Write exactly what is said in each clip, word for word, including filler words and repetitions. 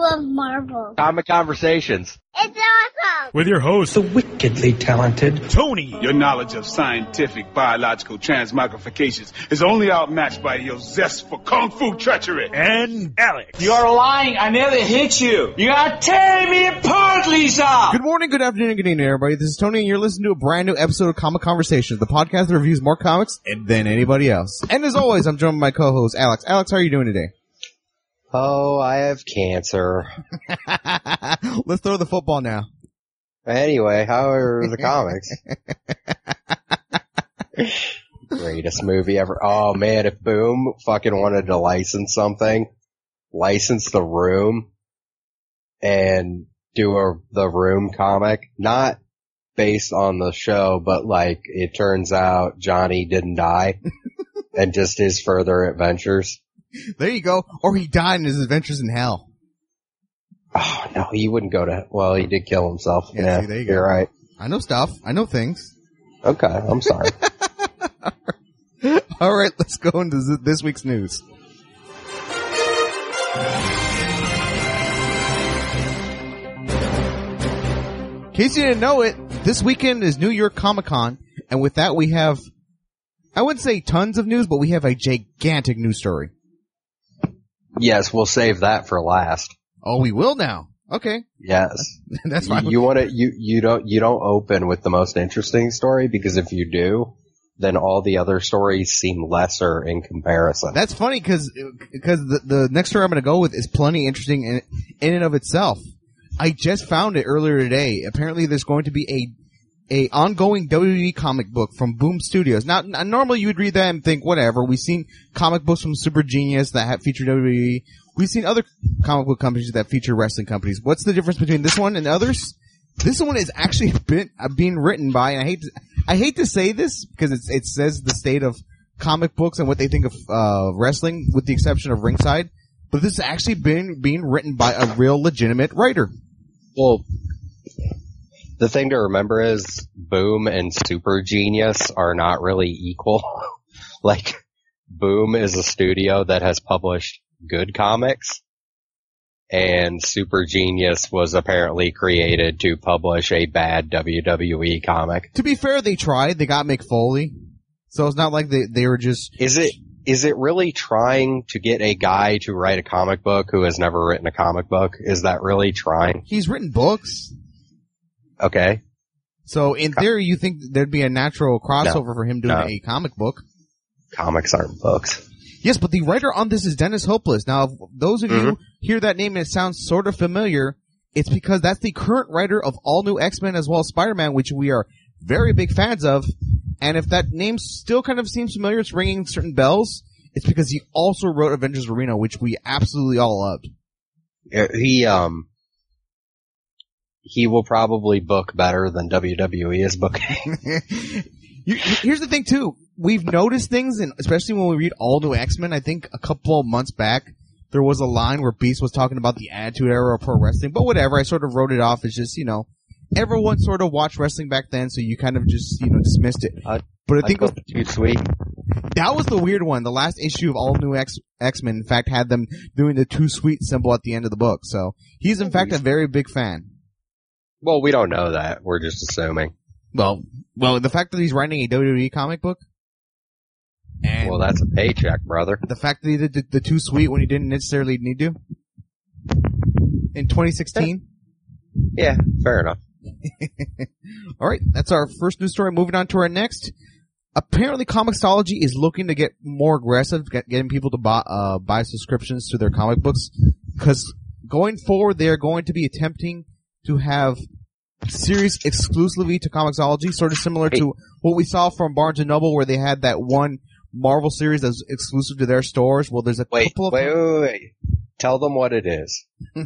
love Marvel. Comic Conversations. It's awesome! With your host, the wickedly talented Tony. Your knowledge of scientific biological transmogrifications is only outmatched by your zest for kung fu treachery. And Alex. You're lying. I never hit you. You are tearing me apart, Lisa. Good morning, good afternoon, good evening, everybody. This is Tony, and you're listening to a brand new episode of Comic Conversations, the podcast that reviews more comics than anybody else. And as always, I'm joined by my co-host, Alex. Alex, how are you doing today? Oh, I have cancer. Let's throw the football now. Anyway, how are the comics? Greatest movie ever. Oh man, if Boom fucking wanted to license something, license The Room, and do a The Room comic, not based on the show, but like it turns out Johnny didn't die, and just his further adventures. There you go. Or he died in his adventures in hell. Oh, no, he wouldn't go to, well, he did kill himself. Yeah, yeah see, there you go. You're right. I know stuff. I know things. Okay, I'm sorry. All right, let's go into this week's news. In case you didn't know it, this weekend is New York Comic Con, and with that we have, I wouldn't say tons of news, but we have a gigantic news story. Yes, we'll save that for last. Oh, we will now. Okay. Yes. That's fine. You, you want to, you, you don't, you don't open with the most interesting story, because if you do, then all the other stories seem lesser in comparison. That's funny, cause, cause the, the next story I'm gonna go with is plenty interesting in, in and of itself. I just found it earlier today. Apparently there's going to be a a ongoing W W E comic book from Boom Studios. Now, normally you would read that and think, whatever. We've seen comic books from Super Genius that have featured W W E. We've seen other comic book companies that feature wrestling companies. What's the difference between this one and others? This one is actually been, uh, being written by, and I hate to, I hate to say this because it's, it says the state of comic books and what they think of, uh, wrestling, with the exception of Ringside. But this has actually been being written by a real legitimate writer. Well, the thing to remember is Boom and Super Genius are not really equal. Like, Boom is a studio that has published good comics, and Super Genius was apparently created to publish a bad W W E comic. To be fair, they tried. They got Mick Foley. So it's not like they, they were just... Is it, is it really trying to get a guy to write a comic book who has never written a comic book? Is that really trying? He's written books. Okay. So in theory, you think there'd be a natural crossover no, for him doing no. a comic book? Comics aren't books. Yes, but the writer on this is Dennis Hopeless. Now, if those of mm-hmm. you hear that name and it sounds sort of familiar, it's because that's the current writer of All New X-Men as well as Spider-Man, which we are very big fans of. And if that name still kind of seems familiar, it's ringing certain bells, it's because he also wrote Avengers Arena, which we absolutely all loved. He, um... He will probably book better than W W E is booking. Here's the thing, too. We've noticed things, and especially when we read All New X-Men, I think a couple of months back, there was a line where Beast was talking about the Attitude Era of pro wrestling, but whatever, I sort of wrote it off as just, you know, everyone sort of watched wrestling back then, so you kind of just, you know, dismissed it. I, but I think I it was too sweet. That was the weird one. The last issue of All New X, X-Men, in fact, had them doing the too sweet symbol at the end of the book, so he's, in fact, a very big fan. Well, we don't know that. We're just assuming. Well, well, the fact that he's writing a W W E comic book. And well, that's a paycheck, brother. The fact that he did the, the too sweet when he didn't necessarily need to. In twenty sixteen. Yeah, fair enough. All right, that's our first news story. Moving on to our next. Apparently, Comixology is looking to get more aggressive, get, getting people to buy, uh, buy subscriptions to their comic books, because going forward, they are going to be attempting to have series exclusively to Comixology, sort of similar to what we saw from Barnes and Noble, where they had that one Marvel series that's exclusive to their stores. Well, there's a wait, couple of wait, wait, wait. Tell them what it is.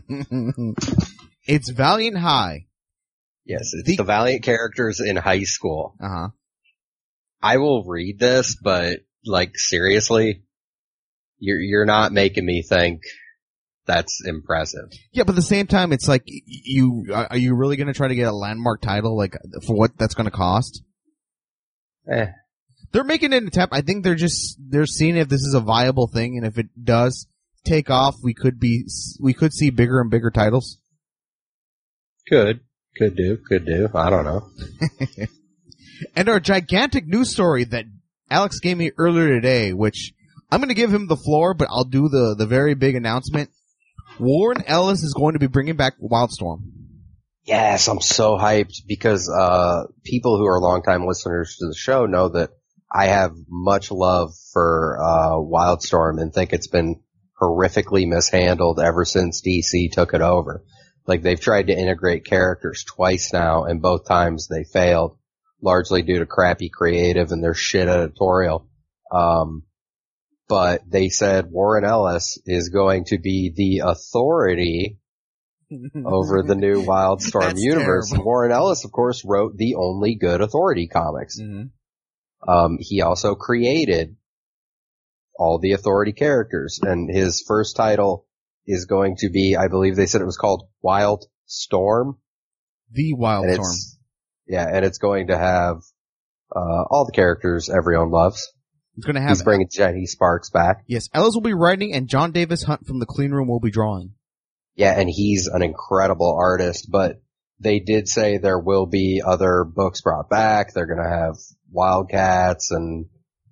It's Valiant High. Yes, it's the, the Valiant characters in high school. Uh huh. I will read this, but like seriously, you're you're not making me think. That's impressive. Yeah, but at the same time, it's like, you, are you really gonna try to get a landmark title, like, for what that's gonna cost? Eh. They're making an attempt. I think they're just, they're seeing if this is a viable thing, and if it does, take off, we could be we could see bigger and bigger titles. Could. Could do. Could do. I don't know. And our gigantic news story that Alex gave me earlier today, which I'm going to give him the floor, but I'll do the, the very big announcement. Warren Ellis is going to be bringing back Wildstorm. Yes, I'm so hyped because uh people who are longtime listeners to the show know that I have much love for uh Wildstorm and think it's been horrifically mishandled ever since D C took it over. Like, they've tried to integrate characters twice now, and both times they failed, largely due to crappy creative and their shit editorial. Um, but they said Warren Ellis is going to be the authority over the new Wildstorm That's universe. terrible. And Warren Ellis, of course, wrote the only good Authority comics. Mm-hmm. Um, he also created all the Authority characters, and his first title is going to be, I believe they said it was called Wildstorm. The And Wildstorm. it's, yeah, and it's going to have, uh, all the characters everyone loves. It's going to have, He's bringing Jenny Sparks back. yes, Ellis will be writing and John Davis Hunt from the Clean Room will be drawing. Yeah, and he's an incredible artist, but they did say there will be other books brought back. They're going to have Wildcats and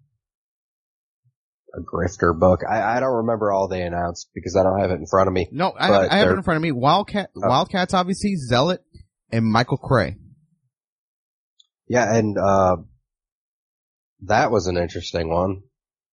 a Grifter book. I, I don't remember all they announced because I don't have it in front of me. No, I, But I have it they're- in front of me. Wildcat, Oh. Wildcats, obviously, Zealot, and Michael Cray. Yeah, and uh that was an interesting one.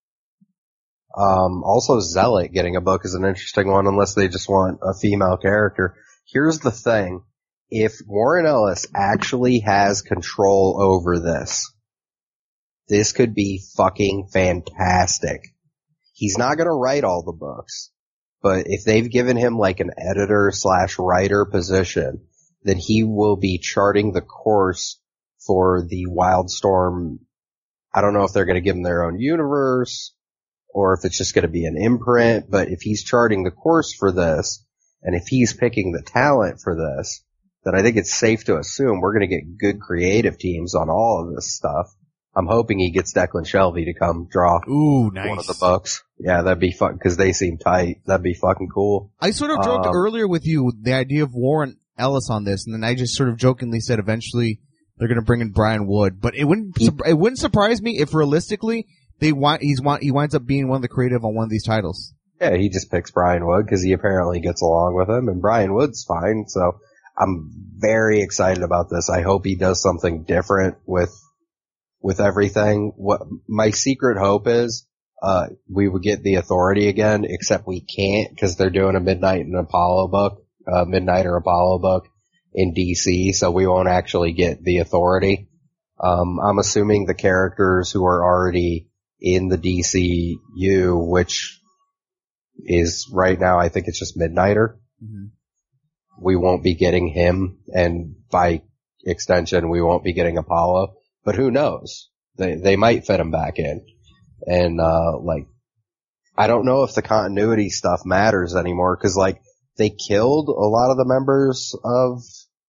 Um also Zealot getting a book is an interesting one unless they just want a female character. Here's the thing. If Warren Ellis actually has control over this, this could be fucking fantastic. He's not gonna write all the books, but if they've given him like an editor slash writer position, then he will be charting the course for the Wildstorm. I don't know if they're going to give them their own universe or if it's just going to be an imprint, but if he's charting the course for this and if he's picking the talent for this, then I think it's safe to assume we're going to get good creative teams on all of this stuff. I'm hoping he gets Declan Shelby to come draw Ooh, nice. one of the books. Yeah, that'd be fun because they seem tight. That'd be fucking cool. I sort of joked Um, earlier with you the idea of Warren Ellis on this, and then I just sort of jokingly said eventually they're going to bring in Brian Wood, but it wouldn't He- sur- it wouldn't surprise me if realistically they want he's want he winds up being one of the creative on one of these titles. Yeah, he just picks Brian Wood because he apparently gets along with him, and Brian Wood's fine. So I'm very excited about this. I hope he does something different with with everything. What my secret hope is, uh, we would get the Authority again, except we can't because they're doing a Midnight and Apollo book, uh, Midnight or Apollo book in D C, so we won't actually get the Authority. Um, I'm assuming the characters who are already in the D C U, which is right now, I think it's just Midnighter. Mm-hmm. We won't be getting him, and by extension, we won't be getting Apollo. But who knows? They they might fit him back in. And, uh, like, I don't know if the continuity stuff matters anymore, cause like, they killed a lot of the members of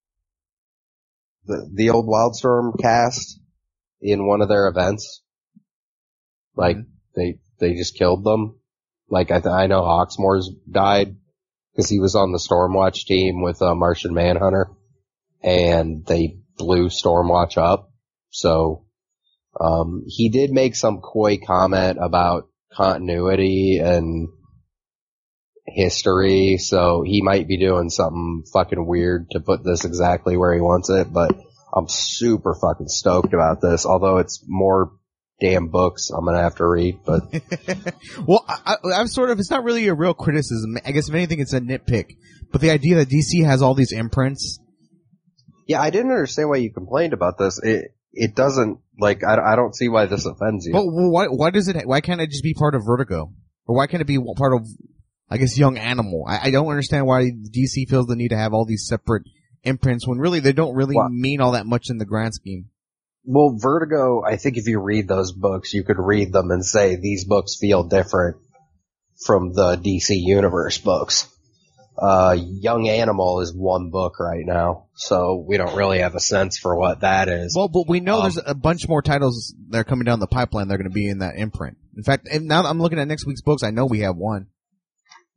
the, the old Wildstorm cast in one of their events. Like, Mm-hmm. they, they just killed them. Like, I, th- I know Hawksmoor's died cause he was on the Stormwatch team with, uh, Martian Manhunter, and they blew Stormwatch up. So, um, he did make some coy comment about continuity and history, so he might be doing something fucking weird to put this exactly where he wants it, but I'm super fucking stoked about this, although it's more damn books I'm gonna have to read, but Well, I, I, I'm sort of, it's not really a real criticism. I guess if anything, it's a nitpick. But the idea that D C has all these imprints. yeah, I didn't understand why you complained about this. It, it doesn't, like, I, I don't see why this offends you. But why, why does it, why can't it just be part of Vertigo? Or why can't it be part of, I guess, Young Animal? I, I don't understand why D C feels the need to have all these separate imprints when really they don't really Well- mean all that much in the grand scheme. Well, Vertigo, I think if you read those books, you could read them and say these books feel different from the D C Universe books. Uh, Young Animal is one book right now, so we don't really have a sense for what that is. Well, but we know Um, there's a bunch more titles that are coming down the pipeline that are going to be in that imprint. In fact, and now that I'm looking at next week's books, I know we have one.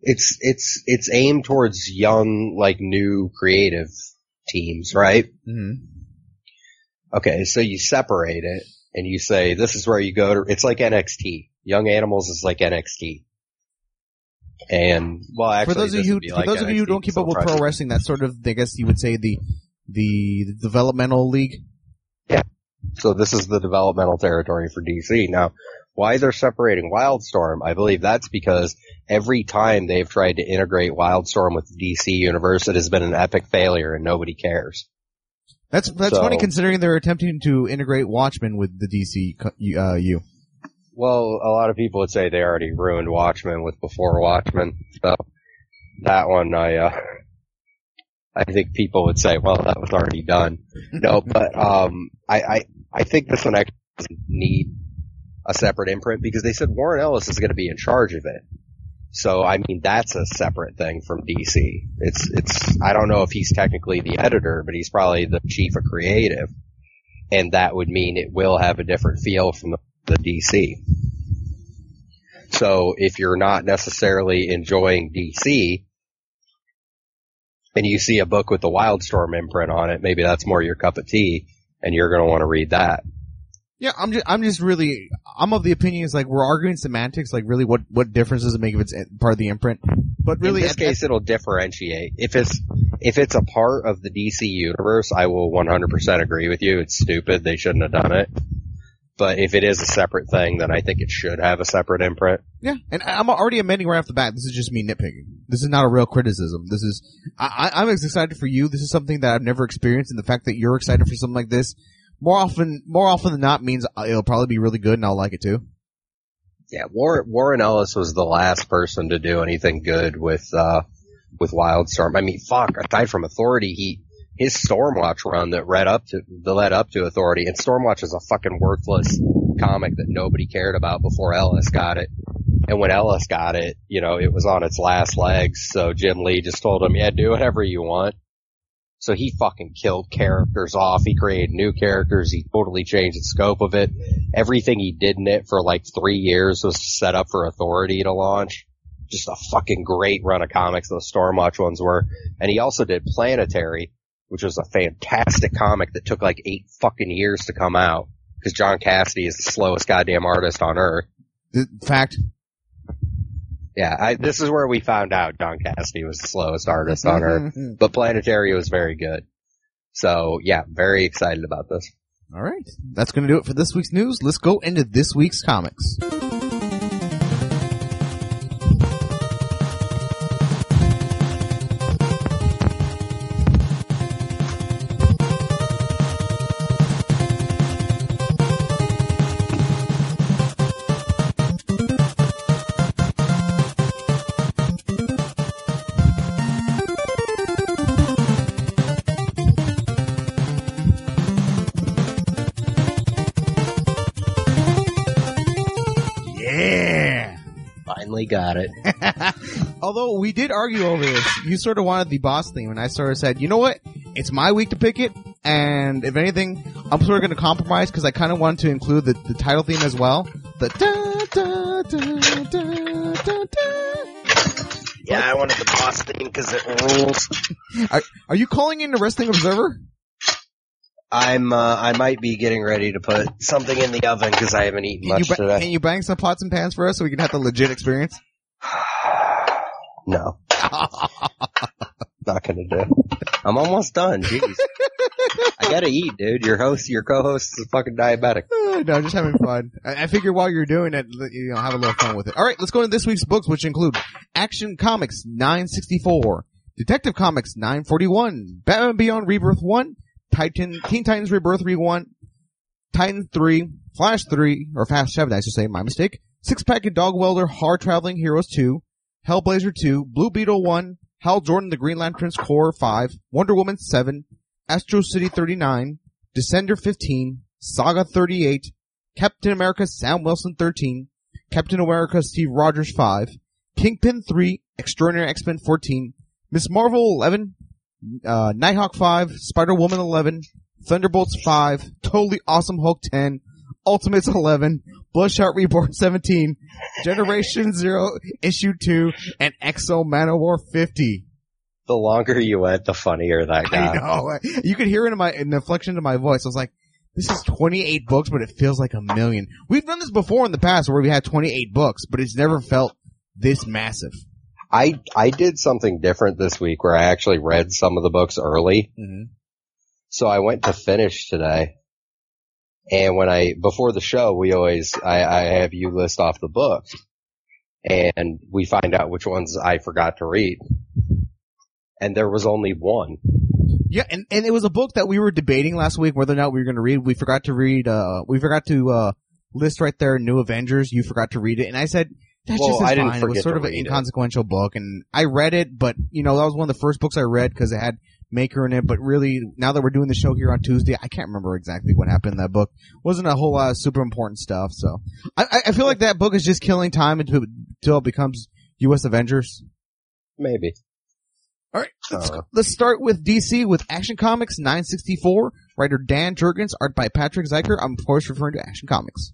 It's, it's, it's aimed towards young, like, new creative teams, right? Mm-hmm. Okay, so you separate it, and you say, this is where you go to, it's like N X T. Young Animals is like N X T. And, well, actually, for those of you, for like those of you who N X T, don't keep up with so pro wrestling, that's sort of, I guess you would say the, the developmental league. Yeah. So this is the developmental territory for D C. Now, why they're separating Wildstorm, I believe that's because every time they've tried to integrate Wildstorm with the D C universe, it has been an epic failure and nobody cares. That's that's So- funny considering they're attempting to integrate Watchmen with the D C co- uh, U. Well, a lot of people would say they already ruined Watchmen with Before Watchmen. So that one, I, uh, I think people would say, well, that was already done. No, but, um, I, I, I think this one actually doesn't need a separate imprint because they said Warren Ellis is going to be in charge of it. So, I mean, that's a separate thing from D C. It's, it's, I don't know if he's technically the editor, but he's probably the chief of creative. And that would mean it will have a different feel from the, the D C. So, if you're not necessarily enjoying D C, and you see a book with the Wildstorm imprint on it, maybe that's more your cup of tea, and you're going to want to read that. Yeah, I'm just, I'm just really, I'm of the opinion is like we're arguing semantics, like really what, what difference does it make if it's part of the imprint? But really, in this at- case, it'll differentiate. If it's if it's a part of the D C universe, I will one hundred percent agree with you. It's stupid. They shouldn't have done it. But if it is a separate thing, then I think it should have a separate imprint. yeah, and I'm already amending right off the bat. This is just me nitpicking. This is not a real criticism. This is, I, I- I'm as excited for you. This is something that I've never experienced, and the fact that you're excited for something like this, more often, more often than not means it'll probably be really good and I'll like it too. Yeah, Warren, Warren Ellis was the last person to do anything good with uh with Wildstorm. I mean, fuck, aside from Authority, he his Stormwatch run that led up to that led up to Authority, and Stormwatch is a fucking worthless comic that nobody cared about before Ellis got it. And when Ellis got it, you know, it was on its last legs, so Jim Lee just told him, yeah, do whatever you want. So he fucking killed characters off. He created new characters. He totally changed the scope of it. Everything he did in it for like three years was set up for Authority to launch. Just a fucking great run of comics, those Stormwatch ones were. And he also did Planetary, which was a fantastic comic that took like eight fucking years to come out. Because John Cassidy is the slowest goddamn artist on earth. The fact. Yeah, I, this is where we found out John Cassidy was the slowest artist on earth. But Planetary was very good. So, yeah, very excited about this. All right, that's going to do it for this week's news. Let's go into this week's comics. Yeah. Finally got it. Although we did argue over this, you sort of wanted the boss theme, and I sort of said, you know what? It's my week to pick it, and if anything, I'm sort of going to compromise because I kind of wanted to include the, the title theme as well. The da da da da da da. Yeah, I wanted the boss theme because it rules. Are, are you calling in the Wrestling Observer? I'm, uh, I might be getting ready to put something in the oven because I haven't eaten Can much you, ba- today. can you bang some pots and pans for us so we can have the legit experience? No. Not gonna do. I'm almost done, jeez. I gotta eat, dude. Your host, your co-host is a fucking diabetic. Uh, no, just having fun. I, I figure while you're doing it, you know, have a little fun with it. All right, let's go into this week's books, which include Action Comics nine sixty-four, Detective Comics nine forty-one, Batman Beyond Rebirth one, Titan, Teen Titans Rebirth one, Titan three, Flash three, or Fast seven, I should say, my mistake, Six Pack and Dog Welder, Hard Traveling Heroes two, Hellblazer two, Blue Beetle one, Hal Jordan the Green Lantern's Corps five, Wonder Woman seven, Astro City thirty-nine, Descender fifteen, Saga thirty-eight, Captain America Sam Wilson thirteen, Captain America Steve Rogers five, Kingpin three, Extraordinary X-Men fourteen, Miss Marvel eleven, uh, Nighthawk five, Spider-Woman eleven, Thunderbolts five, Totally Awesome Hulk ten, Ultimates eleven, Bloodshot Reborn seventeen, Generation Zero Issue two, and Exo Manowar fifty. The longer you went, the funnier that got. I know. You could hear it in my in the inflection of my voice. I was like, this is twenty-eight books, but it feels like a million. We've done this before in the past where we had twenty-eight books, but it's never felt this massive. I I did something different this week where I actually read some of the books early. Mm-hmm. So I went to finish today. And when I, before the show, we always, I, I have you list off the books. And we find out which ones I forgot to read. And there was only one. Yeah, and, and it was a book that we were debating last week whether or not we were going to read. We forgot to read, uh, we forgot to, uh, list right there New Avengers. You forgot to read it. And I said, that's well, just as I didn't fine. It was sort of an inconsequential it. book. And I read it, but, you know, that was one of the first books I read because it had Maker in it. But really, now that we're doing the show here on Tuesday, I can't remember exactly what happened in that book. Wasn't a whole lot of super important stuff. So I, I feel like that book is just killing time until, until it becomes U S Avengers. Maybe. All right, let's, uh, let's start with D C with Action Comics nine sixty-four. Writer Dan Jurgens, art by Patrick Zeicher. I'm of course referring to Action Comics.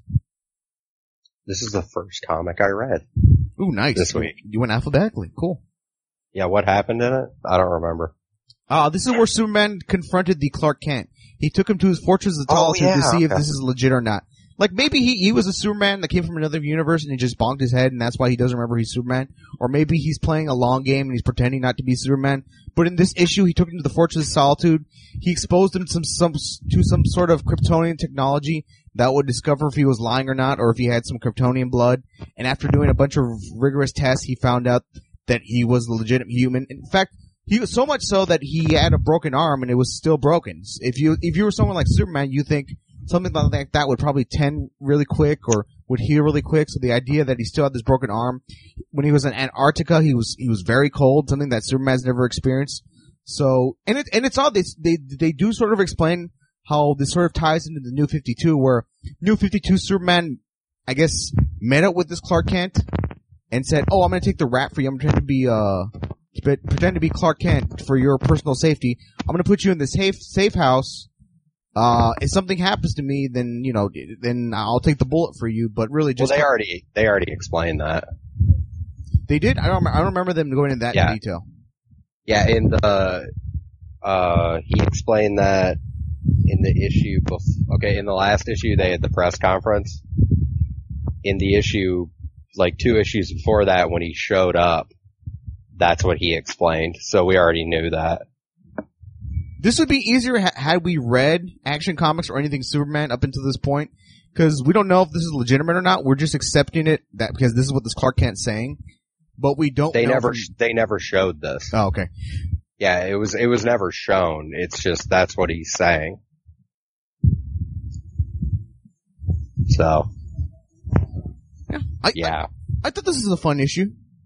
This is the first comic I read. Ooh, nice. This week. You went alphabetically. Cool. Yeah, what happened in it? I don't remember. Uh, this is where Superman confronted the Clark Kent. He took him to his fortress of Solitude oh, yeah, to see okay. if this is legit or not. Like, maybe he, he was a Superman that came from another universe and he just bonked his head and that's why he doesn't remember he's Superman. Or maybe he's playing a long game and he's pretending not to be Superman. But in this issue, he took him to the Fortress of Solitude. He exposed him some, some, to some sort of Kryptonian technology that would discover if he was lying or not, or if he had some Kryptonian blood. And after doing a bunch of rigorous tests, he found out that he was a legitimate human. In fact, he was so much so that he had a broken arm and it was still broken. If you, if you were someone like Superman, you think something like that would probably tend really quick or would heal really quick. So the idea that he still had this broken arm, when he was in Antarctica, he was, he was very cold, something that Superman's never experienced. So, and it, and it's all, they, they, they do sort of explain how this sort of ties into the New fifty-two, where New fifty-two Superman, I guess, met up with this Clark Kent and said, oh, I'm gonna take the rap for you. I'm gonna pretend to be, uh, pretend to be Clark Kent for your personal safety. I'm gonna put you in the safe, safe house. Uh, if something happens to me, then, you know, then I'll take the bullet for you, but really just... Well, they already, they already explained that. They did? I don't, I don't remember them going into that yeah. detail. Yeah, in the, uh, he explained that in the issue, bef- okay, in the last issue they had the press conference. In the issue, like two issues before that when he showed up, that's what he explained, so we already knew that. This would be easier ha- had we read Action Comics or anything Superman up until this point, because we don't know if this is legitimate or not. We're just accepting it that because this is what this Clark Kent's saying, but we don't. They know never. From... Sh- they never showed this. Oh, okay. Yeah, it was. It was never shown. It's just that's what he's saying. So. Yeah. I, yeah. I, I thought this is a fun issue.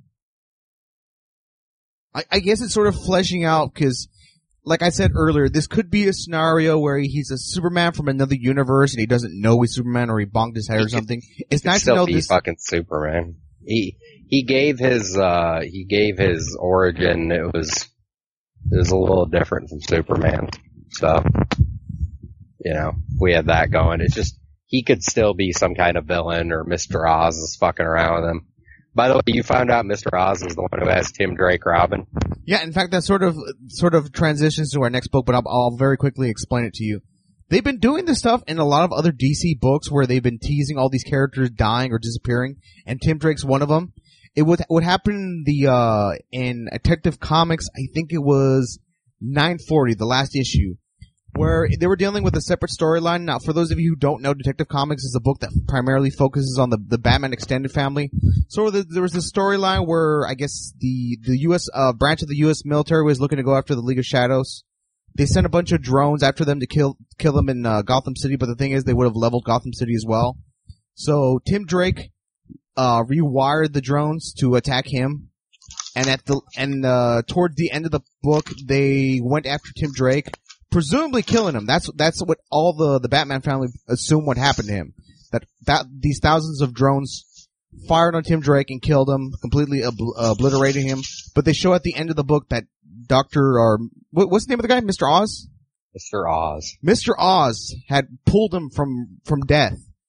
I, I guess it's sort of fleshing out because. Like I said earlier, this could be a scenario where he's a Superman from another universe and he doesn't know he's Superman or he bonked his head or something. It's nice to know be this. Fucking Superman. He he gave his uh he gave his origin. It was it was a little different from Superman. So you know we had that going. It's just he could still be some kind of villain or Mister Oz is fucking around with him. By the way, you found out Mister Oz is the one who has Tim Drake Robin. Yeah, in fact, that sort of sort of transitions to our next book, but I'll, I'll very quickly explain it to you. They've been doing this stuff in a lot of other D C books where they've been teasing all these characters dying or disappearing, and Tim Drake's one of them. It would would happen in the uh in Detective Comics. I think it was nine forty, the last issue, where they were dealing with a separate storyline. Now, for those of you who don't know, Detective Comics is a book that primarily focuses on the, the Batman extended family. So the, there was this storyline where I guess the, the U S, uh, branch of the U S military was looking to go after the League of Shadows. They sent a bunch of drones after them to kill, kill them in, uh, Gotham City, but the thing is they would have leveled Gotham City as well. So Tim Drake, uh, rewired the drones to attack him. And at the, and, uh, toward the end of the book, they went after Tim Drake. Presumably killing him. That's that's what all the, the Batman family assume what happened to him. That that these thousands of drones fired on Tim Drake and killed him, completely obl- obliterating him. But they show at the end of the book that Doctor or what, what's the name of the guy? Mister Oz. Mister Oz. Mister Oz had pulled him from from death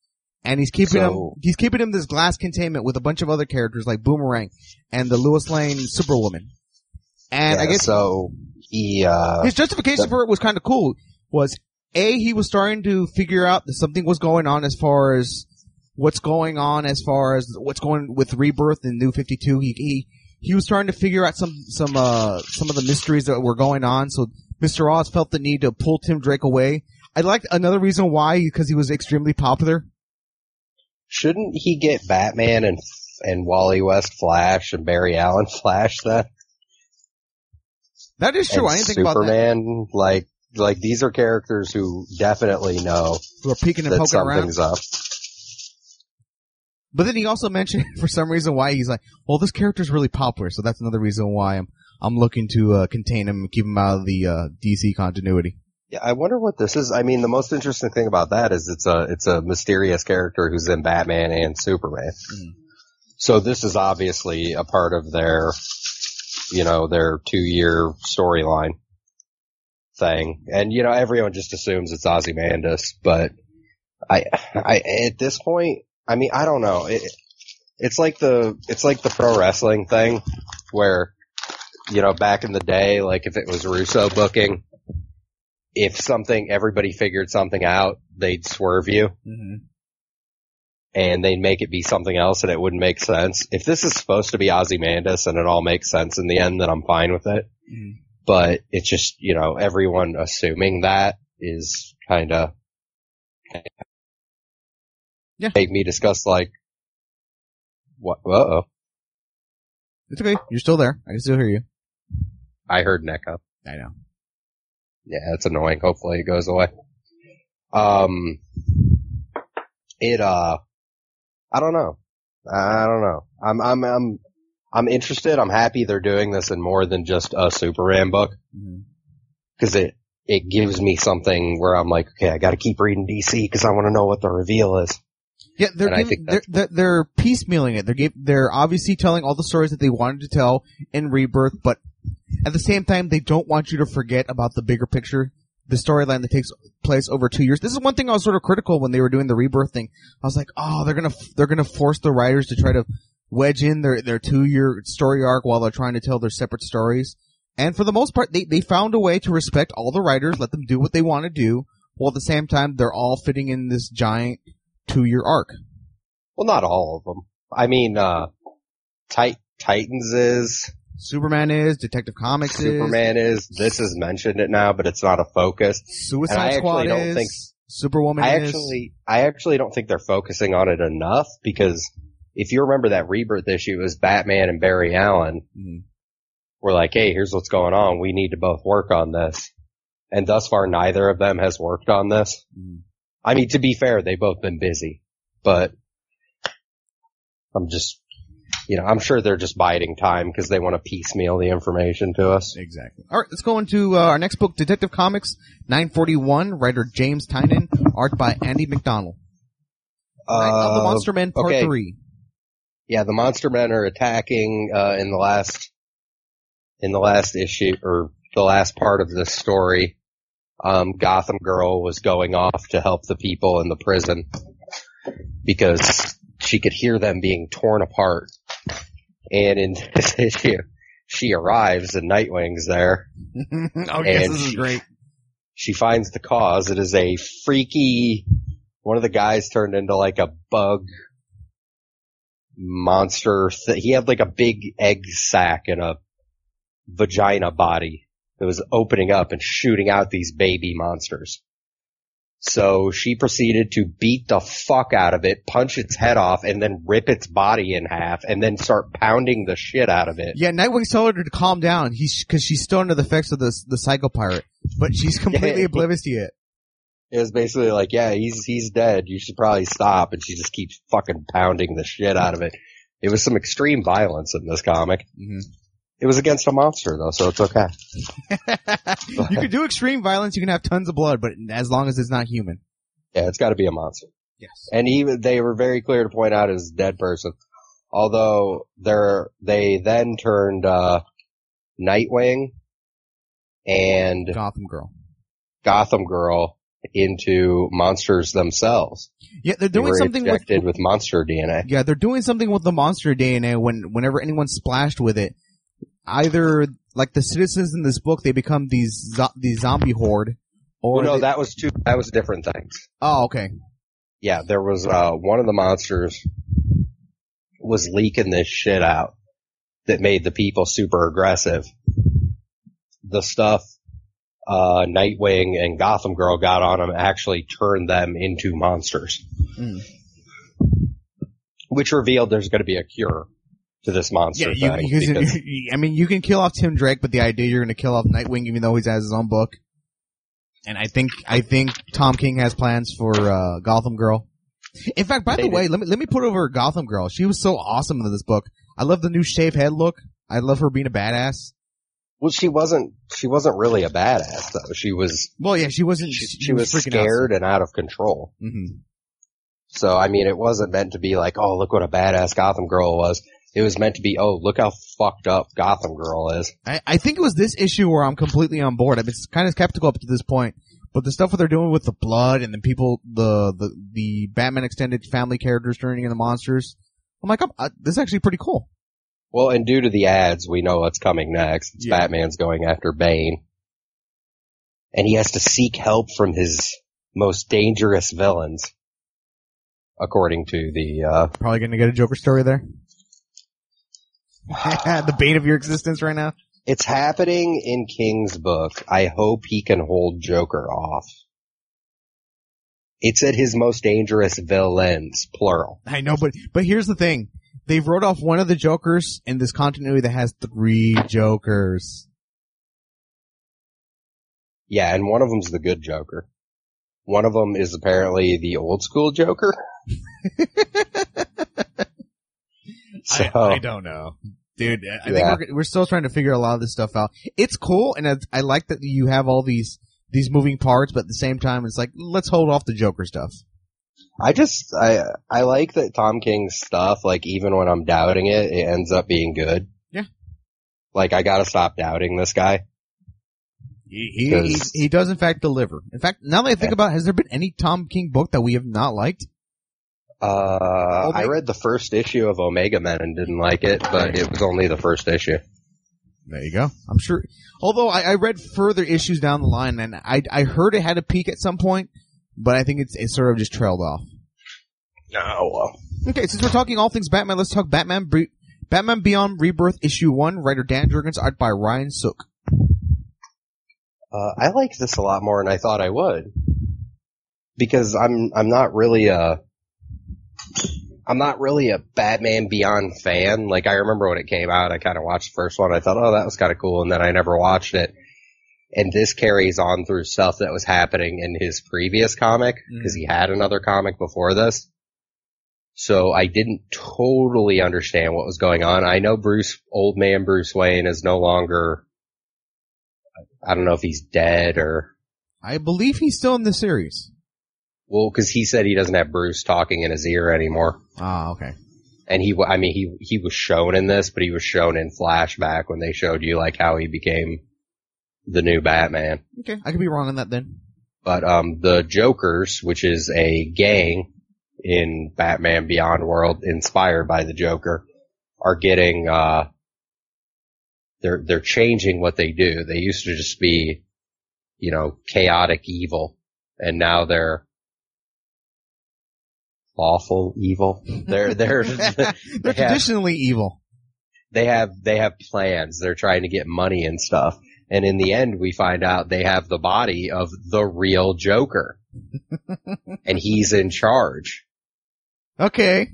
And he's keeping So- him, he's keeping him this glass containment with a bunch of other characters like Boomerang and the Lois Lane Superwoman. And I Yeah, guess so he, uh, his justification the- for it was kind of cool. Was A, he was starting to figure out that something was going on as far as what's going on as far as what's going with Rebirth and New fifty-two. He, he, he was starting to figure out some, some, uh, some of the mysteries that were going on. So Mister Oz felt the need to pull Tim Drake away. I liked another reason why, because he was extremely popular. shouldn't he get Batman and, and Wally West Flash and Barry Allen Flash then? That is true. And I didn't think about that. Superman, like, like these are characters who definitely know Who are peeking and that poking around. something's up. But then he also mentioned for some reason why he's like, well, this character's really popular, so that's another reason why I'm I'm looking to uh, contain him and keep him out of the uh, D C continuity. Yeah, I wonder what this is. I mean, the most interesting thing about that is it's a it's a mysterious character who's in Batman and Superman. Mm. So this is obviously a part of their, you know, their two year storyline thing. And you know, everyone just assumes it's Ozymandias, but I I at this point, I mean, I don't know. It, it's like the it's like the pro wrestling thing where, you know, back in the day, like if it was Russo booking, if something, everybody figured something out, they'd swerve you. Mm-hmm. And they'd make it be something else and it wouldn't make sense. If this is supposed to be Ozymandias and it all makes sense in the end, then I'm fine with it. Mm-hmm. But it's just, you know, everyone assuming that is kinda, yeah. make me discuss like, what, uh-oh. It's okay. You're still there. I can still hear you. I heard an echo. I know. Yeah, it's annoying. Hopefully it goes away. Um, it, uh, I don't know. I don't know. I'm, I'm, I'm, I'm interested. I'm happy they're doing this in more than just a Superman book. Mm-hmm. Cause it, it gives me something where I'm like, okay, I gotta keep reading D C cause I want to know what the reveal is. Yeah, they're And I giving, think they're, that's- they're they're piecemealing it. They're give, they're obviously telling all the stories that they wanted to tell in Rebirth, but at the same time, they don't want you to forget about the bigger picture, the storyline that takes place over two years. This is one thing I was sort of critical when they were doing the Rebirth thing. I was like, oh, they're gonna they're gonna force the writers to try to wedge in their their two year story arc while they're trying to tell their separate stories. And for the most part, they they found a way to respect all the writers, let them do what they want to do, while at the same time they're all fitting in this giant two year arc. Well, not all of them. I mean, uh, Tit- Titans is, Superman is, Detective Comics Superman is, this is mentioned it now, but it's not a focus. is, Suicide And I Squad actually don't is, think- Superwoman I is. actually, I actually don't think they're focusing on it enough because if you remember that Rebirth issue, it was Batman and Barry Allen. Mhm. We're like, hey, here's what's going on. We need to both work on this. And thus far, neither of them has worked on this. Mhm. I mean, to be fair, they've both been busy, but I'm just, you know, I'm sure they're just biding time because they want to piecemeal the information to us. Exactly. All right, let's go into uh, our next book, Detective Comics nine forty-one, writer James Tynion, art by Andy McDonald. Night of the Uh, Monster Men, Part okay. three. Yeah, the Monster Men are attacking uh, in the last in the last issue or the last part of this story. Um, Gotham Girl was going off to help the people in the prison because she could hear them being torn apart. And in this issue, she arrives and Nightwing's there. Oh, yes, And this is she- great. She finds the cause. It is a freaky, one of the guys turned into like a bug monster. Th- he had like a big egg sac and a vagina body that was opening up and shooting out these baby monsters. So she proceeded to beat the fuck out of it, punch its head off, and then rip its body in half, and then start pounding the shit out of it. Yeah, Nightwing's telling her to calm down. He's because she's still under the effects of the the Psycho Pirate, but she's completely Yeah. oblivious to it. It was basically like, yeah, he's he's dead. You should probably stop. And she just keeps fucking pounding the shit out of it. It was some extreme violence in this comic. Mm-hmm. It was against a monster though, so it's okay. You can do extreme violence. You can have tons of blood, but as long as it's not human. Yeah, it's got to be a monster. Yes. And even they were very clear to point out as a dead person. Although they're they then turned uh Nightwing and Gotham Girl. Gotham Girl into monsters themselves. Yeah, they're They doing were something with, injected with monster D N A. yeah, they're doing something with the monster D N A when, whenever anyone's splashed with it. Either, like the citizens in this book, they become these, zo- these zombie horde, or Well, no, they- that was two, that was different things. oh, okay. Yeah, there was, uh, one of the monsters was leaking this shit out that made the people super aggressive. The stuff, uh, Nightwing and Gotham Girl got on them actually turned them into monsters. Mm. Which revealed there's gonna be a cure to this monster Yeah, thing. you, because, because- I mean, you can kill off Tim Drake, but the idea you're going to kill off Nightwing, even though he has his own book. And I think, I think Tom King has plans for, uh, Gotham Girl. In fact, by the Maybe. way, let me, let me put over Gotham Girl. She was so awesome in this book. I love the new shaved head look. I love her being a badass. Well, she wasn't, she wasn't really a badass though. She was, Well, yeah, she wasn't, she, she, she was freaking scared and out of control. awesome. hmm So, I mean, it wasn't meant to be like, oh, look what a badass Gotham Girl was. It was meant to be, oh, look how fucked up Gotham Girl is. I, I think it was this issue where I'm completely on board. I've been kind of skeptical up to this point, but the stuff that they're doing with the blood and the people, the the the Batman extended family characters turning into monsters, I'm like, I'm, uh, this is actually pretty cool. Well, and due to the ads, we know what's coming next. It's Yeah. Batman's going after Bane. And he has to seek help from his most dangerous villains. According to the, uh, Probably going to get a Joker story there. The bane of your existence right now. it's happening in King's book. I hope he can hold Joker off. It said his most dangerous villains, plural. I know, but but here's the thing: they wrote off one of the Jokers in this continuity that has three Jokers. Yeah, and one of them's the good Joker. One of them is apparently the old school Joker. So, I, I don't know, dude. I think Yeah. we're we're still trying to figure a lot of this stuff out. It's cool, and I, I like that you have all these these moving parts, but at the same time, it's like let's hold off the Joker stuff. I just, I, I like that Tom King's stuff, like even when I'm doubting it, it ends up being good. Yeah. Like I gotta stop doubting this guy. He he, he, Because- he does in fact deliver. In fact, now that I think Yeah. about it, has there been any Tom King book that we have not liked? Uh, Omega- I read the first issue of Omega Men and didn't like it, but it was only the first issue. There you go. I'm sure. Although I, I read further issues down the line, and I I heard it had a peak at some point, but I think it's it sort of just trailed off. Oh, well. Okay, since we're talking all things Batman, let's talk Batman Bre- Batman Beyond Rebirth issue one. Writer Dan Jurgens, art by Ryan Sook. Uh, I like this a lot more than I thought I would. Because I'm, I'm not really a, I'm not really a Batman Beyond fan. Like I remember when it came out, I kind of watched the first one. I thought, oh, that was kind of cool. And then I never watched it. And this carries on through stuff that was happening in his previous comic. Because he had another comic before this. So I didn't totally understand what was going on. I know Bruce, old man Bruce Wayne is no longer, I don't know if he's dead or, I believe he's still in the series. well, cause he said he doesn't have Bruce talking in his ear anymore. Ah, okay. And he, I mean, he, he was shown in this, but he was shown in flashback when they showed you like how he became the new Batman. Okay, I could be wrong on that then. But, um, the Jokers, which is a gang in Batman Beyond World inspired by the Joker, are getting, uh, they're, they're changing what they do. They used to just be, you know, chaotic evil, and now they're lawful evil. They're, they're, They're they have, traditionally evil. they have, they have plans. They're trying to get money and stuff. And in the end, we find out they have the body of the real Joker. And he's in charge, Okay.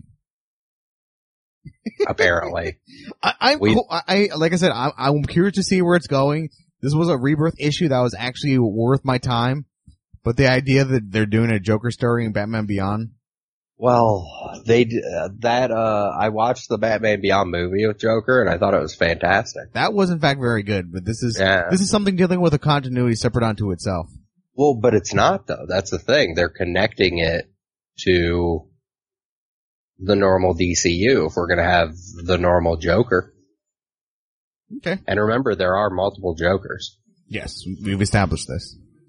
apparently. I, I'm We- cool. I, I like I said, I'm, I'm curious to see where it's going. This was a Rebirth issue that was actually worth my time, but the idea that they're doing a Joker story in Batman Beyond, Well, they, d- uh, that, uh, I watched the Batman Beyond movie with Joker and I thought it was fantastic. that was in fact very good. But this is Yeah. this is something dealing with a continuity separate unto itself. Well, but it's not though. That's the thing. They're connecting it to the normal D C U if we're gonna have the normal Joker. Okay. And remember, there are multiple Jokers. Yes, we've established this.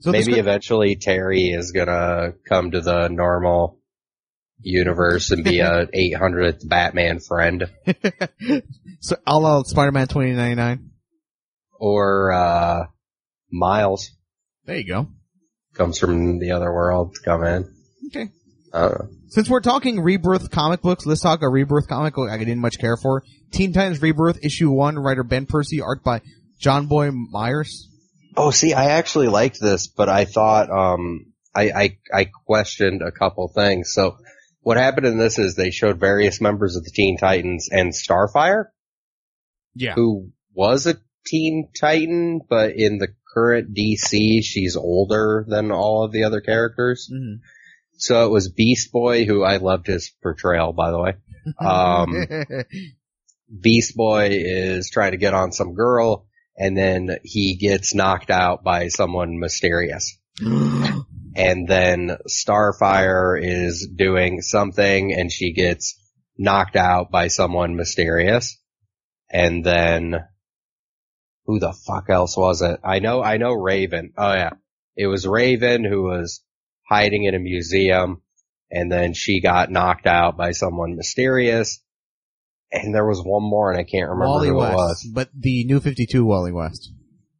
So this Maybe could- eventually Terry is gonna come to the normal universe and be a eight hundredth Batman friend. so I'll out Spider-Man twenty ninety-nine. Or, uh, Miles There you go. comes from the other world to come in. Okay. I don't know. Since we're talking Rebirth comic books, let's talk a Rebirth comic book I didn't much care for. Teen Titans Rebirth, issue one, writer Ben Percy, art by John Boy Myers. Oh, see, I actually liked this, but I thought, um, I, I, I questioned a couple things. So, what happened in this is they showed various members of the Teen Titans and Starfire, Yeah. who was a Teen Titan, but in the current D C, she's older than all of the other characters. Mm-hmm. So it was Beast Boy, who I loved his portrayal, by the way. Um, Beast Boy is trying to get on some girl, and then he gets knocked out by someone mysterious. And then Starfire is doing something, and she gets knocked out by someone mysterious. And then, who the fuck else was it? I know, I know Raven. Oh yeah. It was Raven who was hiding in a museum, and then she got knocked out by someone mysterious. And there was one more, and I can't remember Wally who West, it was. but the New fifty-two Wally West.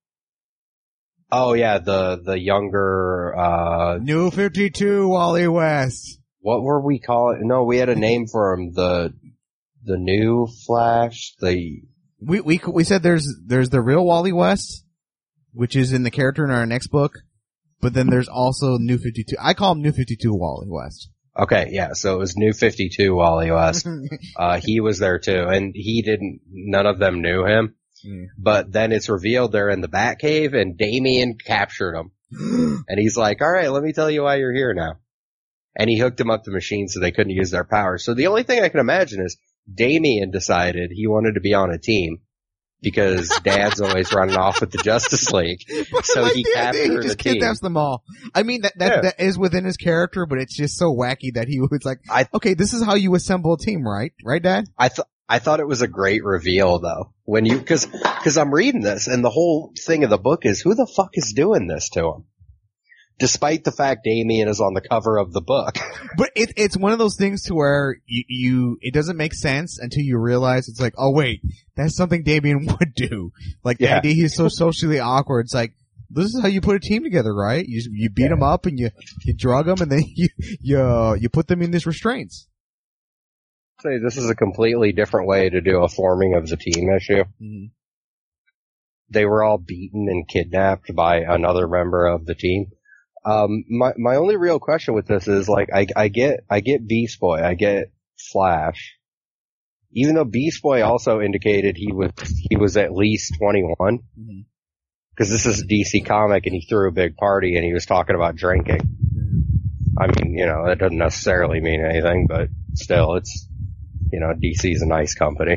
Oh yeah, the, the younger, uh, New fifty-two Wally West. what were we calling? No, we had a name for him. The, the new Flash, the, We we we said there's there's the real Wally West, which is in the character in our next book, but then there's also New fifty-two. I call him New fifty-two Wally West. okay, yeah, so it was New fifty-two Wally West. Uh, he was there too, and he didn't, none of them knew him. Mm. But then it's revealed they're in the Batcave, and Damian captured him. And he's like, alright, let me tell you why you're here now. And he hooked them up to machines so they couldn't use their powers. So the only thing I can imagine is Damian decided he wanted to be on a team because Dad's always running off with the Justice League. So he captured he the just team. kidnaps them all. I mean that that, Yeah. that is within his character, but it's just so wacky that he was like, I- okay, this is how you assemble a team, right? Right, Dad? I thought I thought it was a great reveal though. When you, cause, cause I'm reading this and the whole thing of the book is who the fuck is doing this to him? Despite the fact Damian is on the cover of the book. But it, it's one of those things to where you, you, it doesn't make sense until you realize it's like, oh wait, that's something Damian would do. Like the Yeah. idea he's so socially awkward. It's like, this is how you put a team together, right? You, you beat them up and you, you drug them and then you, you, uh, you put them in these restraints. Say this is a completely different way to do a forming of the team issue. Mm-hmm. They were all beaten and kidnapped by another member of the team. Um, my, my only real question with this is like, I, I get, I get Beast Boy, I get Flash. Even though Beast Boy also indicated he was, he was at least twenty-one. Mhm. Cause this is a D C comic and he threw a big party and he was talking about drinking. I mean, you know, that doesn't necessarily mean anything, but still, it's, you know, D C's a nice company.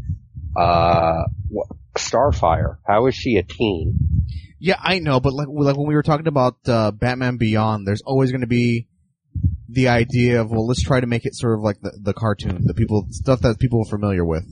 Uh, wh- Starfire, how is she a teen? Yeah, I know, but like, like when we were talking about, uh, Batman Beyond, there's always gonna be the idea of, well, let's try to make it sort of like the, the cartoon, the people, stuff that people are familiar with.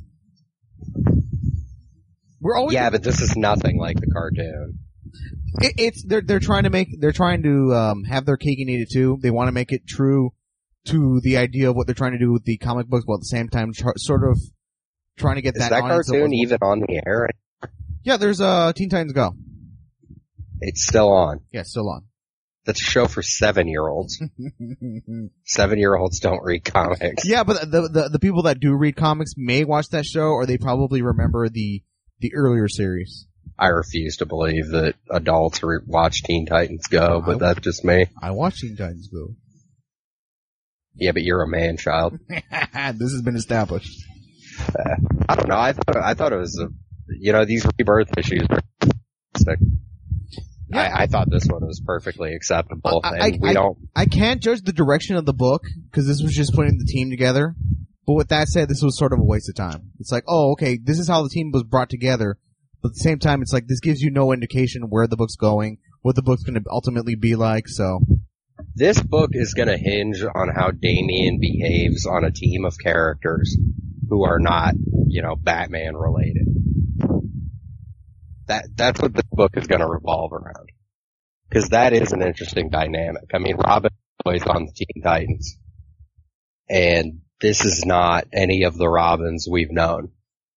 We're always, Yeah, but this is nothing like the cartoon. it, it's, they're, they're trying to make, they're trying to, um, have their cake and eat it too. They want to make it true to the idea of what they're trying to do with the comic books, while at the same time tr- sort of trying to get Is that, that audience cartoon was- even on the air? Yeah, there's, uh, Teen Titans Go. It's still on. Yeah, still on. That's a show for seven-year-olds. Seven-year-olds don't read comics. Yeah, but the, the the people that do read comics may watch that show, or they probably remember the the earlier series. I refuse to believe that adults re- watch Teen Titans Go, but that's just me. I watch Teen Titans Go. Yeah, but you're a man child. This has been established. Uh, I don't know. I thought I thought it was a, you know, these rebirth issues are fantastic. Yeah. I, I thought this one was perfectly acceptable, I- and I- we I- don't. I can't judge the direction of the book because this was just putting the team together. But with that said, this was sort of a waste of time. It's like, oh, okay, this is how the team was brought together. But at the same time, it's like this gives you no indication where the book's going, what the book's going to ultimately be like. So This book is going to hinge on how Damian behaves on a team of characters who are not, you know, Batman related. That that's what this book is going to revolve around. Because that is an interesting dynamic. I mean, Robin plays on the Teen Titans. And this is not any of the Robins we've known.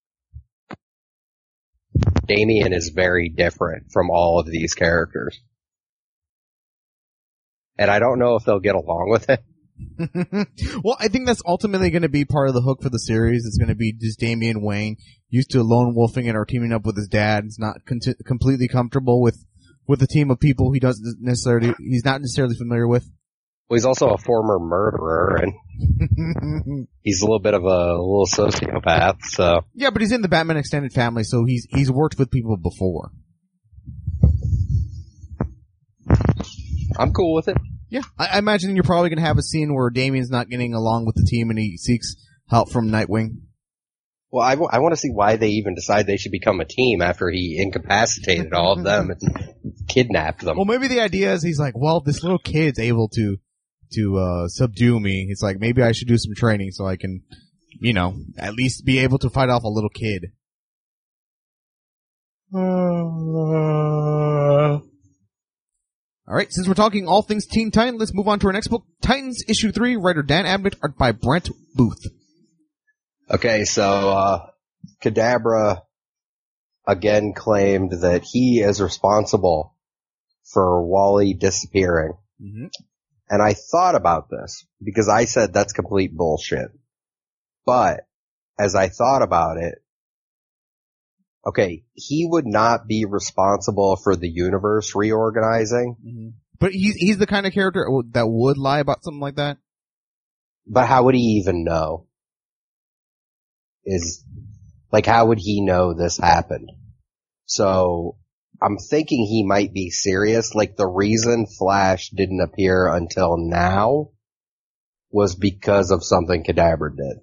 Damian is very different from all of these characters. And I don't know if they'll get along with it. Well, I think that's ultimately going to be part of the hook for the series. It's going to be just Damian Wayne, used to lone wolfing it or teaming up with his dad. He's not con- completely comfortable with, with a team of people he doesn't necessarily, he's not necessarily familiar with. Well, he's also a former murderer, and he's a little bit of a, a little sociopath, so. Yeah, but he's in the Batman extended family, so he's, he's worked with people before. I'm cool with it. Yeah, I, I imagine you're probably going to have a scene where Damian's not getting along with the team and he seeks help from Nightwing. Well, I, w- I want to see why they even decide they should become a team after he incapacitated all of them and kidnapped them. Well, maybe the idea is he's like, well, this little kid's able to, to, uh, subdue me. It's like, maybe I should do some training so I can, you know, at least be able to fight off a little kid. Uh... All right, since we're talking all things Teen Titan, let's move on to our next book, Titans Issue three, writer Dan Abnett, art by Brent Booth. Okay, so, uh, Kadabra again claimed that he is responsible for Wally disappearing. Mm-hmm. And I thought about this, because I said that's complete bullshit. But, as I thought about it, okay, he would not be responsible for the universe reorganizing. Mm-hmm. But he's, he's the kind of character that would lie about something like that? But how would he even know? Is, like, how would he know this happened? So, I'm thinking he might be serious. Like, the reason Flash didn't appear until now was because of something Kadabra did.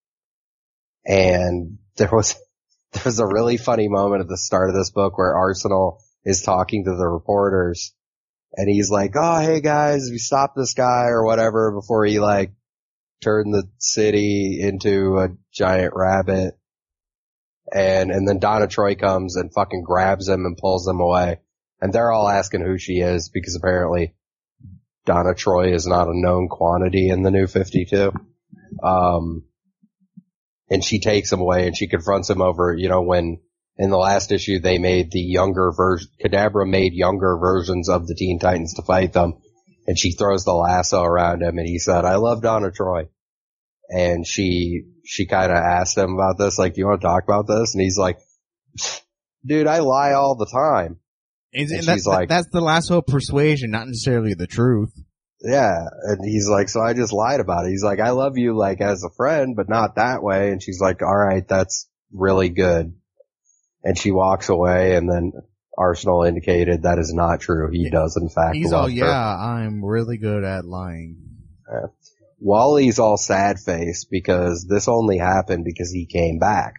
And there was, there was a really funny moment at the start of this book where Arsenal is talking to the reporters, and he's like, oh, hey guys, we stopped this guy or whatever before he, like, turned the city into a giant rabbit. And, and then Donna Troy comes and fucking grabs him and pulls him away. And they're all asking who she is, because apparently Donna Troy is not a known quantity in the New fifty-two. Um, and she takes him away and she confronts him over, you know, when in the last issue they made the younger version, Kadabra made younger versions of the Teen Titans to fight them. And she throws the lasso around him and he said, I love Donna Troy. And she, she kind of asked him about this, like, do you want to talk about this? And he's like, dude, I lie all the time. And, and and that's, she's like, that's the lasso of persuasion, not necessarily the truth. Yeah. And he's like, so I just lied about it. He's like, I love you, like, as a friend, but not that way. And she's like, all right, that's really good. And she walks away, and then Arsenal indicated that is not true. He does, in fact, He's love all, her. yeah, I'm really good at lying. Yeah. Wally's all sad-faced because this only happened because he came back.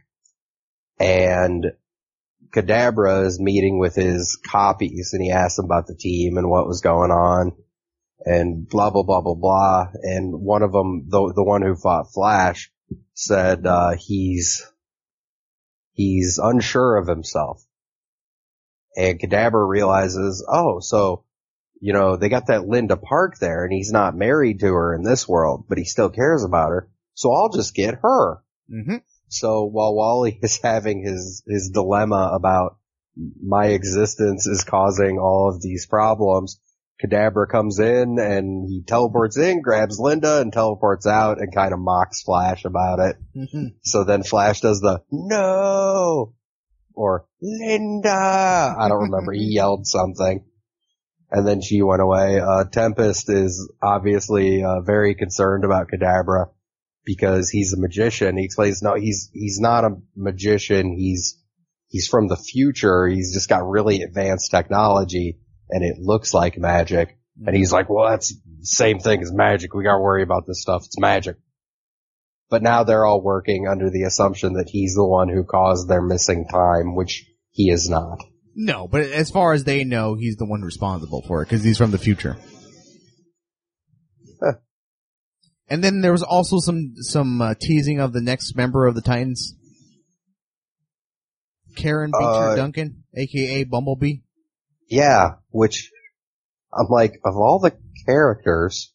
And Kadabra is meeting with his copies, and he asked them about the team and what was going on, and blah, blah, blah, blah, blah. And one of them, the, the one who fought Flash, said uh he's he's unsure of himself. And Kadabra realizes, oh, so, you know, they got that Linda Park there, and he's not married to her in this world, but he still cares about her, so I'll just get her. Mm-hmm. So while Wally is having his, his dilemma about my existence is causing all of these problems, Kadabra comes in and he teleports in, grabs Linda, and teleports out and kind of mocks Flash about it. Mm-hmm. So then Flash does the, no! Or, Linda! I don't remember, he yelled something. And then she went away. Uh, Tempest is obviously, uh, very concerned about Kadabra because he's a magician. He explains, no, he's, he's not a magician. He's, he's from the future. He's just got really advanced technology and it looks like magic. And he's like, well, that's the same thing as magic. We gotta worry about this stuff. It's magic. But now they're all working under the assumption that he's the one who caused their missing time, which he is not. No, but as far as they know, he's the one responsible for it, because he's from the future. Huh. And then there was also some some uh, teasing of the next member of the Titans, Karen Beecher uh, Duncan, a k a. Bumblebee. Yeah, which I'm like, of all the characters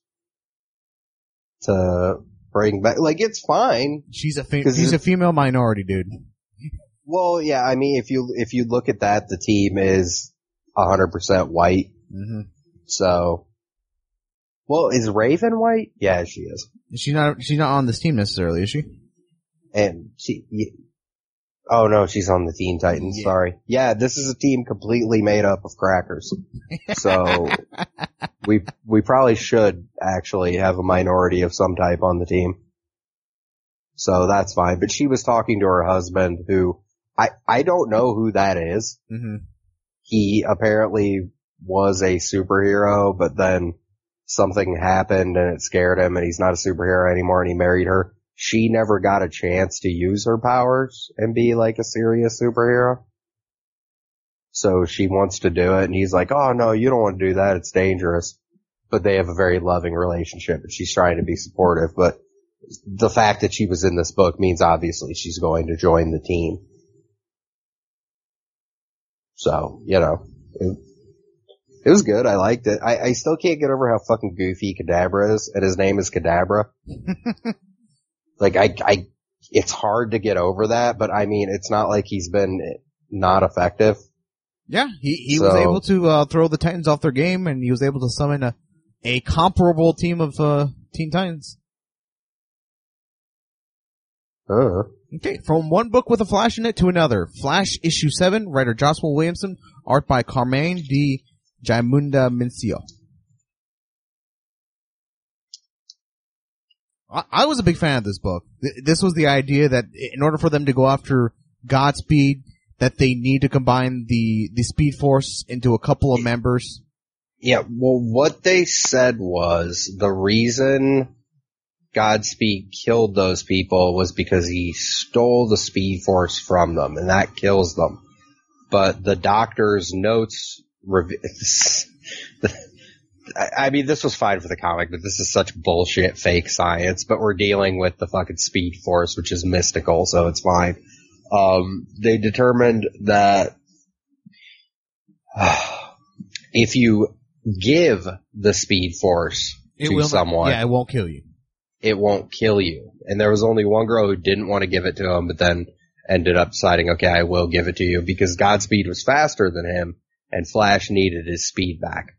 to bring back, like, it's fine. She's a fe- she's a female minority, dude. Well, yeah, I mean, if you if you look at that, the team is one hundred percent white. Mm-hmm. So, well, is Raven white? Yeah, she is. She's not she's not on this team necessarily, is she? And she, oh no, she's on the Teen Titans. Yeah. Sorry. Yeah, this is a team completely made up of crackers. So we we probably should actually have a minority of some type on the team. So that's fine. But she was talking to her husband, who I I don't know who that is. Mm-hmm. He apparently was a superhero, but then something happened and it scared him, and he's not a superhero anymore, and he married her. She never got a chance to use her powers and be like a serious superhero. So she wants to do it, and he's like, oh no, you don't want to do that, it's dangerous. But they have a very loving relationship, and she's trying to be supportive. But the fact that she was in this book means obviously she's going to join the team. So, you know, it, it was good. I liked it. I, I still can't get over how fucking goofy Kadabra is, and his name is Kadabra. Like, I, I, it's hard to get over that, but I mean, it's not like he's been not effective. Yeah, he, he So- was able to, uh, throw the Titans off their game, and he was able to summon a, a comparable team of, uh, Teen Titans. Uh, Okay, from one book with a Flash in it to another. Flash issue seven, writer Joshua Williamson, art by Carmine Di Giamunda Mincio. I, I was a big fan of this book. Th- This was the idea that in order for them to go after Godspeed, that they need to combine the, the Speed Force into a couple of members. yeah, well, what they said was the reason Godspeed killed those people was because he stole the Speed Force from them, and that kills them. But the doctor's notes, rev- I, I mean, this was fine for the comic, but this is such bullshit fake science, but we're dealing with the fucking Speed Force, which is mystical, so it's fine. Um, they determined that uh, if you give the Speed Force It to will not- someone, yeah, it won't kill you. it won't kill you. And there was only one girl who didn't want to give it to him, but then ended up deciding, okay, I will give it to you, because Godspeed was faster than him, and Flash needed his speed back.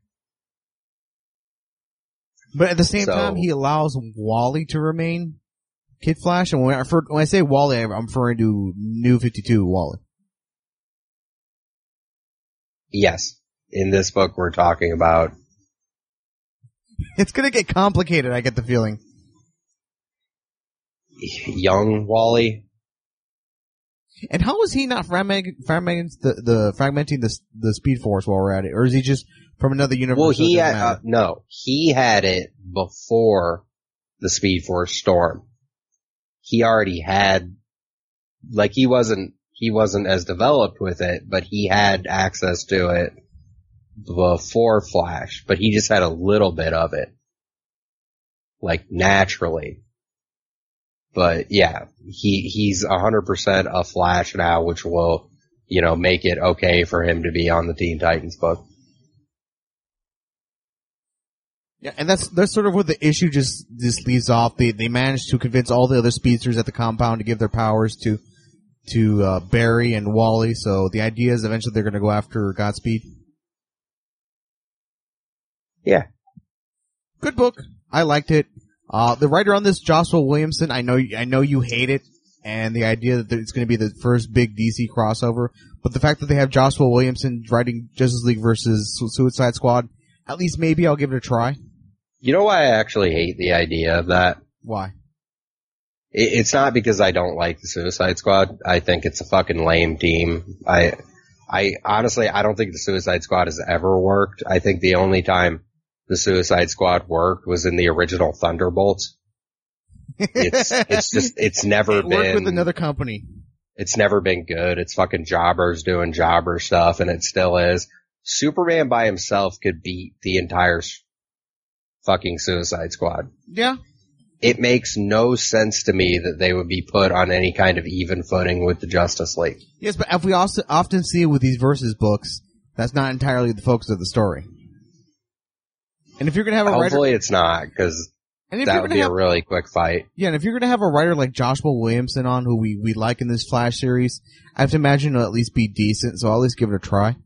But at the same So- time, he allows Wally to remain Kid Flash. And when I, refer, when I say Wally, I'm referring to New fifty-two Wally. Yes. In this book, we're talking about It's gonna get complicated, I get the feeling. young Wally. And how is he not fragmenting, fragmenting the, the fragmenting the the Speed Force while we're at it, or is he just from another universe? Well, so it he doesn't had, uh, matter? no, he had it before the Speed Force storm. He already had, like, he wasn't, he wasn't as developed with it, but he had access to it before Flash, but he just had a little bit of it. Like, naturally. But yeah, he, he's one hundred percent a Flash now, which will, you know, make it okay for him to be on the Teen Titans book. Yeah, and that's that's sort of where the issue just just leaves off. They they managed to convince all the other speedsters at the compound to give their powers to to uh, Barry and Wally. So the idea is eventually they're going to go after Godspeed. Yeah. Good book. I liked it. Uh, the writer on this, Joshua Williamson, I know I know you hate it, and the idea that it's going to be the first big D C crossover. But the fact that they have Joshua Williamson writing Justice League versus Su- Suicide Squad, at least maybe I'll give it a try. You know why I actually hate the idea of that? Why? It, it's not because I don't like the Suicide Squad. I think it's a fucking lame team. I, I honestly, I don't think the Suicide Squad has ever worked. I think the only time the Suicide Squad worked was in the original Thunderbolts. It's, it's just, it's never It been. worked with another company. It's never been good. It's fucking jobbers doing jobber stuff, and it still is. Superman by himself could beat the entire s- fucking Suicide Squad. Yeah. It makes no sense to me that they would be put on any kind of even footing with the Justice League. Yes, but if we also often see with these versus books, that's not entirely the focus of the story. And if you're gonna have a writer, Hopefully it's not, because and if that you're would gonna be have, a really quick fight. yeah, and if you're gonna have a writer like Joshua Williamson on, who we we like in this Flash series, I have to imagine it'll at least be decent. So I'll at least give it a try.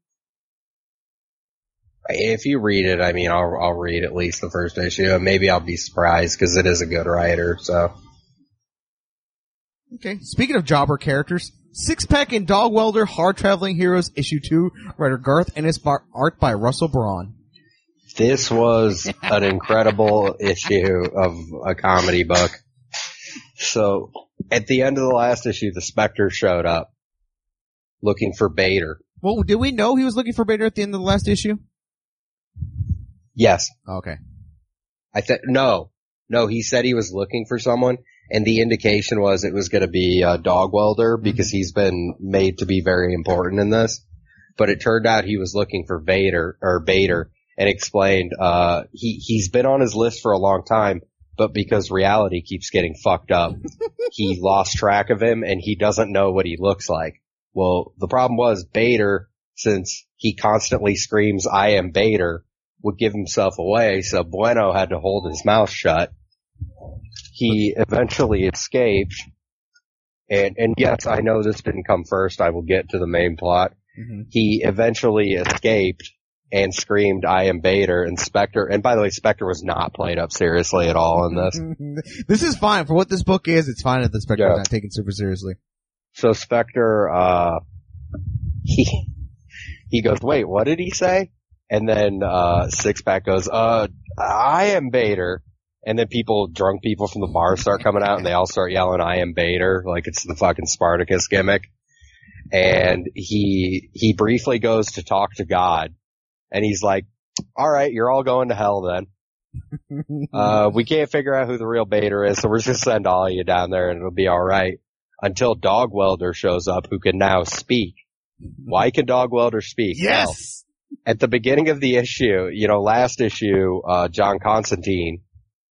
If you read it, I mean, I'll I'll read at least the first issue, and maybe I'll be surprised because it is a good writer. So, Okay. Speaking of jobber characters, Six Pack and Dog Welder, Hard Traveling Heroes, Issue Two, writer Garth Ennis, bar- art by Russell Braun. this was an incredible issue of a comedy book. So, at the end of the last issue, the Spectre showed up looking for Bader. Well, did we know he was looking for Bader at the end of the last issue? Yes. Okay. I think no, no. He said he was looking for someone, and the indication was it was going to be a Dog Welder because he's been made to be very important in this. But it turned out he was looking for Vader or Bader, and explained uh he he's been on his list for a long time, but because reality keeps getting fucked up, he lost track of him, and he doesn't know what he looks like. Well, the problem was Bader, since he constantly screams, "I am Bader," would give himself away, so Bueno had to hold his mouth shut. He eventually escaped, and, and yes, I know this didn't come first, I will get to the main plot. Mm-hmm. He eventually escaped and screamed, "I am Bader," and Spectre, and by the way, Spectre was not played up seriously at all in this. This is fine. For what this book is, it's fine that the Spectre Yeah. is not taken super seriously. So Spectre, uh, he, he goes, "Wait, what did he say?" And then, uh, Six Pack goes, uh, "I am Bader." And then people, drunk people from the bar start coming out and they all start yelling, "I am Bader," like it's the fucking Spartacus gimmick. And he, he briefly goes to talk to God, and he's like, "All right, you're all going to hell then. Uh, we can't figure out who the real Bader is, so we're just gonna send all of you down there and it'll be alright." Until Dog Welder shows up, who can now speak. Why can Dog Welder speak? Yes! Well, at the beginning of the issue, you know, last issue, uh, John Constantine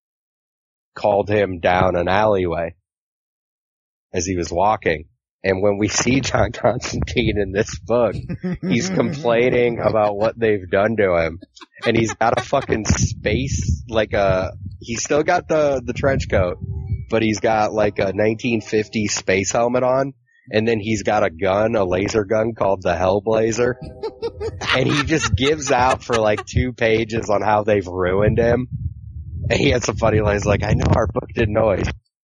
called him down an alleyway as he was walking. And when we see John Constantine in this book, he's complaining about what they've done to him. And he's got a fucking space, like a, he's still got the, the trench coat, but he's got like a nineteen fifty space helmet on. And then he's got a gun, a laser gun called the Hellblazer. And he just gives out for like two pages on how they've ruined him. And he had some funny lines like, "I know our book did noise."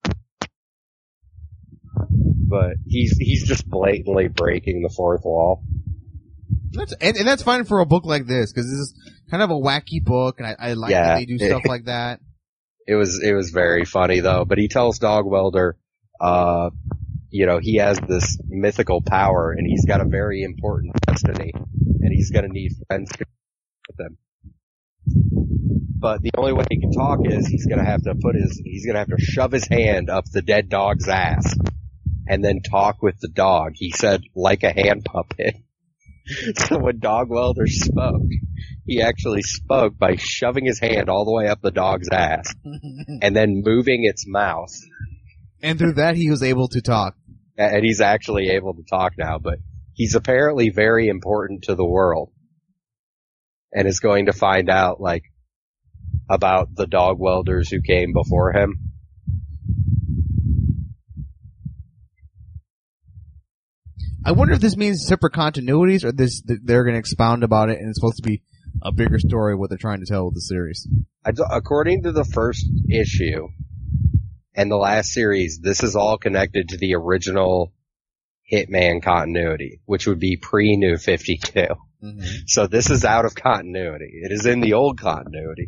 But he's, he's just blatantly breaking the fourth wall. That's, and, and that's fine for a book like this, because this is kind of a wacky book, and I, I like Yeah. that they do stuff like that. It was, it was very funny though, but he tells Dog Welder, uh, you know, he has this mythical power and he's got a very important destiny and he's gonna need friends to with him. But the only way he can talk is he's gonna have to put his, he's gonna have to shove his hand up the dead dog's ass and then talk with the dog. He said, like a hand puppet. So when Dog Welder spoke, he actually spoke by shoving his hand all the way up the dog's ass and then moving its mouth. And through that, he was able to talk. And he's actually able to talk now, but he's apparently very important to the world and is going to find out, like, about the dog welders who came before him. I wonder if this means separate continuities, or this they're going to expound about it, and it's supposed to be a bigger story of what they're trying to tell with the series. I, according to the first issue and the last series, this is all connected to the original Hitman continuity, which would be pre-New fifty-two. Mm-hmm. So this is out of continuity. It is in the old continuity.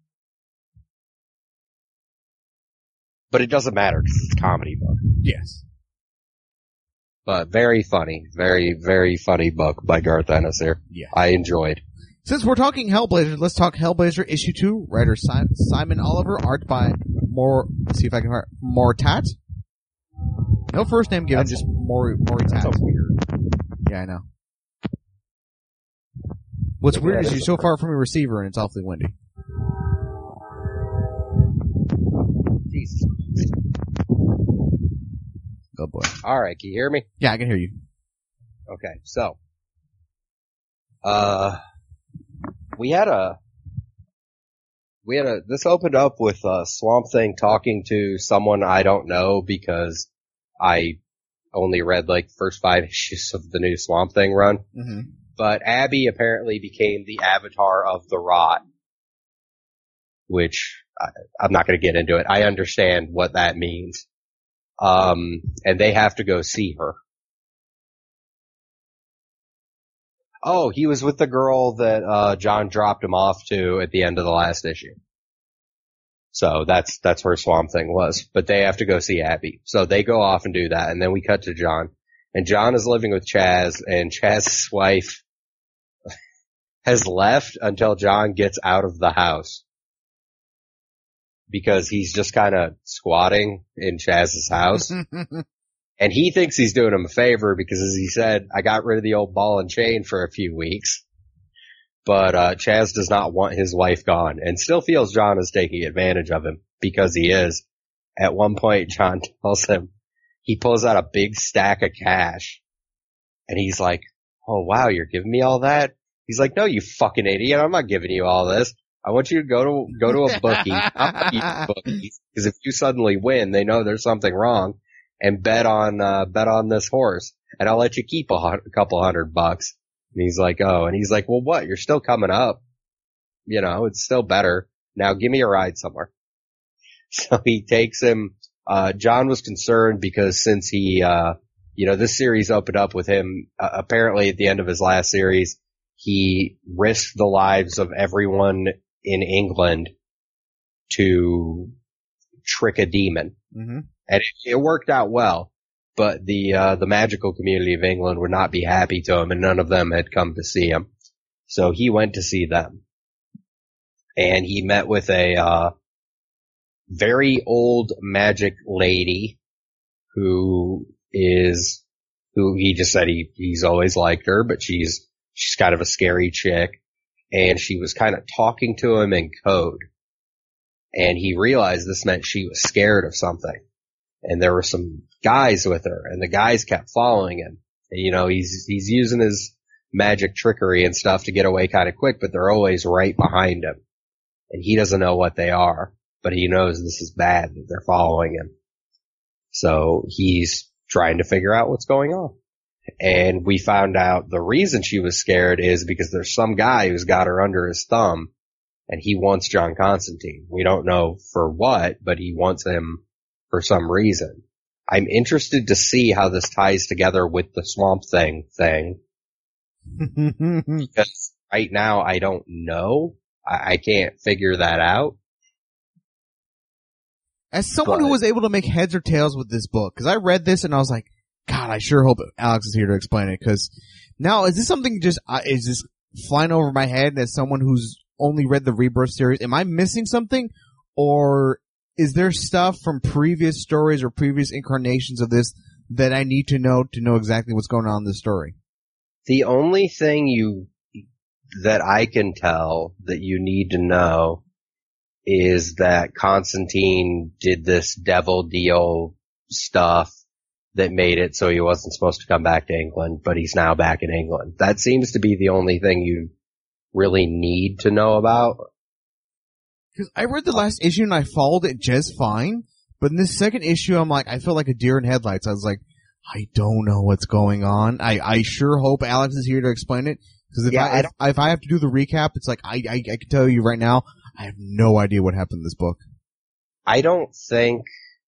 But it doesn't matter because it's a comedy book. Yes. But very funny. Very, very funny book by Garth Ennis here. Yeah. I enjoyed. Since we're talking Hellblazer, let's talk Hellblazer issue two. Writer si- Simon Oliver, art by Mor. Let's see if I can. Moritat. No first name given, That's just Mor Moritat. That's weird. Yeah, I know. What's Yeah, weird is that you're is so far from your receiver and it's awfully windy. Jesus. Oh boy. All right, can you hear me? Yeah, I can hear you. Okay, so, uh, we had a, we had a, this opened up with uh, Swamp Thing talking to someone I don't know because I only read like the first five issues of the new Swamp Thing run. Mm-hmm. But Abby apparently became the avatar of the Rot, which I, I'm not going to get into it. I understand what that means. Um, and they have to go see her. Oh, he was with the girl that, uh, John dropped him off to at the end of the last issue. So that's, that's where Swamp Thing was. But they have to go see Abby. So they go off and do that, and then we cut to John. And John is living with Chaz, and Chaz's wife has left until John gets out of the house. Because he's just kind of squatting in Chaz's house. And he thinks he's doing him a favor because, as he said, I got rid of the old ball and chain for a few weeks. But uh Chaz does not want his wife gone and still feels John is taking advantage of him because he is. At one point, John tells him, he pulls out a big stack of cash. And he's like, oh, wow, you're giving me all that? He's like, no, you fucking idiot. I'm not giving you all this. I want you to go to go to a bookie. Because if you suddenly win, they know there's something wrong. And bet on, uh, bet on this horse. And I'll let you keep a, hun- a couple hundred bucks. And he's like, oh, and he's like, well, what? You're still coming up. You know, it's still better. Now give me a ride somewhere. So he takes him, uh, John was concerned because since he, uh, you know, this series opened up with him, uh, apparently at the end of his last series, he risked the lives of everyone in England to trick a demon. Mm-hmm. And it, it worked out well, but the, uh, the magical community of England would not be happy to him, and none of them had come to see him. So he went to see them. And he met with a, uh, very old magic lady who is, who he just said he, he's always liked her, but she's, she's kind of a scary chick. And she was kind of talking to him in code. And he realized this meant she was scared of something. And there were some guys with her, and the guys kept following him. And, you know, he's, he's using his magic trickery and stuff to get away kind of quick, but they're always right behind him. And he doesn't know what they are, but he knows this is bad that they're following him. So he's trying to figure out what's going on. And we found out the reason she was scared is because there's some guy who's got her under his thumb, and he wants John Constantine. We don't know for what, but he wants him for some reason. I'm interested to see how this ties together with the Swamp Thing thing. Because right now I don't know. I, I can't figure that out. As someone But- who was able to make heads or tails with this book, because I read this and I was like, God, I sure hope Alex is here to explain it. Because now, is this something just, uh, is this flying over my head as someone who's only read the Rebirth series? Am I missing something? Or is there stuff from previous stories or previous incarnations of this that I need to know to know exactly what's going on in the story? The only thing you, that I can tell that you need to know is that Constantine did this devil deal stuff that made it so he wasn't supposed to come back to England, but he's now back in England. That seems to be the only thing you really need to know about. Because I read the last issue and I followed it just fine, but in this second issue, I'm like, I feel like a deer in headlights. I was like, I don't know what's going on. I, I sure hope Alex is here to explain it. Because if, Yeah, I, I if, if I have to do the recap, it's like, I, I, I can tell you right now, I have no idea what happened in this book. I don't think,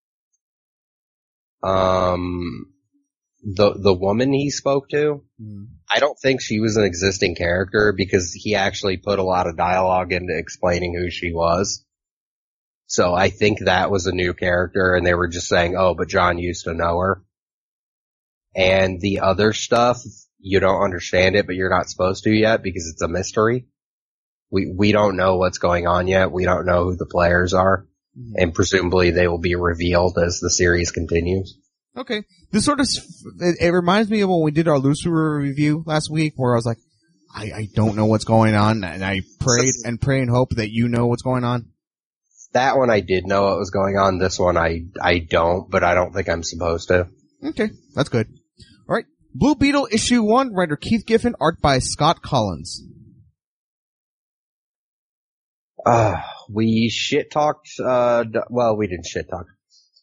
um, the, the woman he spoke to, Mm. I don't think she was an existing character because he actually put a lot of dialogue into explaining who she was. So I think that was a new character, and they were just saying, oh, but John used to know her. And the other stuff, you don't understand it, but you're not supposed to yet because it's a mystery. We, we don't know what's going on yet. We don't know who the players are. Mm. And presumably they will be revealed as the series continues. Okay. This sort of, it, it reminds me of when we did our Lucifer review last week where I was like, I, I don't know what's going on, and I prayed and pray and hope that you know what's going on. That one I did know what was going on. This one I, I don't, but I don't think I'm supposed to. Okay. That's good. Alright. Blue Beetle issue one, writer Keith Giffen, art by Scott Collins. Uh, we shit talked, uh, d- well, we didn't shit talk.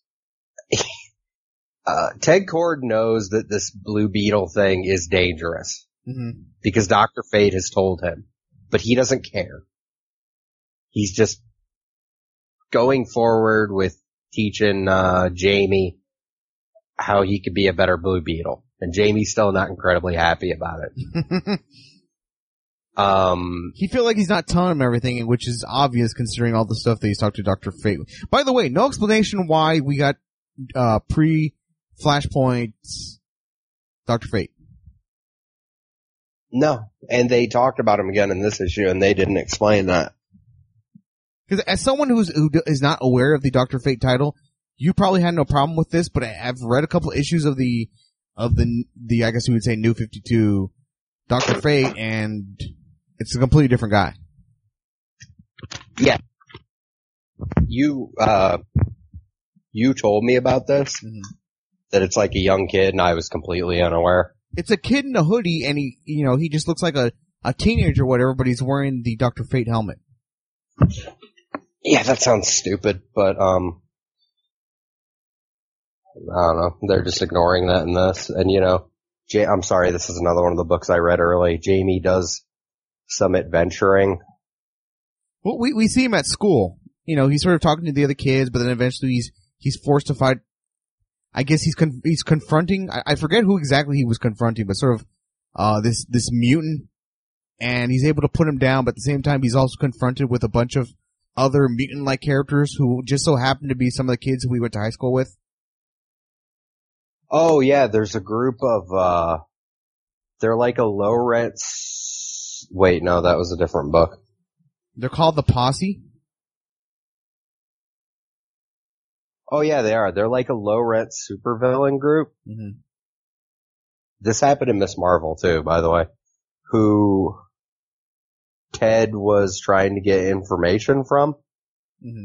uh, Ted Kord knows that this Blue Beetle thing is dangerous. Mm-hmm. Because Doctor Fate has told him. But he doesn't care. He's just going forward with teaching, uh, Jamie how he could be a better Blue Beetle. And Jamie's still not incredibly happy about it. um, he feel like he's not telling him everything, which is obvious considering all the stuff that he's talked to Doctor Fate. By the way, no explanation why we got, uh, pre-Flashpoint Doctor Fate. No. And they talked about him again in this issue, and they didn't explain that. Because as someone who's, who is not aware of the Doctor Fate title, you probably had no problem with this, but I've read a couple issues of the, of the, the, I guess you would say New fifty-two Doctor Fate, and it's a completely different guy. Yeah. You, uh, you told me about this, mm-hmm. that it's like a young kid, and I was completely unaware. It's a kid in a hoodie, and he, you know, he just looks like a, a teenager or whatever, but he's wearing the Doctor Fate helmet. Yeah, that sounds stupid, but, um, I don't know. They're just ignoring that in this. And, you know, J- I'm sorry, this is another one of the books I read early. Jamie does some adventuring. Well, we, we see him at school. You know, he's sort of talking to the other kids, but then eventually he's, he's forced to fight. I guess he's con- he's confronting, I, I forget who exactly he was confronting, but sort of, uh, this, this mutant. And he's able to put him down, but at the same time he's also confronted with a bunch of other mutant-like characters who just so happen to be some of the kids who we went to high school with. Oh yeah, there's a group of, uh, they're like a low rent, s- wait, no, that was a different book. They're called the Posse? Oh yeah, they are. They're like a low rent supervillain group. Mm-hmm. This happened in Miss Marvel too, by the way, who Ted was trying to get information from. Mm-hmm.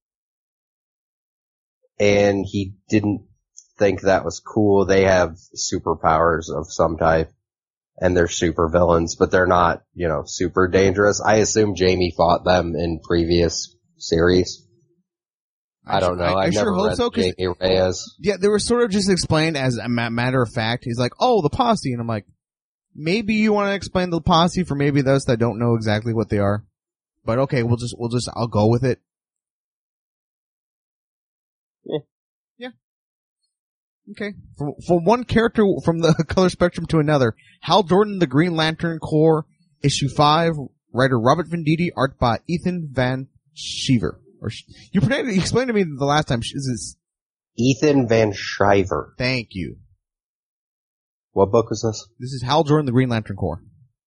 And he didn't think that was cool. They have superpowers of some type, and they're super villains, but they're not, you know, super dangerous. I assume Jamie fought them in previous series. I, I don't know. I, I I've sure never hope read so, Jamie Reyes. Yeah, they were sort of just explained as a ma- matter of fact. He's like, oh, the Posse. And I'm like, maybe you want to explain the Posse for maybe those that don't know exactly what they are. But okay, we'll just, we'll just, I'll go with it. Yeah. Yeah. Okay. For, for one character from the color spectrum to another, Hal Jordan, The Green Lantern Corps, issue five, writer Robert Venditti, art by Ethan Van Sciver. Or you, you explained to me the last time. Is this Ethan Van Sciver? Thank you. What book was this? This is Hal Jordan, The Green Lantern Corps.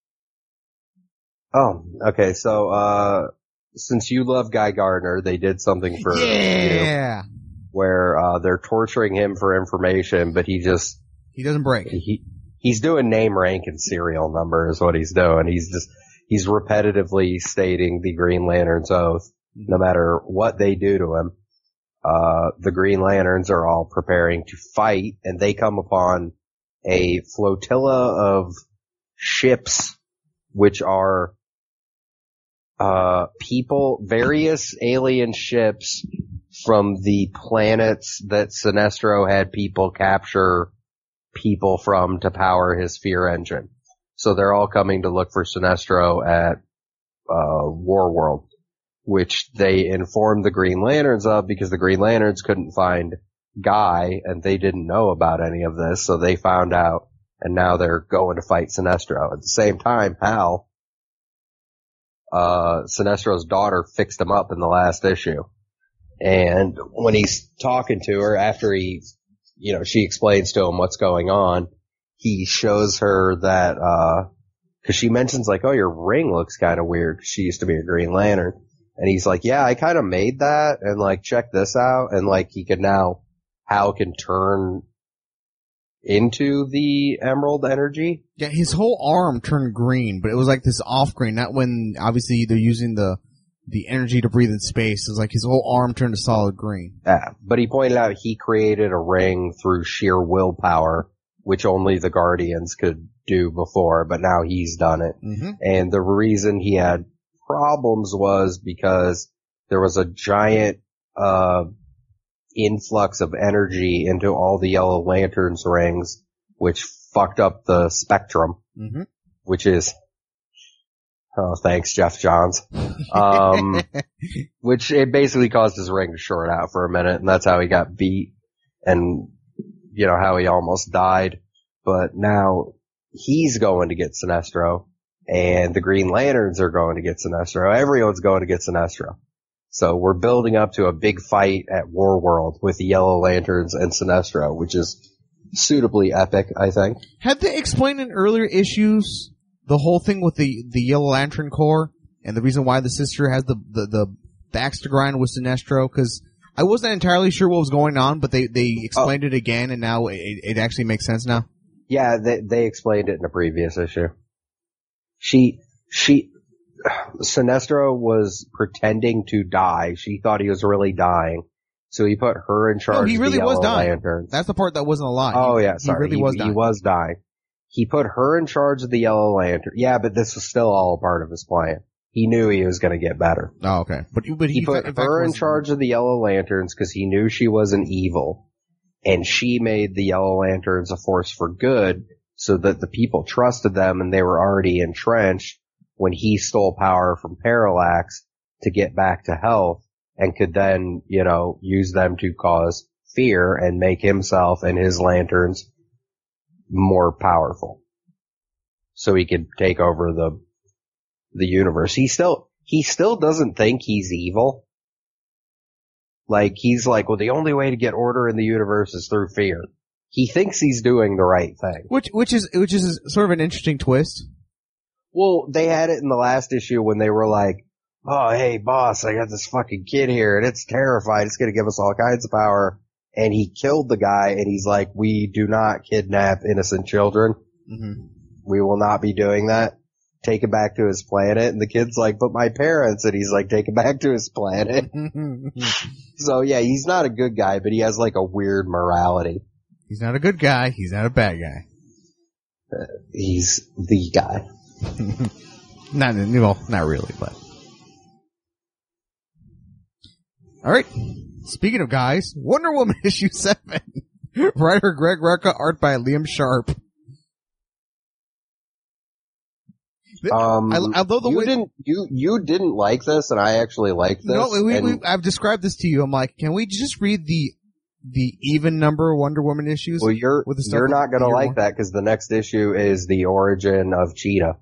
Oh, okay. So, uh, since you love Guy Gardner, they did something for yeah. you where uh they're torturing him for information, but he just he doesn't break. He he's doing name, rank, and serial number is what he's doing. He's just he's repetitively stating the Green Lantern's oath. No matter what they do to him, uh, the Green Lanterns are all preparing to fight, and they come upon a flotilla of ships, which are, uh, people, various alien ships from the planets that Sinestro had people capture people from to power his Fear engine. So they're all coming to look for Sinestro at, uh, Warworld, which they informed the Green Lanterns of because the Green Lanterns couldn't find Guy and they didn't know about any of this, so they found out and now they're going to fight Sinestro. At the same time, Hal, uh, Sinestro's daughter fixed him up in the last issue. And when he's talking to her after he, you know, she explains to him what's going on, he shows her that, uh, cause she mentions like, oh, your ring looks kind of weird. She used to be a Green Lantern. And he's like, yeah, I kind of made that, and like, check this out, and like, he can now, Hal can turn into the emerald energy. Yeah, his whole arm turned green, but it was like this off green, not when, obviously, they're using the, the energy to breathe in space. It was like his whole arm turned to solid green. Yeah, but he pointed out he created a ring through sheer willpower, which only the Guardians could do before, but now he's done it. Mm-hmm. And the reason he had problems was because there was a giant, uh, influx of energy into all the Yellow Lanterns rings, which fucked up the spectrum, Mm-hmm. which is, oh, thanks, Jeff Johns. Um, which it basically caused his ring to short out for a minute, and that's how he got beat, and, you know, how he almost died. But now he's going to get Sinestro, and the Green Lanterns are going to get Sinestro. Everyone's going to get Sinestro. So we're building up to a big fight at Warworld with the Yellow Lanterns and Sinestro, which is suitably epic, I think. Had they explained in earlier issues the whole thing with the, the Yellow Lantern Corps and the reason why the sister has the, the, the, the axe to grind with Sinestro? Because I wasn't entirely sure what was going on, but they, they explained oh. it again, and now it, it actually makes sense now. Yeah, they, they explained it in a previous issue. She, she, Sinestro was pretending to die. She thought he was really dying. So he put her in charge no, he really of the was Yellow dying. Lanterns. That's the part that wasn't a lie. Oh he, yeah, sorry. He really he, was dying. He was dying. He put her in charge of the Yellow Lantern. Yeah, but this was still all a part of his plan. He knew he was going to get better. Oh, okay. But, but he, he put in her in was, charge of the Yellow Lanterns because he knew she wasn't evil. And she made the Yellow Lanterns a force for good so that the people trusted them and they were already entrenched when he stole power from Parallax to get back to health and could then, you know, use them to cause fear and make himself and his lanterns more powerful. So he could take over the, the universe. He still, he still doesn't think he's evil. Like, he's like, well, the only way to get order in the universe is through fear. He thinks he's doing the right thing. Which, which is, which is sort of an interesting twist. Well, they had it in the last issue when they were like, oh, hey, boss, I got this fucking kid here, and it's terrified. It's going to give us all kinds of power. And he killed the guy, and he's like, we do not kidnap innocent children. Mm-hmm. We will not be doing that. Take him back to his planet. And the kid's like, but my parents. And he's like, take him back to his planet. So, yeah, he's not a good guy, but he has, like, a weird morality. He's not a good guy. He's not a bad guy. Uh, he's the guy. not, well, not really, but. Alright. Speaking of guys, Wonder Woman issue seven. Writer Greg Rucka, art by Liam Sharp. Um, I, although the you way, didn't, you, you didn't like this, and I actually liked this. No, we, and, we, I've described this to you. I'm like, can we just read the, the even number Wonder Woman issues? Well, you're, with the stuff you're not gonna like one? that, because the next issue is the origin of Cheetah.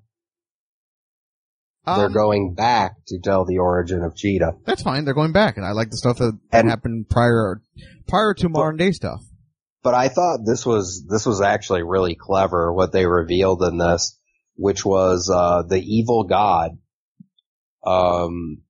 Um, They're going back to tell the origin of Cheetah. That's fine. They're going back, and I like the stuff that, that And- happened prior, prior to modern day stuff. But I thought this was, this was actually really clever, what they revealed in this, which was, uh, the evil god. Um,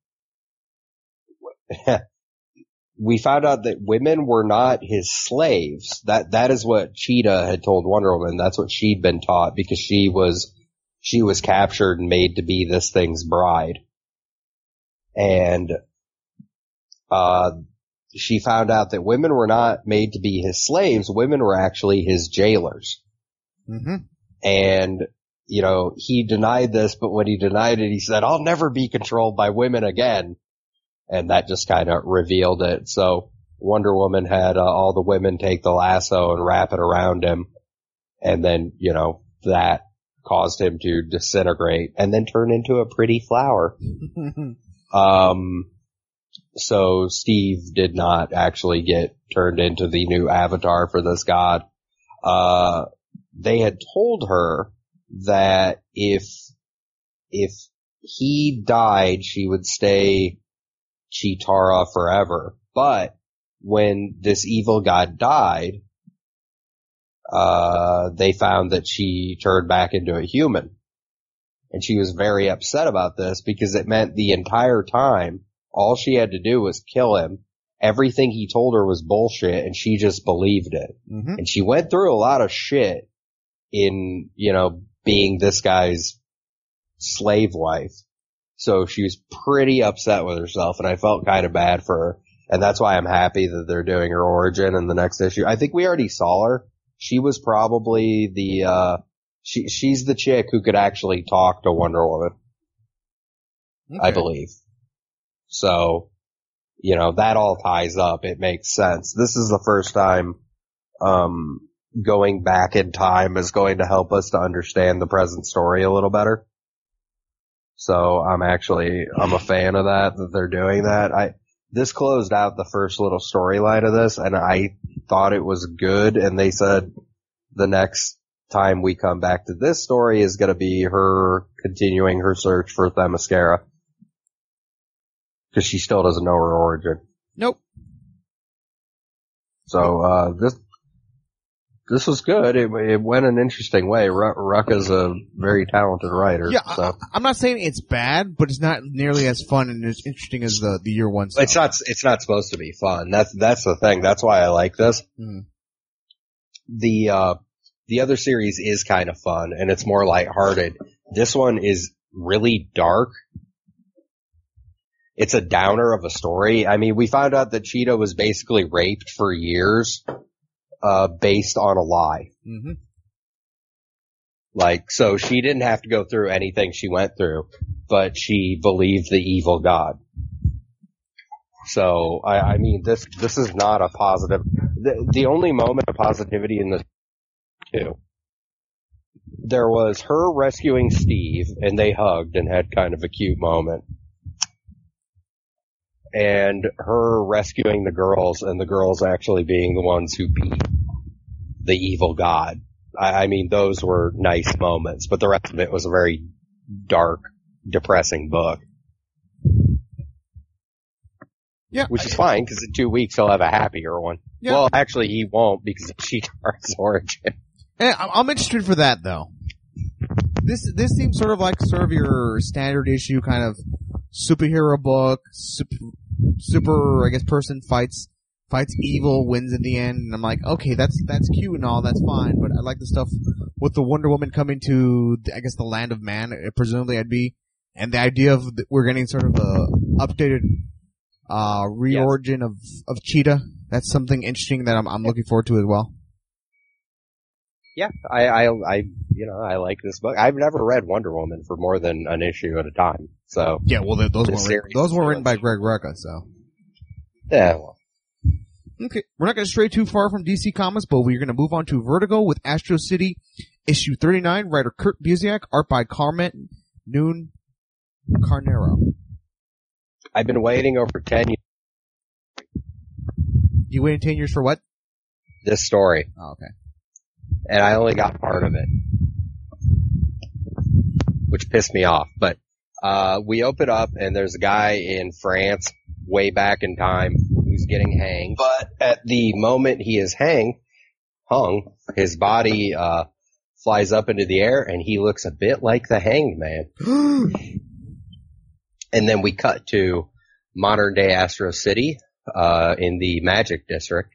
we found out that women were not his slaves. That, that is what Cheetah had told Wonder Woman. That's what she'd been taught, because she was, she was captured and made to be this thing's bride. And, uh, she found out that women were not made to be his slaves. Women were actually his jailers. Mm-hmm. And, you know, he denied this, but when he denied it, he said, I'll never be controlled by women again. And that just kind of revealed it. So Wonder Woman had uh, all the women take the lasso and wrap it around him. And then, you know, that caused him to disintegrate and then turn into a pretty flower. um, so Steve did not actually get turned into the new avatar for this god. Uh, they had told her that if, if he died, she would stay Cheetara forever. But when this evil god died, uh, they found that she turned back into a human. And she was very upset about this because it meant the entire time, all she had to do was kill him. Everything he told her was bullshit, and she just believed it. Mm-hmm. And she went through a lot of shit in, you know, being this guy's slave wife. So she was pretty upset with herself, and I felt kind of bad for her. And that's why I'm happy that they're doing her origin in the next issue. I think we already saw her. She was probably the, uh, she, she's the chick who could actually talk to Wonder Woman. Okay. I believe. So, you know, that all ties up. It makes sense. This is the first time, um, going back in time is going to help us to understand the present story a little better. So I'm actually, I'm a fan of that, that they're doing that. I, this closed out the first little storyline of this, and I thought it was good, and they said the next time we come back to this story is going to be her continuing her search for Themyscira. Because she still doesn't know her origin. Nope. So, uh, this, this was good. It, it went an interesting way. Ruck, Ruck is a very talented writer. Yeah, so. I, I'm not saying it's bad, but it's not nearly as fun and as interesting as the, the year one stuff. It's not, it's not supposed to be fun. That's, that's the thing. That's why I like this. Mm. The, uh, the other series is kind of fun and it's more lighthearted. This one is really dark. It's a downer of a story. I mean, we found out that Cheetah was basically raped for years, uh, based on a lie. Mm-hmm. Like, so she didn't have to go through anything she went through, but she believed the evil god. So, I, I mean, this, this is not a positive, the, the only moment of positivity in this, too. There was her rescuing Steve, and they hugged and had kind of a cute moment. And her rescuing the girls, and the girls actually being the ones who beat the evil god. I, I mean, those were nice moments, but the rest of it was a very dark, depressing book. Yeah. Which is fine, because in two weeks he'll have a happier one. Yeah. Well, actually he won't, because of Cheetar's origin. Eh, I'm interested for that, though. This this seems sort of like sort of your standard issue kind of superhero book, super, super I guess, person fights fights evil, wins in the end, and I'm like, okay, that's that's cute and all, that's fine, but I like the stuff with the Wonder Woman coming to, I guess, the land of man, presumably I'd be, and the idea of the, we're getting sort of a updated uh reorigin yes. of of Cheetah. That's something interesting that I'm I'm looking forward to as well. Yeah, I, I, I, you know, I like this book. I've never read Wonder Woman for more than an issue at a time, so. Yeah, well, those were those were written by Greg Rucka, so. Yeah, well. Okay, we're not going to stray too far from D C Comics, but we're going to move on to Vertigo with Astro City, issue thirty-nine, writer Kurt Busiek, art by Carmen Noon Carnero. I've been waiting over ten years. You waited ten years for what? This story. Oh, okay. And I only got part of it, which pissed me off. But uh we open up, and there's a guy in France way back in time who's getting hanged. But at the moment he is hang, hung, his body uh flies up into the air, and he looks a bit like the Hanged Man. And then we cut to modern day Astro City uh in the Magic District.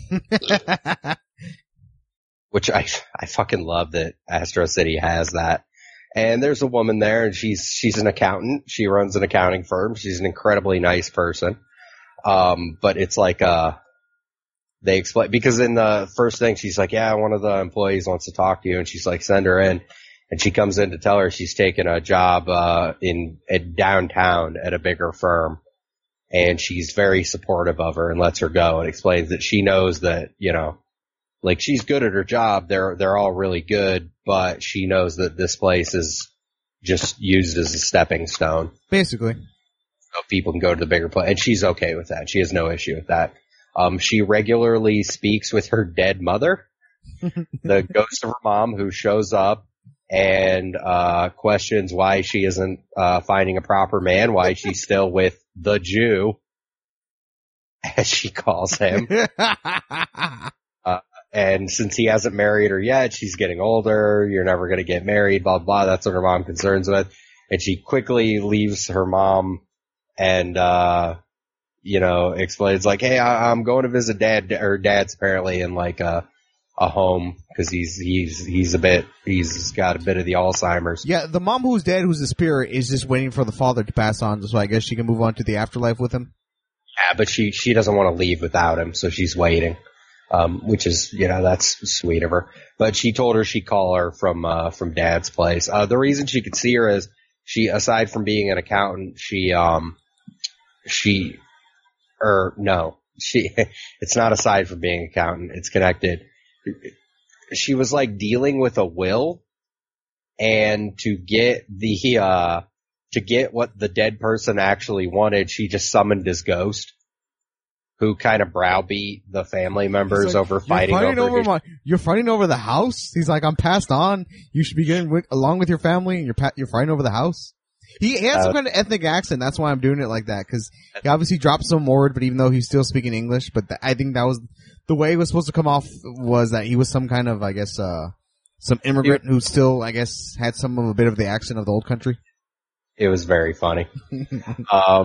Which I, I fucking love that Astro City has that. And there's a woman there, and she's, she's an accountant. She runs an accounting firm. She's an incredibly nice person. Um, but it's like, uh, they explain, because in the first thing she's like, yeah, one of the employees wants to talk to you, and she's like, send her in. And she comes in to tell her she's taken a job, uh, in, at downtown at a bigger firm. And she's very supportive of her and lets her go, and explains that she knows that, you know, like, she's good at her job. They're, they're all really good, but she knows that this place is just used as a stepping stone. Basically. So people can go to the bigger place. And she's okay with that. She has no issue with that. Um, she regularly speaks with her dead mother, the ghost of her mom, who shows up and, uh, questions why she isn't, uh, finding a proper man, why she's still with the Jew, as she calls him. uh, And since he hasn't married her yet, she's getting older, you're never going to get married, blah, blah, that's what her mom concerns with. And she quickly leaves her mom and, uh, you know, explains like, hey, I, I'm going to visit dad, her dad's apparently in like a, a home, cause he's, he's, he's a bit, he's got a bit of the Alzheimer's. Yeah, the mom who's dead, who's a spirit, is just waiting for the father to pass on, so I guess she can move on to the afterlife with him. Yeah, but she, she doesn't want to leave without him, so she's waiting. Um, which is, you know, that's sweet of her. But she told her she'd call her from, uh, from Dad's place. Uh, the reason she could see her is she, aside from being an accountant, she, um, she, or no, she, it's not aside from being accountant. It's connected. She was like dealing with a will, and to get the, uh, to get what the dead person actually wanted, she just summoned his ghost, who kind of browbeat the family members Like, over you're fighting, fighting over, over his- my, you're fighting over the house. He's like, I'm passed on. You should be getting with, along with your family, and you're pa- you're fighting over the house. He, he has Uh, some kind of ethnic accent. That's why I'm doing it like that, because he obviously dropped some word, but even though he's still speaking English, but th- I think that was the way it was supposed to come off, was that he was some kind of, I guess, uh, some immigrant who still, I guess, had some of a bit of the accent of the old country. It was very funny. um,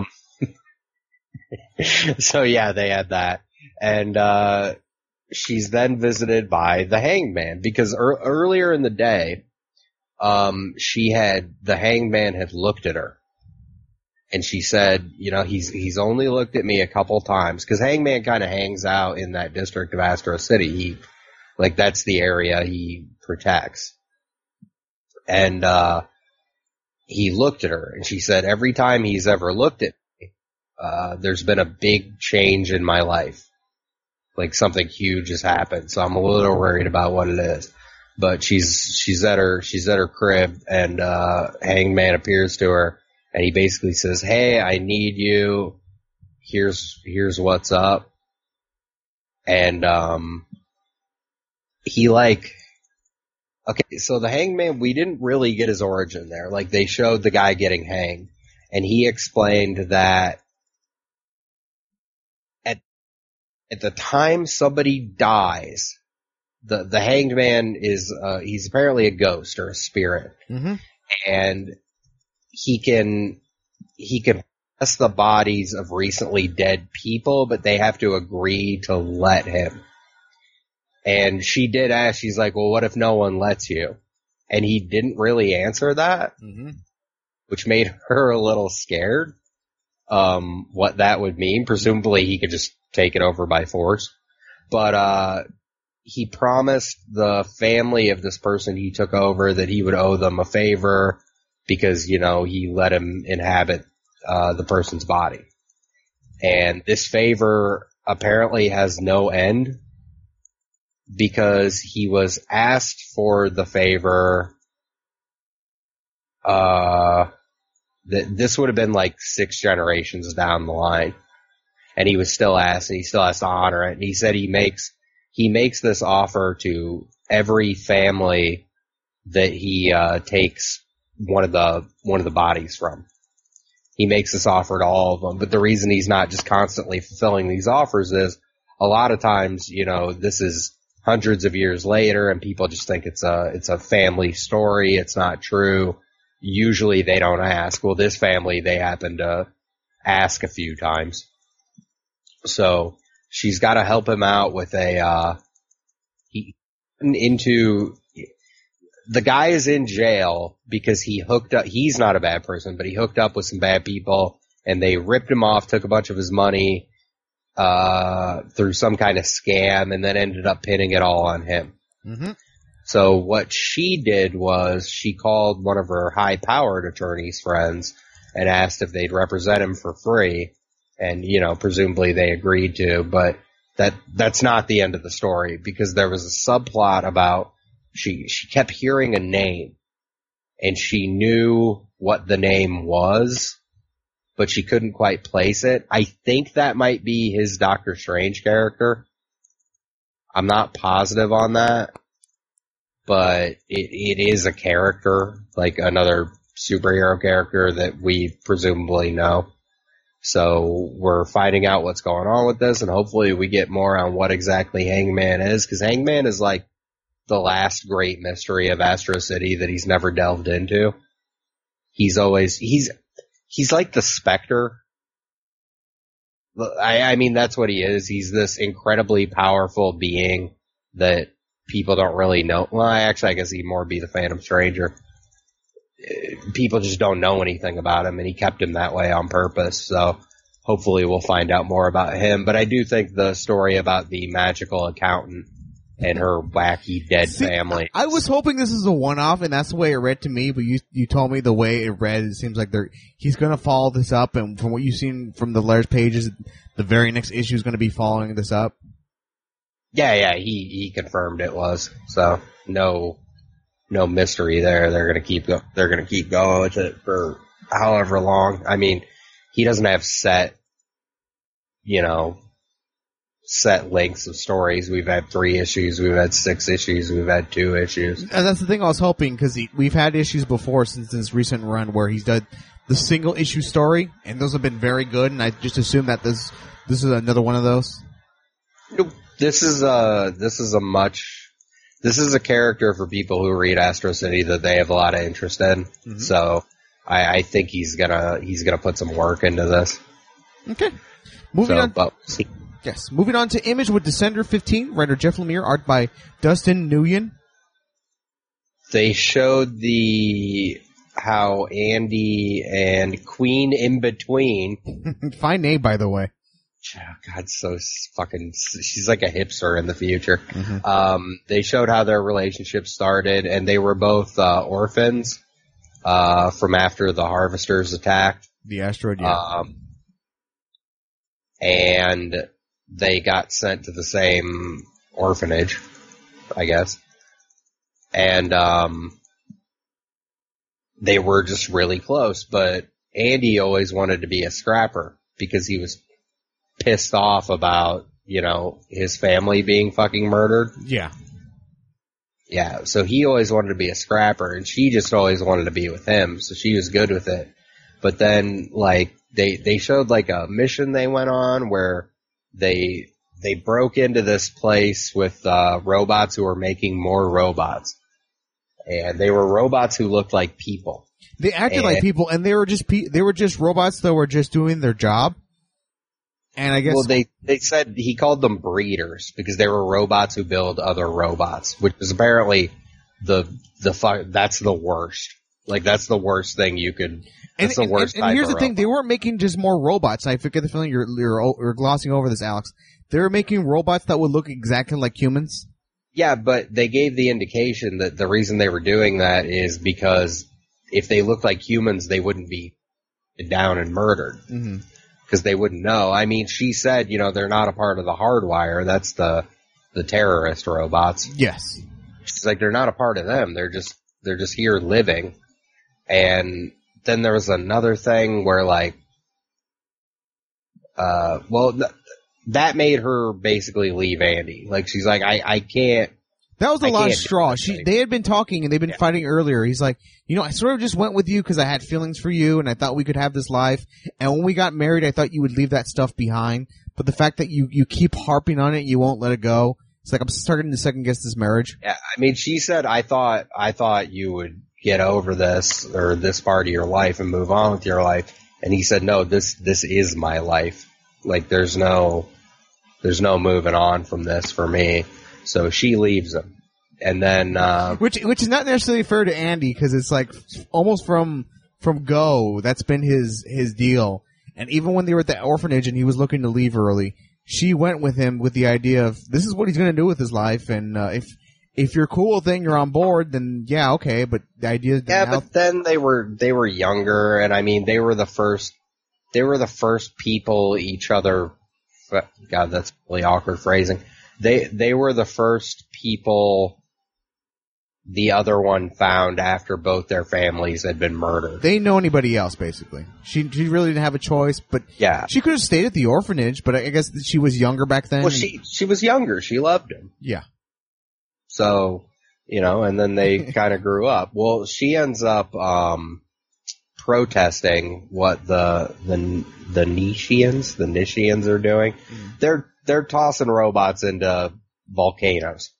so yeah, they had that. And, uh, she's then visited by the hangman, because er- earlier in the day, um, she had, the hangman had looked at her. And she said, you know, he's, he's only looked at me a couple times, cause hangman kind of hangs out in that district of Astro City. He, like, that's the area he protects. And, uh, he looked at her, and she said, every time he's ever looked at me, uh, there's been a big change in my life. Like, something huge has happened, so I'm a little worried about what it is. But she's, she's at her, she's at her crib, and, uh, Hangman appears to her, and he basically says, hey, I need you. Here's, here's what's up. And, um, he like, okay, so the hangman, we didn't really get his origin there. Like, they showed the guy getting hanged, and he explained that at at the time somebody dies, the the hanged man is uh, he's apparently a ghost or a spirit, Mm-hmm. and he can he can possess the bodies of recently dead people, but they have to agree to let him. And she did ask, she's like, well, what if no one lets you? And he didn't really answer that, Mm-hmm. which made her a little scared, um, what that would mean. Presumably he could just take it over by force. But, uh, he promised the family of this person he took over that he would owe them a favor because, you know, he let him inhabit, uh, the person's body. And this favor apparently has no end, because he was asked for the favor, uh, th- this would have been like six generations down the line. And he was still asked, and he still has to honor it. And he said he makes, he makes this offer to every family that he, uh, takes one of the, one of the bodies from. He makes this offer to all of them. But the reason he's not just constantly fulfilling these offers is a lot of times, you know, this is hundreds of years later, and people just think it's a it's a family story. It's not true. Usually they don't ask. Well, this family, they happen to ask a few times. So she's got to help him out with a uh he into the guy is in jail because he hooked up. He's not a bad person, but he hooked up with some bad people, and they ripped him off, took a bunch of his money, uh, through some kind of scam, and then ended up pinning it all on him. Mm-hmm. So what she did was she called one of her high-powered attorney's friends and asked if they'd represent him for free. And, you know, presumably they agreed to, but that, that's not the end of the story, because there was a subplot about she, she kept hearing a name, and she knew what the name was, but she couldn't quite place it. I think that might be his Doctor Strange character. I'm not positive on that, but it, it is a character, like another superhero character that we presumably know. So we're finding out what's going on with this, and hopefully we get more on what exactly Hangman is, because Hangman is like the last great mystery of Astro City that he's never delved into. He's always, he's, He's like the Spectre. I, I mean, that's what he is. He's this incredibly powerful being that people don't really know. Well, actually, I guess he'd more be the Phantom Stranger. People just don't know anything about him, and he kept him that way on purpose. So hopefully we'll find out more about him. But I do think the story about the magical accountant and her wacky dead See, family. I was hoping this is a one-off, and that's the way it read to me. But you you told me the way it read, it seems like they're he's going to follow this up. And from what you've seen from the letters pages, the very next issue is going to be following this up. Yeah, yeah, he he confirmed it was. So no no mystery there. They're going to keep go, they're going to keep going with it for however long. I mean, he doesn't have set, you know, set lengths of stories. We've had three issues, we've had six issues, we've had two issues. And that's the thing I was hoping, because we've had issues before since this recent run where he's done the single issue story, and those have been very good, and I just assume that this this is another one of those. This is a, this is a much, this is a character for people who read Astro City that they have a lot of interest in. Mm-hmm. So I, I think he's gonna, he's gonna put some work into this. Okay. Moving so, on. But, see. Yes. Moving on to Image with Descender fifteen, writer Jeff Lemire, art by Dustin Nguyen. They showed the, how Andy and Queen in between. Fine name, by the way. Oh, God, so fucking, she's like a hipster in the future. Mm-hmm. Um, they showed how their relationship started, and they were both, uh, orphans, uh, from after the Harvesters attacked. The asteroid, yeah. Um, and they got sent to the same orphanage, I guess. And, um, they were just really close, but Andy always wanted to be a scrapper because he was pissed off about, you know, his family being fucking murdered. Yeah. Yeah, so he always wanted to be a scrapper, and she just always wanted to be with him, so she was good with it. But then, like, they, they showed, like, a mission they went on where they, they broke into this place with, uh, robots who were making more robots. And they were robots who looked like people. They acted and, like people, and they were just pe- they were just robots that were just doing their job. And I guess well, they they said he called them breeders because they were robots who build other robots, which is apparently the the fu- that's the worst. Like that's the worst thing you could. That's and, the worst. And, and here's the robot. thing: they weren't making just more robots. I forget the feeling you're, you're you're glossing over this, Alex. They were making robots that would look exactly like humans. Yeah, but they gave the indication that the reason they were doing that is because if they looked like humans, they wouldn't be down and murdered. Mm-hmm. Because they wouldn't know. I mean, she said, you know, they're not a part of the Hardwire. That's the the terrorist robots. Yes. She's like, they're not a part of them. They're just they're just here living. And then there was another thing where, like, uh, well, th- that made her basically leave Andy. Like, she's like, I, I can't. That was a I lot of can't straw. She, they had been talking and they've been yeah. fighting earlier. He's like, you know, I sort of just went with you because I had feelings for you and I thought we could have this life. And when we got married, I thought you would leave that stuff behind. But the fact that you, you keep harping on it, you won't let it go. It's like I'm starting to second guess this marriage. Yeah, I mean, she said, I thought, I thought you would get over this or this part of your life and move on with your life. And he said, no, this, this is my life. Like, there's no, there's no moving on from this for me. So she leaves him. And then, uh, which, which is not necessarily fair to Andy, cause it's like, almost from, from go, that's been his, his deal. And even when they were at the orphanage and he was looking to leave early, she went with him with the idea of, this is what he's gonna do with his life, and, uh, if, if you're cool with it and you're on board, then yeah, okay, but the idea is yeah, now- but then they were, they were younger, and I mean, they were the first, they were the first people each other, God, that's really awkward phrasing. They, they were the first people the other one found after both their families had been murdered. They didn't know anybody else, basically. She she really didn't have a choice, but yeah. She could have stayed at the orphanage, but I guess she was younger back then. Well, she she was younger. She loved him. Yeah. So, you know, and then they kind of grew up. Well, she ends up um, protesting what the the the Nishians, the Nishians are doing. Mm. They're they're tossing robots into volcanoes.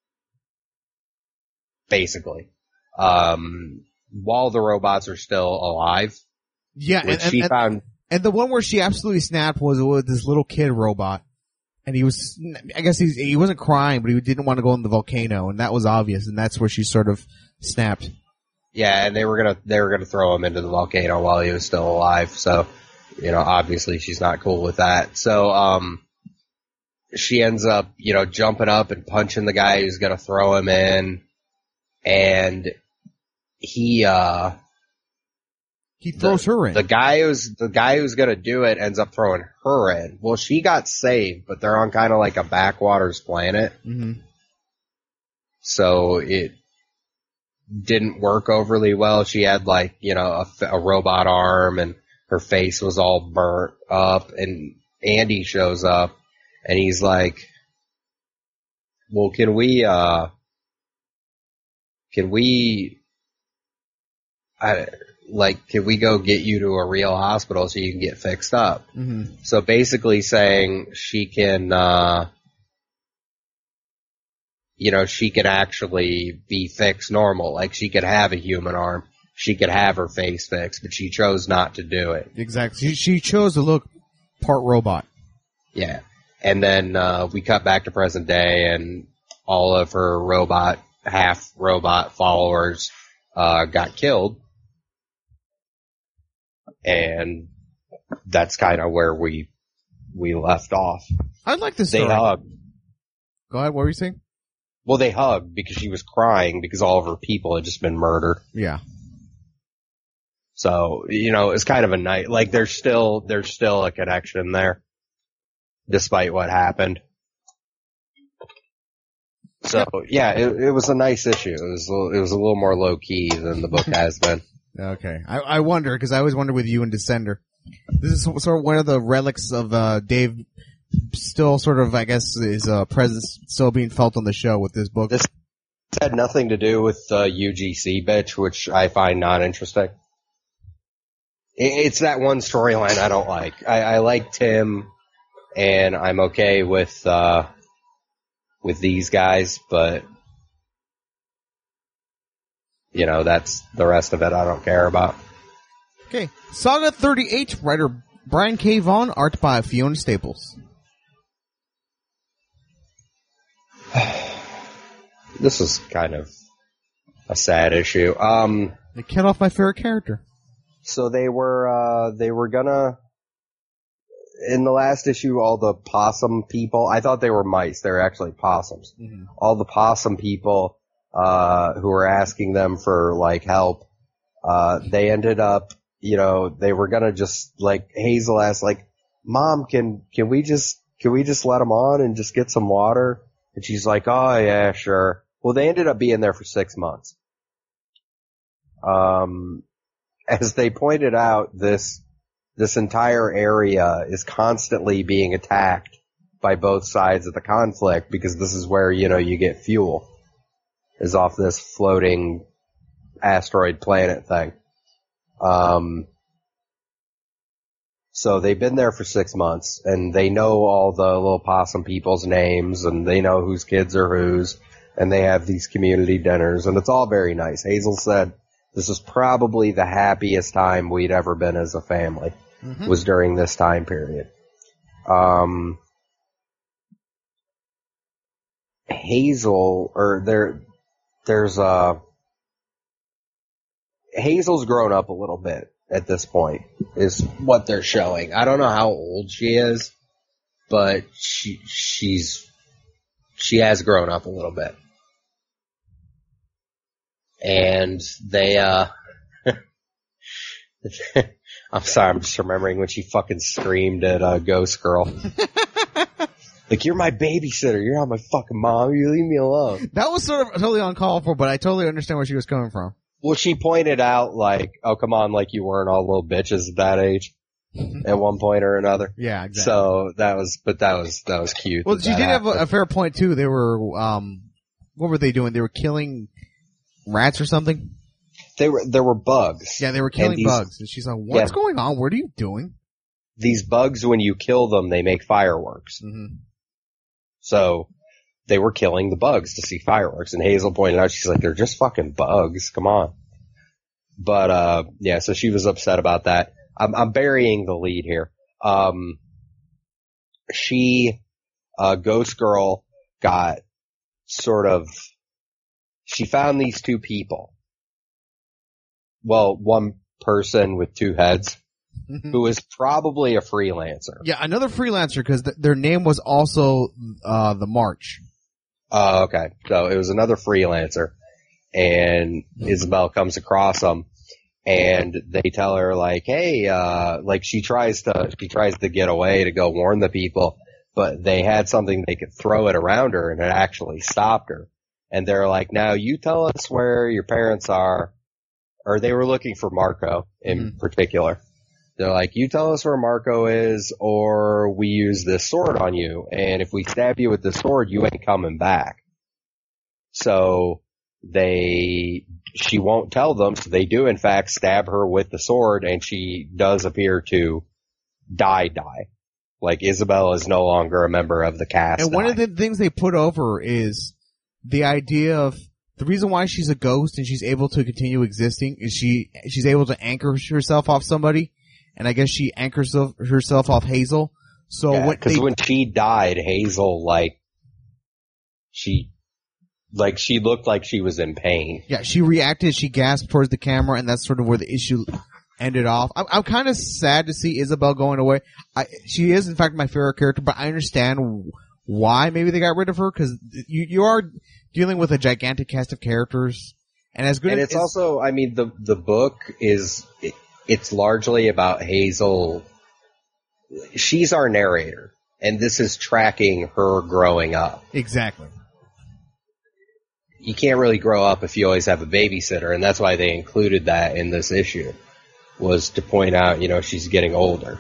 Basically, um, while the robots are still alive. Yeah, which and, she and, found, and the one where she absolutely snapped was with this little kid robot, and he was, I guess he's, he wasn't crying, but he didn't want to go in the volcano, and that was obvious, and that's where she sort of snapped. Yeah, and they were gonna they were gonna throw him into the volcano while he was still alive. So, you know, obviously she's not cool with that. So, um, she ends up, you know, jumping up and punching the guy who's gonna throw him in, and he, uh, He throws the, her in. The guy who's, the guy who's gonna do it ends up throwing her in. Well, she got saved, but they're on kind of like a backwaters planet. Mm-hmm. So it didn't work overly well. She had like, you know, a, a robot arm and her face was all burnt up, and Andy shows up and he's like, well, can we, uh, can we, I, like, can we go get you to a real hospital so you can get fixed up? Mm-hmm. So basically saying she can, uh, you know, she could actually be fixed normal. Like, she could have a human arm. She could have her face fixed, but she chose not to do it. Exactly. She, she chose to look part robot. Yeah. And then, uh, we cut back to present day and all of her robot, half robot followers, uh, got killed. And that's kind of where we, we left off. I like this They story. hugged. Go ahead, what were you saying? Well, they hugged because she was crying because all of her people had just been murdered. Yeah. So, you know, it's kind of a night, like there's still, there's still a connection there, despite what happened. So, yeah, it, it was a nice issue. It was, a little, it was a little more low key than the book has been. Okay. I, I wonder, because I always wonder with you and Descender. This is sort of one of the relics of, uh, Dave still sort of, I guess, his, uh, presence still being felt on the show with this book. This had nothing to do with, uh, U G C, bitch, which I find not interesting. It's that one storyline I don't like. I, I like Tim, and I'm okay with, uh, with these guys, but, you know, that's the rest of it I don't care about. Okay. Saga thirty-eight, writer Brian K. Vaughan, art by Fiona Staples. This is kind of a sad issue. Um, They cut off my favorite character. so they were, uh, they were gonna, in the last issue, all the possum people, I thought they were mice, they were actually possums. Mm-hmm. All the possum people, uh, who were asking them for, like, help, uh, they ended up, you know, they were gonna just, like, Hazel asked, like, Mom, can, can we just, can we just let them on and just get some water? And she's like, oh yeah, sure. Well, they ended up being there for six months. Um, as they pointed out, this, this entire area is constantly being attacked by both sides of the conflict because this is where, you know, you get fuel, is off this floating asteroid planet thing. Um, so they've been there for six months and they know all the little possum people's names and they know whose kids are whose, and they have these community dinners and it's all very nice. Hazel said this is probably the happiest time we'd ever been as a family, mm-hmm. was during this time period. Um, Hazel, or there, there's a, Hazel's grown up a little bit at this point, is what they're showing. I don't know how old she is, but she, she's, she has grown up a little bit. And they, uh, I'm sorry, I'm just remembering when she fucking screamed at, uh, Ghost Girl. Like, you're my babysitter, you're not my fucking mom, you leave me alone. That was sort of totally uncalled for, but I totally understand where she was coming from. Well, she pointed out, like, oh, come on, like you weren't all little bitches at that age at one point or another. Yeah, exactly. So that was, but that was, that was cute. Well, that she that did have a, happened. a fair point too. They were, um, what were they doing? They were killing rats or something? They were, there were bugs. Yeah, they were killing these, bugs. And she's like, what's yeah. going on? What are you doing? These bugs, when you kill them, they make fireworks. Mm-hmm. So they were killing the bugs to see fireworks. And Hazel pointed out, she's like, they're just fucking bugs. Come on. But, uh, yeah, so she was upset about that. I'm, I'm burying the lead here. Um, she, uh, Ghost Girl got sort of, she found these two people. Well, one person with two heads. who is probably a freelancer. Yeah, another freelancer because th- their name was also uh the March. Oh, okay. So it was another freelancer, and Isabel comes across them, and they tell her like, "Hey, uh, like she tries to she tries to get away to go warn the people, but they had something they could throw it around her, and it actually stopped her." And they're like, "Now you tell us where your parents are," or they were looking for Marco in mm-hmm. particular. They're like, "You tell us where Marco is, or we use this sword on you. And if we stab you with the sword, you ain't coming back." So they, she won't tell them. So they do, in fact, stab her with the sword, and she does appear to die, die. Like Isabel is no longer a member of the cast. And one die. of the things they put over is the idea of the reason why she's a ghost and she's able to continue existing is she she's able to anchor herself off somebody. And I guess she anchors herself off Hazel. So yeah, when because they, when she died, Hazel, like, she, like, she looked like she was in pain. Yeah, she reacted, she gasped towards the camera, and that's sort of where the issue ended off. I'm, I'm kind of sad to see Isabel going away. I, she is, in fact, my favorite character, but I understand why maybe they got rid of her, because you, you are dealing with a gigantic cast of characters. And as good and as it's also, I mean, the, the book is... It, It's largely about Hazel. She's our narrator, and this is tracking her growing up. Exactly. You can't really grow up if you always have a babysitter, and that's why they included that in this issue, was to point out, you know, she's getting older.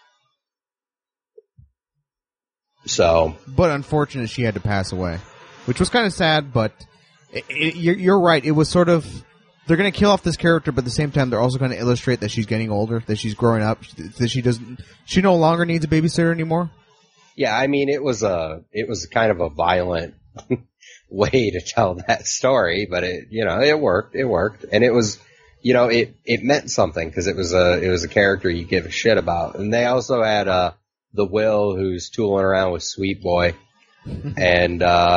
So. But unfortunately, she had to pass away, which was kind of sad, but it, it, you're, you're right. It was sort of... They're going to kill off this character, but at the same time, they're also going to illustrate that she's getting older, that she's growing up, that she doesn't, she no longer needs a babysitter anymore. Yeah, I mean, it was a, it was kind of a violent way to tell that story, but it, you know, it worked, it worked, and it was, you know, it, it meant something because it was a, it was a character you give a shit about, and they also had uh the Will who's tooling around with Sweet Boy, and uh,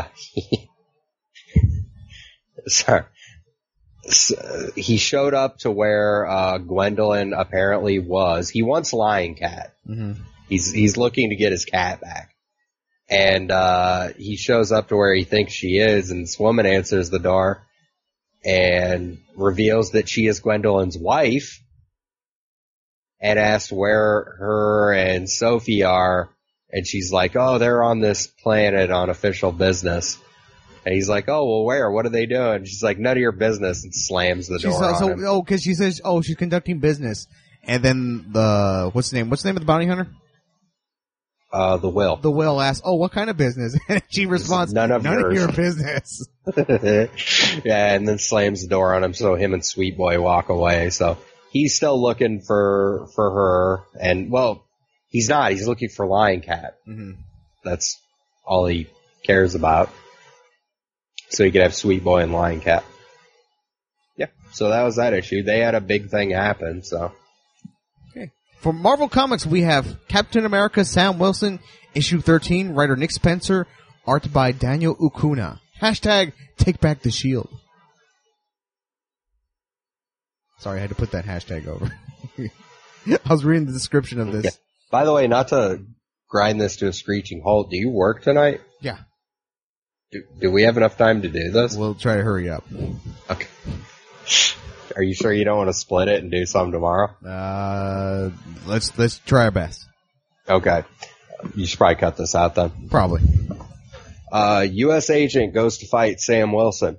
sorry. He showed up to where uh Gwendolyn apparently was. He wants Lion Cat. Mm-hmm. He's he's looking to get his cat back. And uh he shows up to where he thinks she is, and this woman answers the door and reveals that she is Gwendolyn's wife and asks where her and Sophie are, and she's like, "Oh, they're on this planet on official business." And he's like, "Oh, well, where? What are they doing?" She's like, "None of your business," and slams the she's door also, on him. Oh, because she says, "Oh, she's conducting business," and then the what's the name? What's the name of the bounty hunter? Uh, the Will. The Will asks, "Oh, what kind of business?" And she responds, "None of None yours. of your business." Yeah, and then slams the door on him. So him and Sweet Boy walk away. So he's still looking for for her, and well, he's not. He's looking for Lion Cat. Mm-hmm. That's all he cares about. So he could have Sweet Boy and Lion Cat. Yeah, so that was that issue. They had a big thing happen, so. Okay. For Marvel Comics, we have Captain America Sam Wilson, issue thirteen, writer Nick Spencer, art by Daniel Ukuna. Hashtag Take Back the Shield. Sorry, I had to put that hashtag over. I was reading the description of this. Yeah. By the way, not to grind this to a screeching halt, do you work tonight? Yeah. Do, do we have enough time to do this? We'll try to hurry up. Okay. Are you sure you don't want to split it and do some tomorrow? Uh, let's let's try our best. Okay. You should probably cut this out then. Probably. Uh, U S agent goes to fight Sam Wilson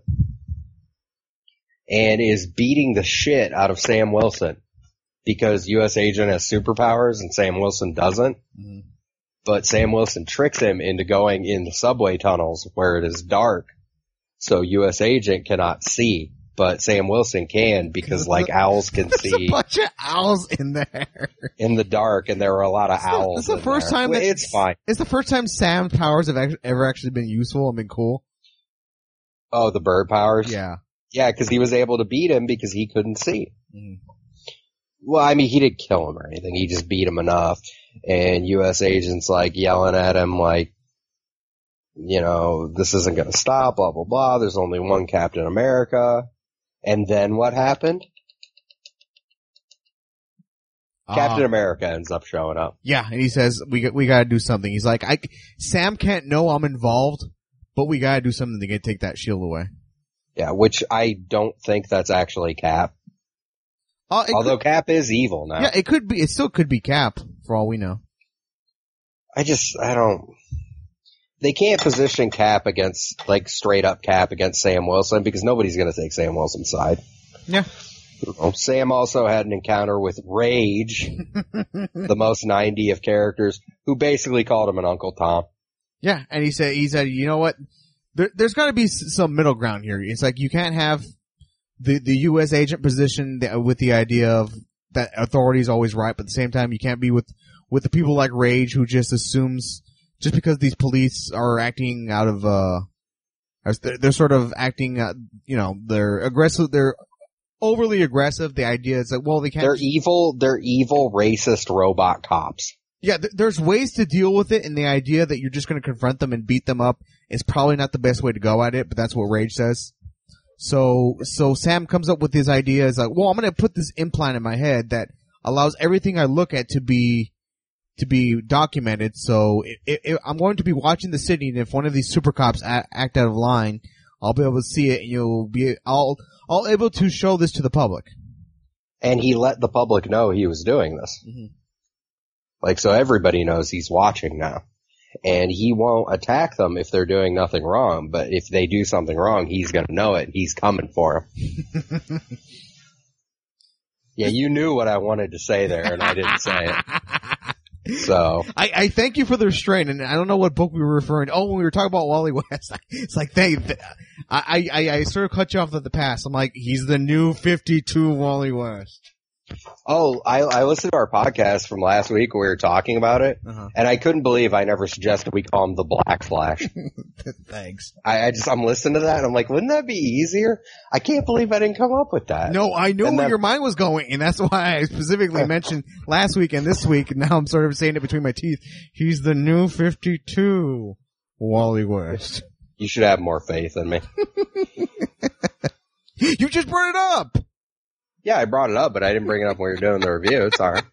and is beating the shit out of Sam Wilson because U S agent has superpowers and Sam Wilson doesn't. Mm-hmm. But Sam Wilson tricks him into going in the subway tunnels where it is dark, so U S agent cannot see, but Sam Wilson can because, like, owls can There's see. There's a bunch of owls in there. In the dark, and there were a lot of it's owls the, it's the in first there. time Well, that, it's fine. It's the first time Sam's powers have act- ever actually been useful and been cool. Oh, the bird powers? Yeah. Yeah, because he was able to beat him because he couldn't see. Mm. Well, I mean, he didn't kill him or anything. He just beat him enough. And U S agent's like yelling at him like, you know, this isn't going to stop, blah, blah, blah. There's only one Captain America. And then what happened? Captain Uh, America ends up showing up. Yeah, and he says we got, we got to do something. He's like, I Sam can't know I'm involved, but we got to do something to get take that shield away. Yeah, which I don't think that's actually Cap. Uh, it Although could, Cap is evil now. yeah, it could be. It still could be Cap for all we know. I just, I don't, they can't position Cap against, like, straight up Cap against Sam Wilson because nobody's going to take Sam Wilson's side. Yeah. You know, Sam also had an encounter with Rage, the most ninety of characters, who basically called him an Uncle Tom. Yeah, and he said, he said, you know what? There, there's got to be s- some middle ground here. It's like you can't have the the U S agent position th- with the idea of that authority is always right, but at the same time, you can't be with with the people like Rage who just assumes just because these police are acting out of uh, as they're, they're sort of acting, uh, you know, they're aggressive, they're overly aggressive. The idea is that well, they can't. They're evil, they're evil, racist robot cops. Yeah, th- there's ways to deal with it, and the idea that you're just going to confront them and beat them up is probably not the best way to go at it, but that's what Rage says. So, so Sam comes up with his idea, is like, well, I'm going to put this implant in my head that allows everything I look at to be, to be documented, so it, it, it, I'm going to be watching the city, and if one of these super cops a- act out of line, I'll be able to see it, and you'll be, I'll, I'll able to show this to the public. And he let the public know he was doing this. Mm-hmm. Like, so everybody knows he's watching now. And he won't attack them if they're doing nothing wrong, but if they do something wrong, he's gonna know it, and he's coming for them. Yeah, you knew what I wanted to say there, and I didn't say it. So. I, I thank you for the restraint, and I don't know what book we were referring to. Oh, when we were talking about Wally West, it's like, thank, I, I, I sort of cut you off at the pass. I'm like, he's the new fifty-two Wally West. Oh, I, I listened to our podcast from last week where we were talking about it, Uh-huh. and I couldn't believe I never suggested we call him the Black Flash. Thanks. I, I just, I'm listening to that, and I'm like, wouldn't that be easier? I can't believe I didn't come up with that. No, I knew And where that- your mind was going, and that's why I specifically mentioned last week and this week, and now I'm sort of saying it between my teeth. He's the new fifty-two Wally West. You should have more faith in me. You just brought it up! Yeah, I brought it up, but I didn't bring it up when we were doing the review. It's alright.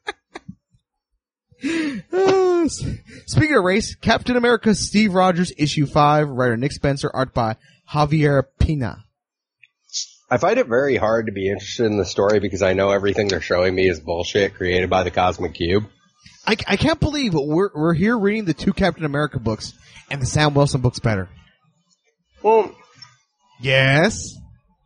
Uh, speaking of race, Captain America Steve Rogers, issue five, writer Nick Spencer, art by Javier Pina. I find it very hard to be interested in the story because I know everything they're showing me is bullshit created by the Cosmic Cube. I, I can't believe we're we're here reading the two Captain America books and the Sam Wilson book's better. Well, Yes.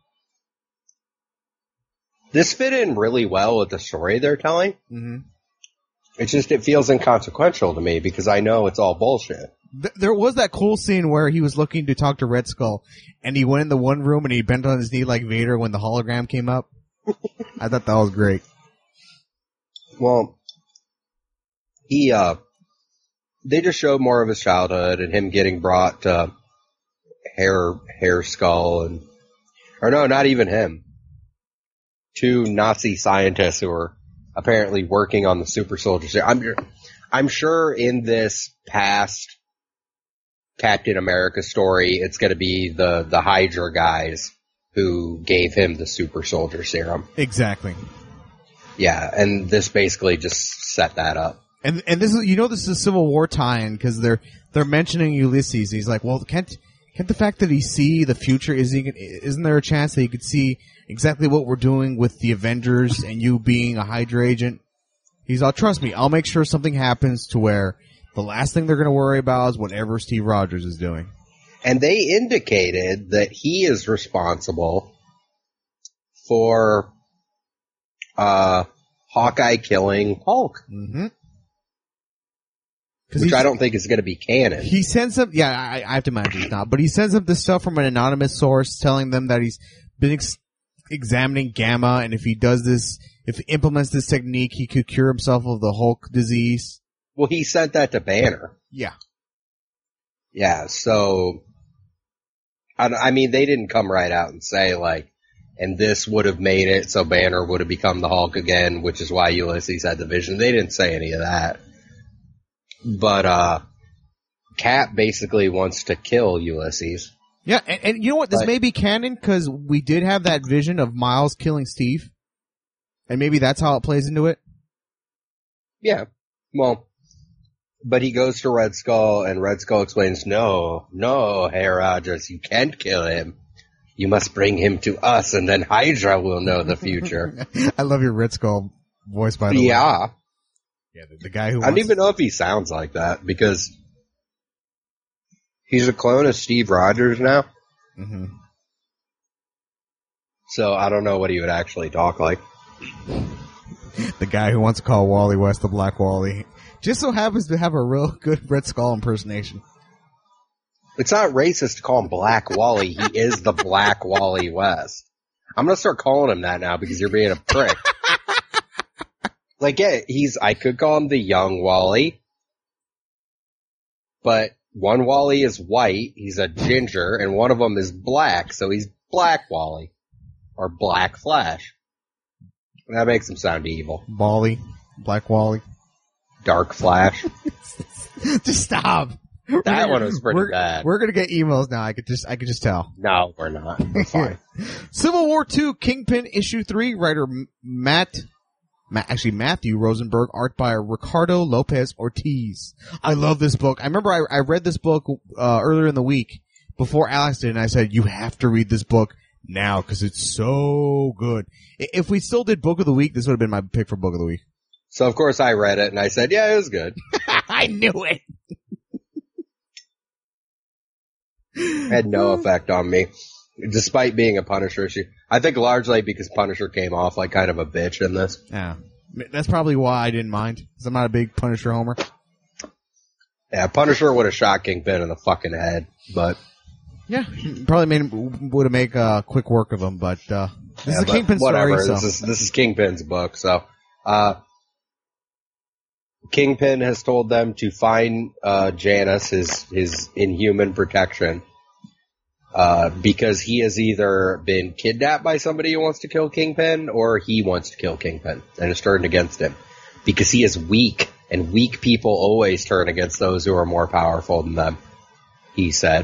this fit in really well with the story they're telling. Mm-hmm. It's just, it feels inconsequential to me because I know it's all bullshit. Th- there was that cool scene where he was looking to talk to Red Skull, and he went in the one room and he bent on his knee like Vader when the hologram came up. I thought that was great. Well, he, uh, they just showed more of his childhood and him getting brought to Hair, Hair Skull and, or no, not even him. Two Nazi scientists who are apparently working on the super soldier serum. I'm, I'm sure in this past Captain America story, it's going to be the, the Hydra guys who gave him the super soldier serum. Exactly. Yeah, and this basically just set that up. And and this is, you know, this is a Civil War tie-in because they're they're mentioning Ulysses. He's like, well, can't can't the fact that he see the future, is he, isn't there a chance that he could see exactly what we're doing with the Avengers and you being a Hydra agent? He's all, trust me, I'll make sure something happens to where the last thing they're going to worry about is whatever Steve Rogers is doing. And they indicated that he is responsible for uh, Hawkeye killing Hulk. Mm-hmm. Which I don't think is going to be canon. He sends them, yeah, I, I have to imagine it's not, but he sends them this stuff from an anonymous source telling them that he's been ex- examining Gamma, and if he does this, if he implements this technique, he could cure himself of the Hulk disease. Well, he sent that to Banner. Yeah. Yeah, so, I, I mean, they didn't come right out and say, like, and this would have made it so Banner would have become the Hulk again, which is why Ulysses had the vision. They didn't say any of that. But, uh, Cap basically wants to kill Ulysses. Yeah, and, and you know what? This But- may be canon because we did have that vision of Miles killing Steve. And maybe that's how it plays into it. Yeah. Well, but he goes to Red Skull, and Red Skull explains, no, no, Hey Rogers, you can't kill him. You must bring him to us, and then Hydra will know the future. I love your Red Skull voice, by the yeah. way. Yeah. The, the guy who I don't wants even know if he sounds like that, because he's a clone of Steve Rogers now. Mm-hmm. So I don't know what he would actually talk like. The guy who wants to call Wally West the Black Wally just so happens to have a real good Red Skull impersonation. It's not racist to call him Black Wally. He is the Black Wally West. I'm gonna start calling him that now because you're being a prick. Like, yeah, he's, I could call him the young Wally, but one Wally is white, he's a ginger, and one of them is black, so he's Black Wally. Or Black Flash. That makes him sound evil. Wally. Black Wally. Dark Flash. Just stop. That we're, one was pretty we're, bad. We're gonna get emails now. I could just, I could just tell. No, we're not. We're fine. Civil War two, Kingpin, issue three, writer Matt, Matt, actually Matthew Rosenberg, art by Ricardo Lopez Ortiz. I love this book. I remember I, I read this book, uh, earlier in the week before Alex did, and I said, you have to read this book now because it's so good. If we still did book of the week, this would have been my pick for book of the week. So of course I read it and I said, yeah, it was good. I knew it. Had no effect on me, despite being a Punisher issue. I think largely because Punisher came off like kind of a bitch in this. Yeah. That's probably why I didn't mind, because I'm not a big Punisher homer. Yeah, Punisher would have shot Kingpin in the fucking head, but... Yeah, probably made would have made uh, quick work of him, but uh, this yeah, is a Kingpin whatever. story. So. This is this is Kingpin's book. So, uh, Kingpin has told them to find uh, Janus, his his inhuman protection, uh, because he has either been kidnapped by somebody who wants to kill Kingpin, or he wants to kill Kingpin and is turned against him because he is weak, and weak people always turn against those who are more powerful than them. He said.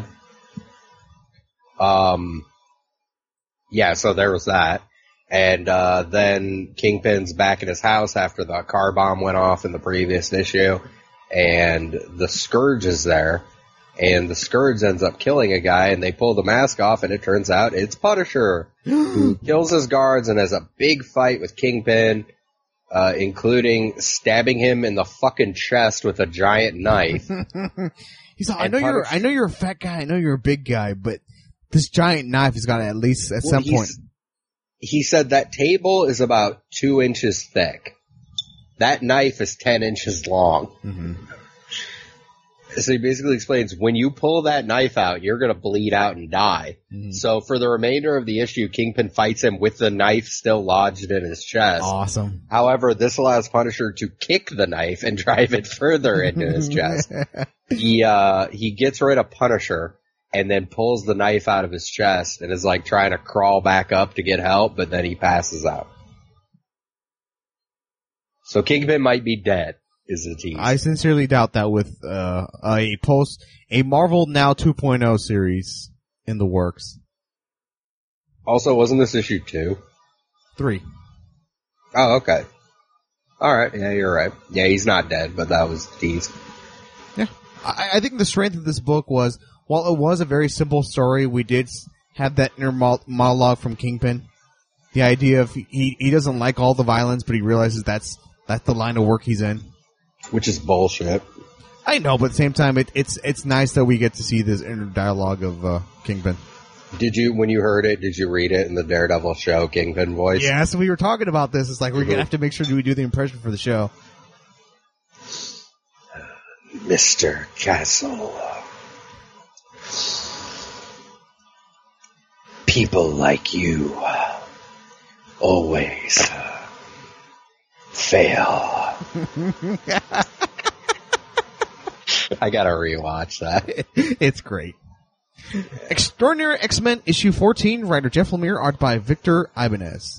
Um, yeah, so there was that. And, uh, then Kingpin's back in his house after the car bomb went off in the previous issue, and the Scourge is there, and the Scourge ends up killing a guy, and they pull the mask off, and it turns out it's Punisher, who kills his guards and has a big fight with Kingpin, uh, including stabbing him in the fucking chest with a giant knife. He's like, I know you're, I know you're a fat guy, I know you're a big guy, but this giant knife has got to at least at well, some point. He said that table is about two inches thick. That knife is ten inches long. Mm-hmm. So he basically explains, when you pull that knife out, you're going to bleed out and die. Mm-hmm. So for the remainder of the issue, Kingpin fights him with the knife still lodged in his chest. Awesome. However, this allows Punisher to kick the knife and drive it further into his chest. He, uh, he gets rid of Punisher and then pulls the knife out of his chest and is like trying to crawl back up to get help, but then he passes out. So Kingpin might be dead, is the tease. I sincerely doubt that with uh, a post, a Marvel Now two point oh series in the works. Also, wasn't this issue two? Three. Oh, okay. Alright, yeah, you're right. Yeah, he's not dead, but that was the tease. Yeah. I, I think the strength of this book was, while it was a very simple story, we did have that inner monologue from Kingpin. The idea of he he doesn't like all the violence, but he realizes that's that's the line of work he's in. Which is bullshit. I know, but at the same time, it, it's it's nice that we get to see this inner dialogue of uh, Kingpin. Did you, when you heard it, did you read it in the Daredevil show Kingpin voice? Yeah, so we were talking about this. It's like we're gonna have to make sure we do the impression for the show. Mister Castle. People like you always uh, fail. I gotta rewatch that. It's great. Extraordinary X-Men issue fourteen, writer Jeff Lemire, art by Victor Ibanez.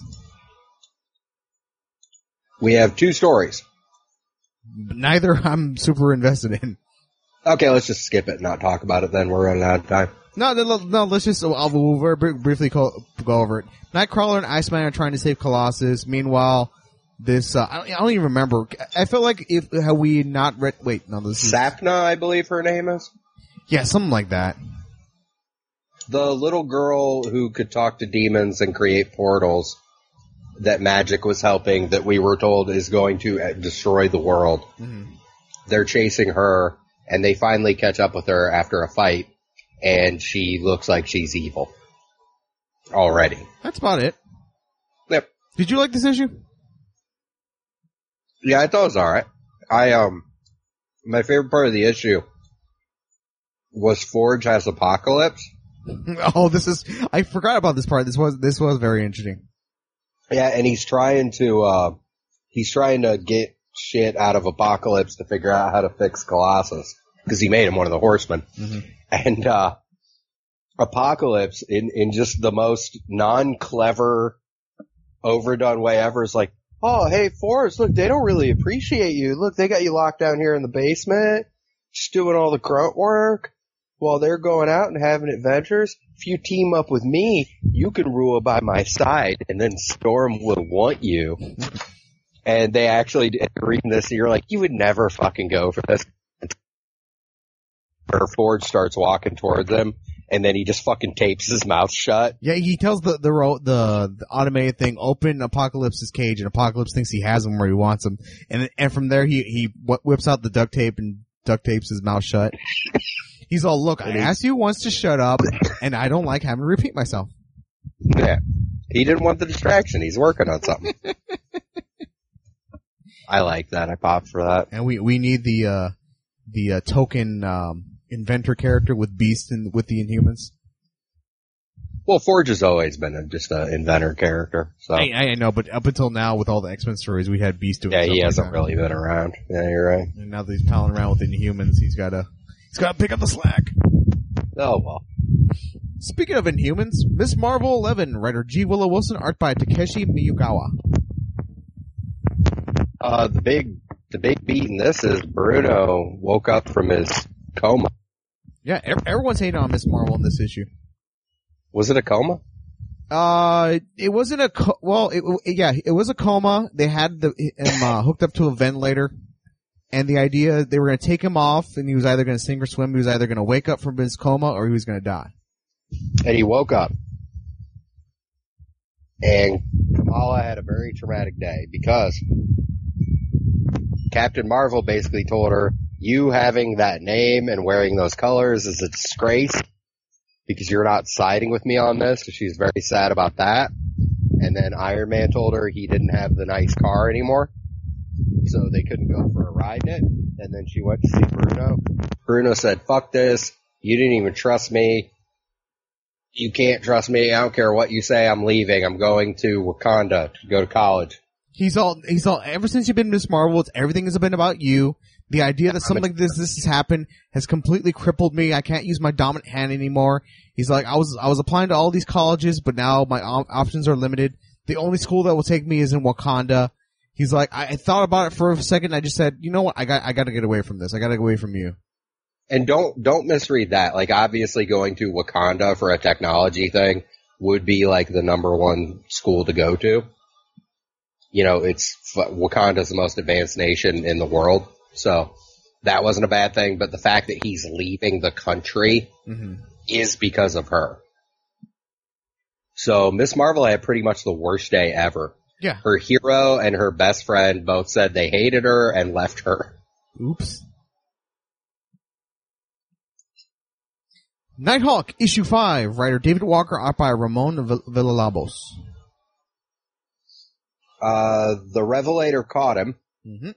We have two stories. Neither I'm super invested in. Okay, let's just skip it and not talk about it then. We're running out of time. No, no, no let's just, I'll we'll very briefly go over it. Nightcrawler and Iceman are trying to save Colossus. Meanwhile, this, uh, I don't, I don't even remember. I feel like if, how we not read, wait, no, this is. Sapna, I believe her name is. Yeah, something like that. The little girl who could talk to demons and create portals that magic was helping, that we were told is going to destroy the world. Mm-hmm. They're chasing her, and they finally catch up with her after a fight, and she looks like she's evil. Already. That's about it. Yep. Did you like this issue? Yeah, I thought it was alright. I, um, my favorite part of the issue was Forge has Apocalypse. Oh, this is, I forgot about this part. This was, this was very interesting. Yeah, and he's trying to, uh, he's trying to get shit out of Apocalypse to figure out how to fix Colossus. Because he made him one of the Horsemen. Mm-hmm. And, uh, Apocalypse, in, in just the most non-clever, overdone way ever, is like, oh, hey, Forrest, look, they don't really appreciate you. Look, they got you locked down here in the basement, just doing all the grunt work, while they're going out and having adventures. If you team up with me, you can rule by my side, and then Storm will want you. And they actually, reading this, you're like, you would never fucking go for this. Or Forge starts walking towards him, and then he just fucking tapes his mouth shut. Yeah, he tells the the ro- the, the automated thing, open Apocalypse's cage, and Apocalypse thinks he has him where he wants him. And and from there, he, he whips out the duct tape and duct tapes his mouth shut. He's all, look, I asked you once to shut up, and I don't like having to repeat myself. Yeah. He didn't want the distraction. He's working on something. I like that. I popped for that. And we, we need the, uh, the, uh, token, um, inventor character with Beast and with the Inhumans. Well, Forge has always been a, just an inventor character. So I, I know, but up until now, with all the X-Men stories, we had Beast doing yeah, stuff he like hasn't that. really been around. Yeah, you're right. And now that he's palling around with the Inhumans, he's gotta, he's gotta pick up the slack. Oh, well. Speaking of Inhumans, Miss Marvel eleven, writer G. Willow Wilson, art by Takeshi Miyagawa. Uh, the big, the big beat in this is Bruno woke up from his coma. Yeah, everyone's hating on Miss Marvel in this issue. Was it a coma? Uh, it wasn't a, co- well, it, yeah, it was a coma. They had the, him, uh, hooked up to a ventilator. And the idea, they were going to take him off, and he was either going to sink or swim. He was either going to wake up from his coma, or he was going to die. And he woke up. And Kamala had a very traumatic day, because Captain Marvel basically told her, you having that name and wearing those colors is a disgrace, because you're not siding with me on this. So she's very sad about that. And then Iron Man told her he didn't have the nice car anymore, so they couldn't go for a ride in it. And then she went to see Bruno. Bruno said, fuck this. You didn't even trust me. You can't trust me. I don't care what you say. I'm leaving. I'm going to Wakanda to go to college. He's all, he's all, ever since you've been Miss Marvel, it's, everything has been about you. The idea that something like this, this has happened has completely crippled me. I can't use my dominant hand anymore. He's like, I was, I was applying to all these colleges, but now my op- options are limited. The only school that will take me is in Wakanda. He's like, I, I thought about it for a second. I just said, you know what? I got, I got to get away from this. I got to get away from you. And don't, don't misread that. Like, obviously going to Wakanda for a technology thing would be like the number one school to go to. You know, it's, Wakanda's the most advanced nation in the world. So that wasn't a bad thing. But the fact that he's leaving the country mm-hmm. is because of her. So Miss Marvel had pretty much the worst day ever. Yeah. Her hero and her best friend both said they hated her and left her. Oops. Nighthawk, issue five, writer David Walker, art by Ramon Villalobos. Uh, the Revelator caught him. Mm-hmm.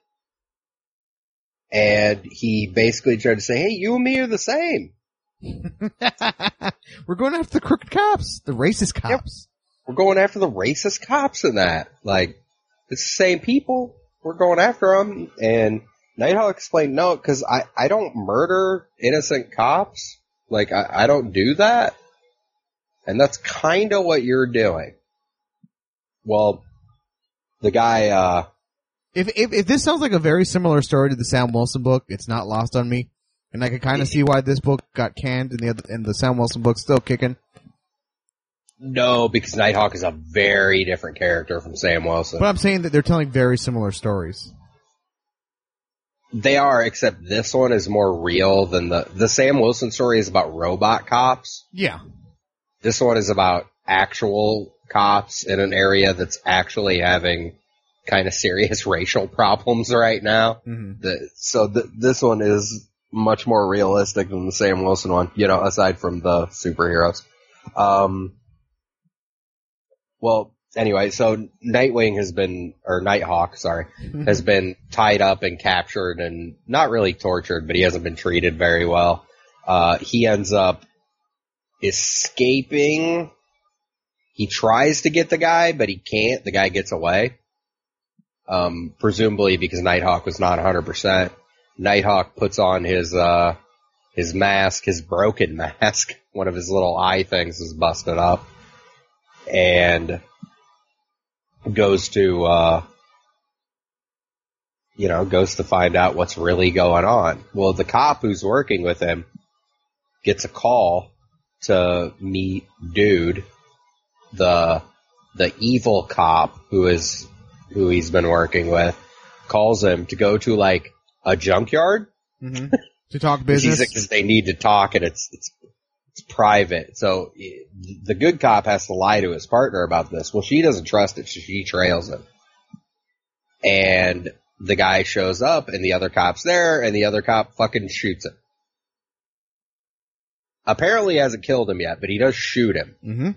And he basically tried to say, hey, you and me are the same. We're going after the crooked cops, the racist cops. Yep. We're going after the racist cops in that. Like, it's the same people. We're going after them. And Nighthawk explained, no, because I, I don't murder innocent cops. Like, I, I don't do that. And that's kind of what you're doing. Well, the guy, uh... If, if, if this sounds like a very similar story to the Sam Wilson book, it's not lost on me. And I can kind of see why this book got canned and the other, and the Sam Wilson book's still kicking. No, because Nighthawk is a very different character from Sam Wilson. But I'm saying that they're telling very similar stories. They are, except this one is more real than the... The Sam Wilson story is about robot cops. Yeah. This one is about actual cops in an area that's actually having kind of serious racial problems right now. Mm-hmm. The, so th- this one is much more realistic than the Sam Wilson one, you know, aside from the superheroes. Um, well, anyway, so Nightwing has been, or Nighthawk, sorry, has been tied up and captured and not really tortured, but he hasn't been treated very well. Uh, he ends up escaping. He tries to get the guy, but he can't. The guy gets away. Um, presumably because Nighthawk was not one hundred percent. Nighthawk puts on his, uh, his mask, his broken mask. One of his little eye things is busted up. And goes to, uh, you know, goes to find out what's really going on. Well, the cop who's working with him gets a call to meet Dude, the, the evil cop who is, who he's been working with, calls him to go to, like, a junkyard. Mm-hmm. To talk business. Because they need to talk and it's, it's, it's private. So the good cop has to lie to his partner about this. Well, she doesn't trust it, so she trails him. And the guy shows up and the other cop's there and the other cop fucking shoots him. Apparently hasn't killed him yet, but he does shoot him. Mm-hmm.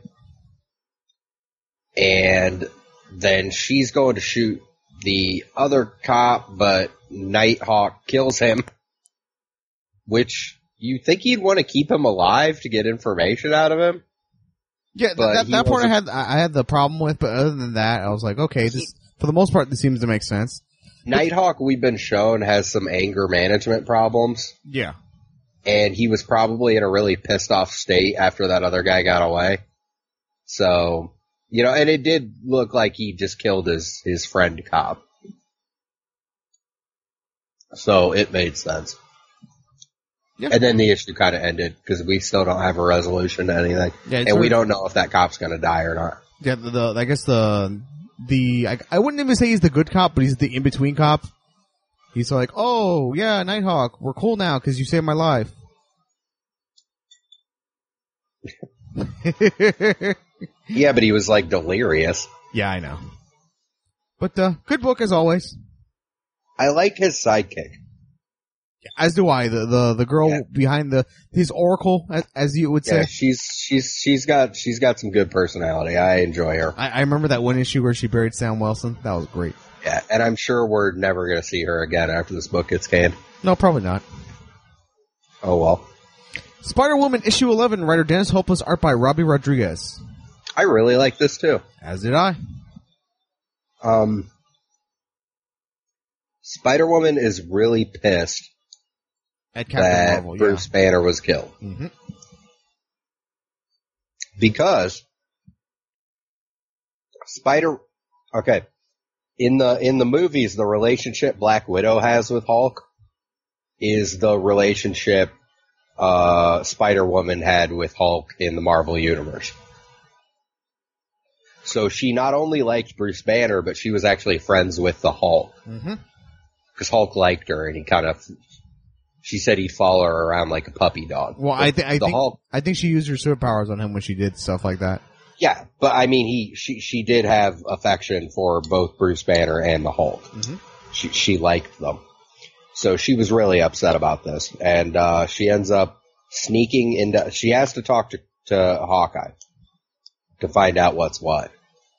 And then she's going to shoot the other cop, but Nighthawk kills him. Which, you think he'd want to keep him alive to get information out of him? Yeah, But that, he that part I wasn't- had I had the problem with, but other than that, I was like, okay, this for the most part, this seems to make sense. Nighthawk, we've been shown, has some anger management problems. Yeah. And he was probably in a really pissed off state after that other guy got away. So, you know, and it did look like he just killed his, his friend cop. So it made sense. Yeah. And then the issue kind of ended because we still don't have a resolution to anything. Yeah, it's and we sort of- don't know if that cop's going to die or not. Yeah, the, the I guess the the I, I wouldn't even say he's the good cop, but he's the in between cop. He's like, oh yeah, Nighthawk, we're cool now because you saved my life. Yeah, but he was like delirious. Yeah, I know. But uh, good book as always. I like his sidekick. As do I. The the the girl Yeah. behind the his oracle, as, as you would say. Yeah, she's she's she's got she's got some good personality. I enjoy her. I, I remember that one issue where she buried Sam Wilson. That was great. Yeah, and I'm sure we're never going to see her again after this book gets canned. No, probably not. Oh well. Spider-Woman issue eleven, writer Dennis Hopeless, art by Robbie Rodriguez. I really like this too. As did I. Um, Spider-Woman is really pissed At Captain that Marvel, Bruce Banner was killed. yeah. Mm-hmm. Because Spider, okay, in the, in the movies, the relationship Black Widow has with Hulk is the relationship, uh, Spider-Woman had with Hulk in the Marvel Universe. So she not only liked Bruce Banner, but she was actually friends with the Hulk. Mm-hmm. Because Hulk liked her and he kind of, she said he'd follow her around like a puppy dog. Well, But I, th- I the think Hulk, I think she used her superpowers on him when she did stuff like that. yeah, but I mean, he she she did have affection for both Bruce Banner and the Hulk. Mhm. She she liked them, so she was really upset about this, and uh, she ends up sneaking into. She has to talk to to Hawkeye to find out what's what.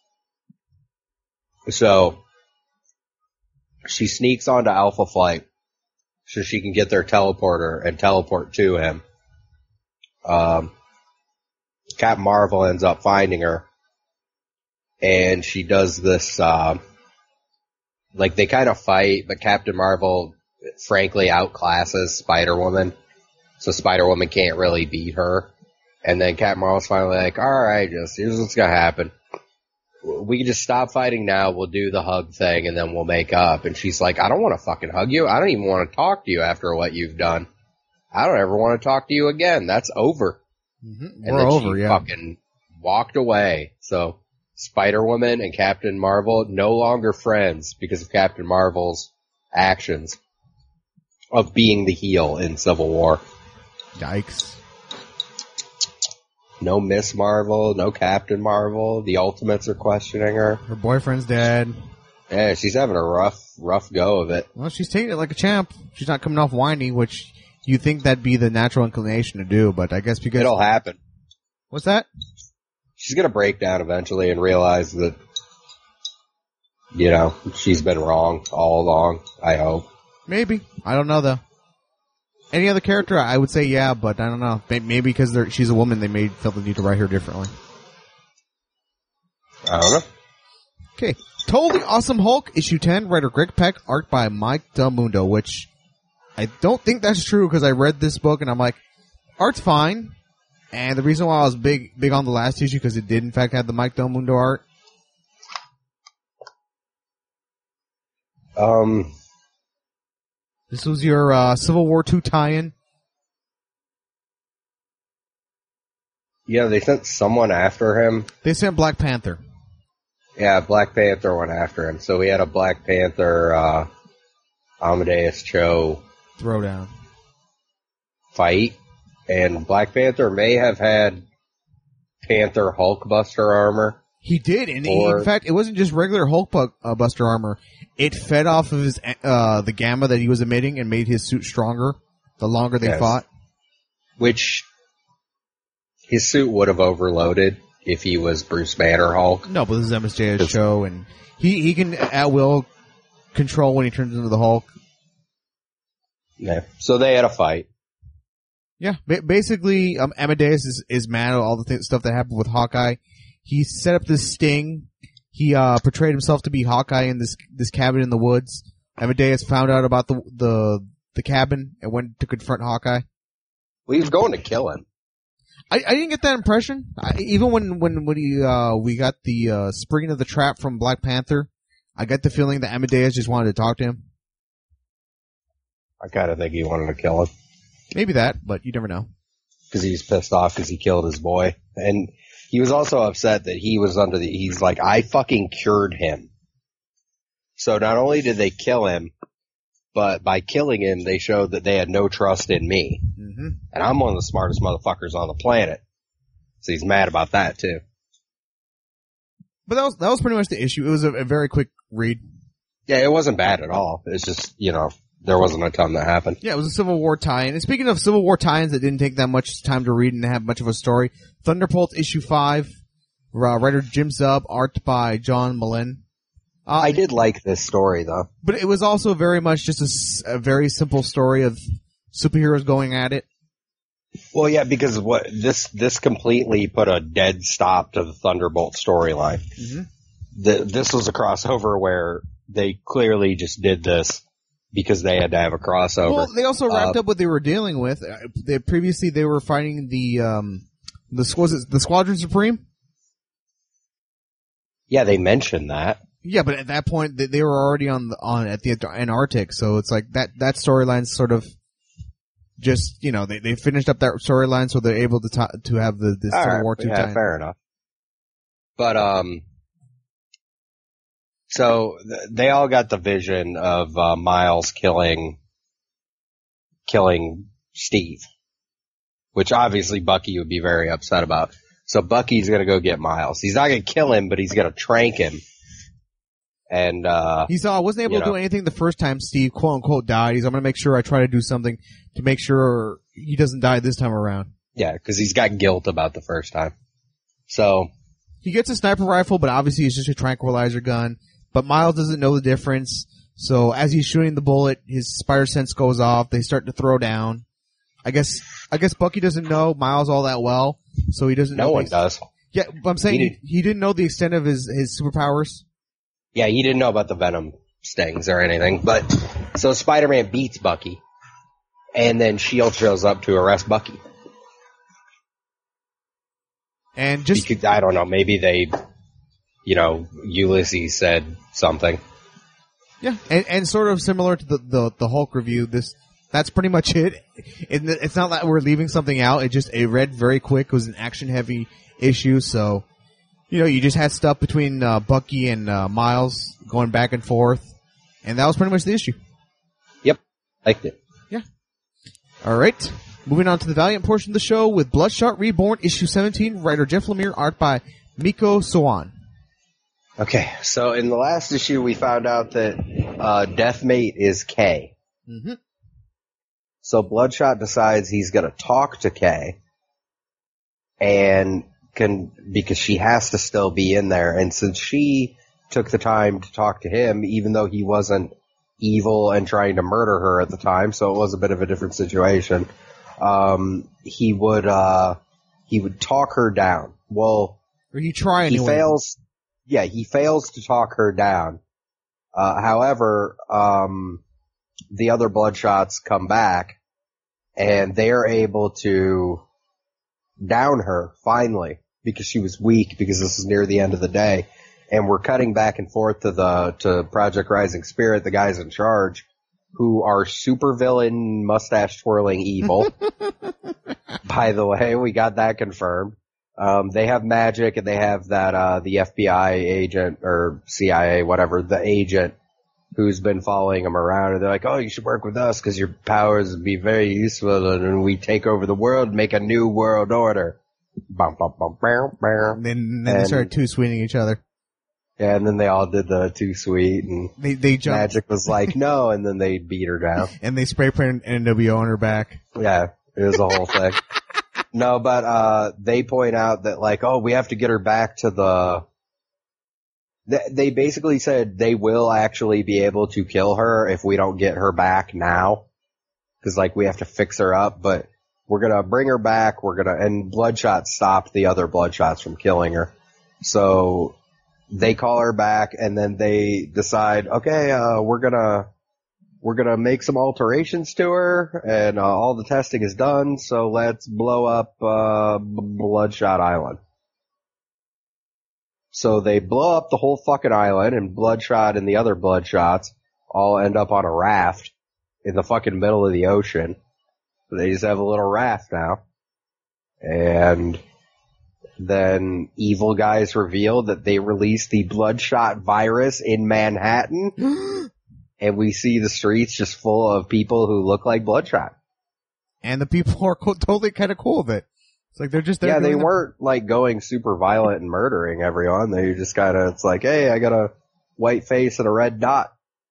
So she sneaks onto Alpha Flight so she can get their teleporter and teleport to him. Um. Captain Marvel ends up finding her, and she does this, uh, like they kind of fight, but Captain Marvel frankly outclasses Spider-Woman, so Spider-Woman can't really beat her, and then Captain Marvel's finally like, alright, just, here's what's gonna happen. We can just stop fighting now, we'll do the hug thing, and then we'll make up, and she's like, I don't want to fucking hug you, I don't even want to talk to you after what you've done. I don't ever want to talk to you again, that's over. Mm-hmm. And We're then over, she yeah. fucking walked away. So Spider-Woman and Captain Marvel no longer friends because of Captain Marvel's actions of being the heel in Civil War. Yikes. No Miss Marvel, no Captain Marvel. The Ultimates are questioning her. Her boyfriend's dead. Yeah, she's having a rough, rough go of it. Well, she's taking it like a champ. She's not coming off whiny, which you think that'd be the natural inclination to do, but I guess because... It'll happen. What's that? She's gonna break down eventually and realize that, you know, she's been wrong all along, I hope. Maybe. I don't know, though. Any other character, I would say yeah, but I don't know. Maybe because they're, she's a woman, they may feel the need to write her differently. I don't know. Okay. Totally Awesome Hulk, issue ten, writer Greg Peck, art by Mike Del Mundo, which I don't think that's true because I read this book and I'm like, art's fine. And the reason why I was big big on the last issue because it did in fact have the Mike Del Mundo art. Um... This was your uh, Civil War two tie-in. Yeah, they sent someone after him. They sent Black Panther. Yeah, Black Panther went after him. So we had a Black Panther, uh, Amadeus Cho Throwdown fight. And Black Panther may have had Panther Hulkbuster armor. He did, and he, or, in fact, it wasn't just regular Hulk bu- uh, Buster armor. It fed off of his uh, the gamma that he was emitting and made his suit stronger the longer they yes. fought. Which his suit would have overloaded if he was Bruce Banner Hulk. No, but this is M S J's show, and he, he can at will control when he turns into the Hulk. Yeah. So they had a fight. Yeah, ba- basically, um, Amadeus is, is mad at all the th- stuff that happened with Hawkeye. He set up this sting. He uh portrayed himself to be Hawkeye in this this cabin in the woods. Amadeus found out about the the the cabin and went to confront Hawkeye. Well, he was going to kill him. I, I didn't get that impression. I, even when when when he, uh we got the uh springing of the trap from Black Panther, I got the feeling that Amadeus just wanted to talk to him. I kind of think he wanted to kill him. Maybe that, but you never know. Because he's pissed off because he killed his boy. And he was also upset that he was under the, he's like, I fucking cured him. So not only did they kill him, but by killing him, they showed that they had no trust in me. Mm-hmm. And I'm one of the smartest motherfuckers on the planet. So he's mad about that too. But that was, that was pretty much the issue. It was a, a very quick read. Yeah, it wasn't bad at all. It's just, you know, there wasn't a ton that happened. Yeah, it was a Civil War tie-in. And speaking of Civil War tie-ins that didn't take that much time to read and have much of a story, Thunderbolts issue five, uh, writer Jim Zub, art by John Mullen. Uh, I did like this story though. But it was also very much just a s- a, very simple story of superheroes going at it. Well, yeah, because what this this completely put a dead stop to the Thunderbolt storyline. Mm-hmm. The, this was a crossover where they clearly just did this because they had to have a crossover. Well, they also wrapped uh, up what they were dealing with. Uh, They, previously, they were fighting the um the was it the Squadron Supreme. Yeah, they mentioned that. Yeah, but at that point, they, they were already on the, on at the Antarctic, so it's like that that storyline's sort of just you know they they finished up that storyline, so they're able to ta- to have the, the Civil right, War two yeah, time. Fair enough. But um, so th- they all got the vision of uh, Miles killing killing Steve, which obviously Bucky would be very upset about. So Bucky's gonna go get Miles. He's not gonna kill him, but he's gonna trank him. And, uh. He saw I wasn't able to know. do anything the first time Steve quote unquote died. He's, I'm gonna make sure I try to do something to make sure he doesn't die this time around. Yeah, cause he's got guilt about the first time. So. He gets a sniper rifle, but obviously it's just a tranquilizer gun. But Miles doesn't know the difference. So as he's shooting the bullet, his spider sense goes off. They start to throw down. I guess, I guess Bucky doesn't know Miles all that well. So he doesn't No know. one the, does. Yeah, but I'm saying He he, did- he didn't know the extent of his, his superpowers. Yeah, he didn't know about the Venom stings or anything, but, so Spider-Man beats Bucky, and then S H I E L D shows up to arrest Bucky. And just, Because, I don't know, maybe they, you know, Ulysses said something. yeah, and, and sort of similar to the, the, the Hulk review, this, That's pretty much it. it. It's not like we're leaving something out. It just, it read very quick. It was an action-heavy issue, so, you know, you just had stuff between uh, Bucky and uh, Miles going back and forth, and that was pretty much the issue. Yep. Liked it. Yeah. All right. Moving on to the Valiant portion of the show with Bloodshot Reborn, issue seventeen, writer Jeff Lemire, art by Miko Soan. Okay, so in the last issue, we found out that uh, Deathmate is K. Mm-hmm. So Bloodshot decides he's going to talk to K, and can because she has to still be in there. And since she took the time to talk to him, even though he wasn't evil and trying to murder her at the time, so it was a bit of a different situation, um, he would uh, he would talk her down. Well, or he try anyway. He fails. Yeah, he fails to talk her down. Uh, however, um, the other Bloodshots come back, and they're able to down her, finally, because she was weak, because this is near the end of the day. And we're cutting back and forth to the, to Project Rising Spirit, the guys in charge, who are supervillain, mustache-twirling evil. By the way, we got that confirmed. Um, they have magic, and they have that, uh, the F B I agent, or C I A, whatever, the agent who's been following them around, and they're like, oh, you should work with us, because your powers would be very useful, and we take over the world, make a new world order. Bum, bum, bum, bum, bum. And then, then they started two-sweeting each other. Yeah, and then they all did the too sweet, and they, they jumped. Magic was like, no, and then they beat her down. And they spray painted N W O on her back. Yeah, it was a whole thing. No, but, uh, they point out that, like, oh, we have to get her back to the, th- they basically said they will actually be able to kill her if we don't get her back now. Cause, like, we have to fix her up, but we're gonna bring her back, we're gonna, and Bloodshot stopped the other Bloodshots from killing her. So, they call her back, and then they decide, okay, uh, we're gonna, we're gonna make some alterations to her, and uh, all the testing is done, so let's blow up, uh, Bloodshot Island. So they blow up the whole fucking island, and Bloodshot and the other Bloodshots all end up on a raft in the fucking middle of the ocean. They just have a little raft now. And then evil guys reveal that they released the Bloodshot virus in Manhattan. And we see the streets just full of people who look like Bloodshot. And the people are co- totally kind of cool with it. It's like they're just there. Yeah, they the- weren't like going super violent and murdering everyone. They just kind of, it's like, hey, I got a white face and a red dot.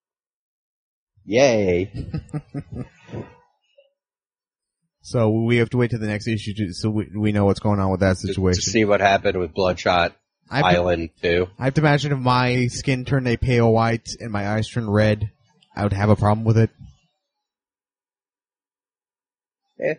Yay. So we have to wait to the next issue to, so we, we know what's going on with that situation. To see what happened with Bloodshot I Island too. I have to imagine if my skin turned a pale white and my eyes turned red, I would have a problem with it. Yeah.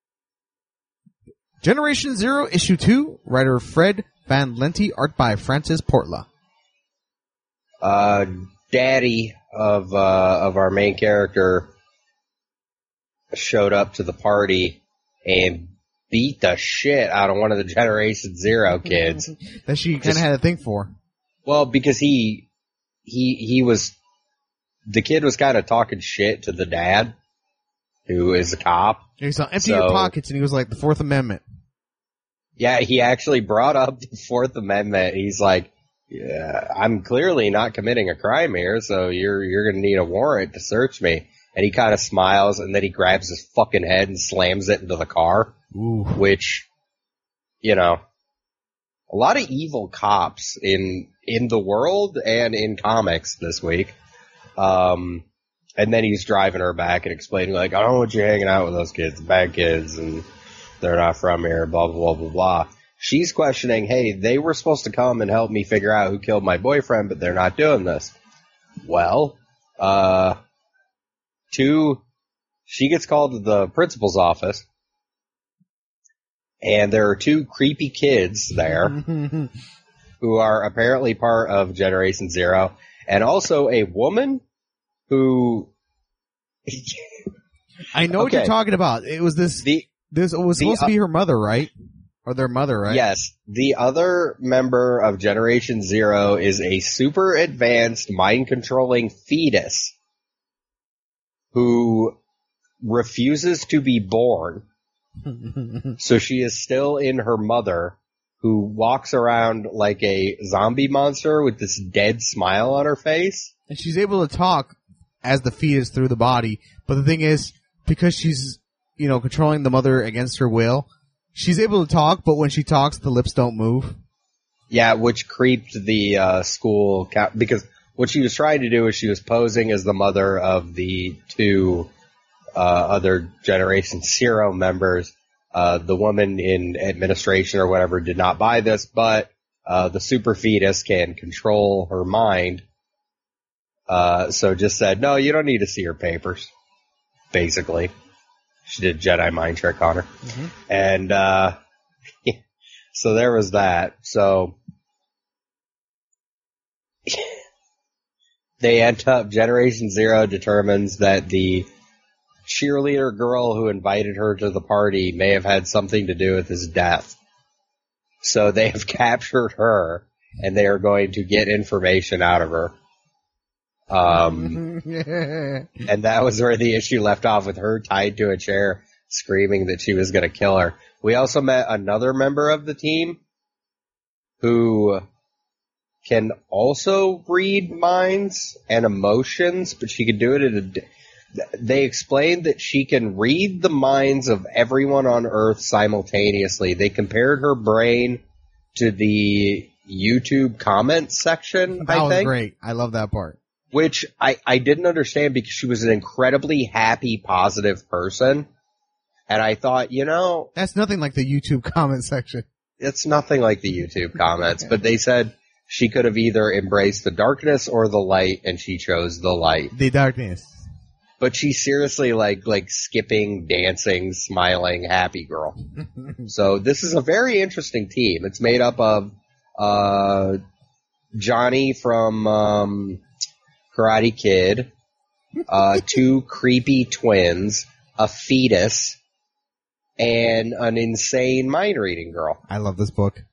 Generation Zero, Issue two, writer Fred Van Lente, art by Francis Portla. Uh, daddy of, uh, of our main character showed up to the party and beat the shit out of one of the Generation Zero kids. That she kind of had a thing for. Well, because he, he, he was, the kid was kind of talking shit to the dad, who is a cop. He's like, empty So- your pockets, and he was like, the Fourth Amendment. Yeah, he actually brought up the Fourth Amendment. He's like, yeah, I'm clearly not committing a crime here, so you're, you're gonna need a warrant to search me. And he kind of smiles, and then he grabs his fucking head and slams it into the car. Ooh. Which, you know, a lot of evil cops in, in the world and in comics this week. Um, and then he's driving her back and explaining, like, I don't want you hanging out with those kids, bad kids, and they're not from here, blah, blah, blah, blah, blah. She's questioning, hey, they were supposed to come and help me figure out who killed my boyfriend, but they're not doing this. Well, uh, two, she gets called to the principal's office, and there are two creepy kids there who are apparently part of Generation Zero, and also a woman who... I know what Okay. you're talking about. It was this, the this it was the, supposed to uh, be her mother, right? Or their mother, right? Yes, the other member of Generation Zero is a super advanced mind-controlling fetus who refuses to be born. So she is still in her mother, who walks around like a zombie monster with this dead smile on her face. And she's able to talk as the fetus through the body. But the thing is, because she's, you know, controlling the mother against her will, she's able to talk, but when she talks, the lips don't move. Yeah, which creeped the uh, school, ca- because what she was trying to do is she was posing as the mother of the two uh, other Generation Zero members. Uh, the woman in administration or whatever did not buy this, but uh, the super fetus can control her mind. Uh, so just said, no, you don't need to see her papers, basically. She did Jedi mind trick on her. Mm-hmm. And uh, so there was that. So they end up, Generation Zero determines that the cheerleader girl who invited her to the party may have had something to do with his death. So they have captured her, and they are going to get information out of her. Um, and that was where the issue left off, with her tied to a chair, screaming that she was going to kill her. We also met another member of the team who can also read minds and emotions, but she can do it at a... They explained that she can read the minds of everyone on Earth simultaneously. They compared her brain to the YouTube comments section, that I was think. Great. I love that part. Which I, I didn't understand, because she was an incredibly happy, positive person. And I thought, you know... That's nothing like the YouTube comment section. It's nothing like the YouTube comments. But they said she could have either embraced the darkness or the light, and she chose the light. The darkness. But she's seriously like like skipping, dancing, smiling, happy girl. So this is a very interesting team. It's made up of uh, Johnny from um, Karate Kid, uh, two creepy twins, a fetus, and an insane mind-reading girl. I love this book.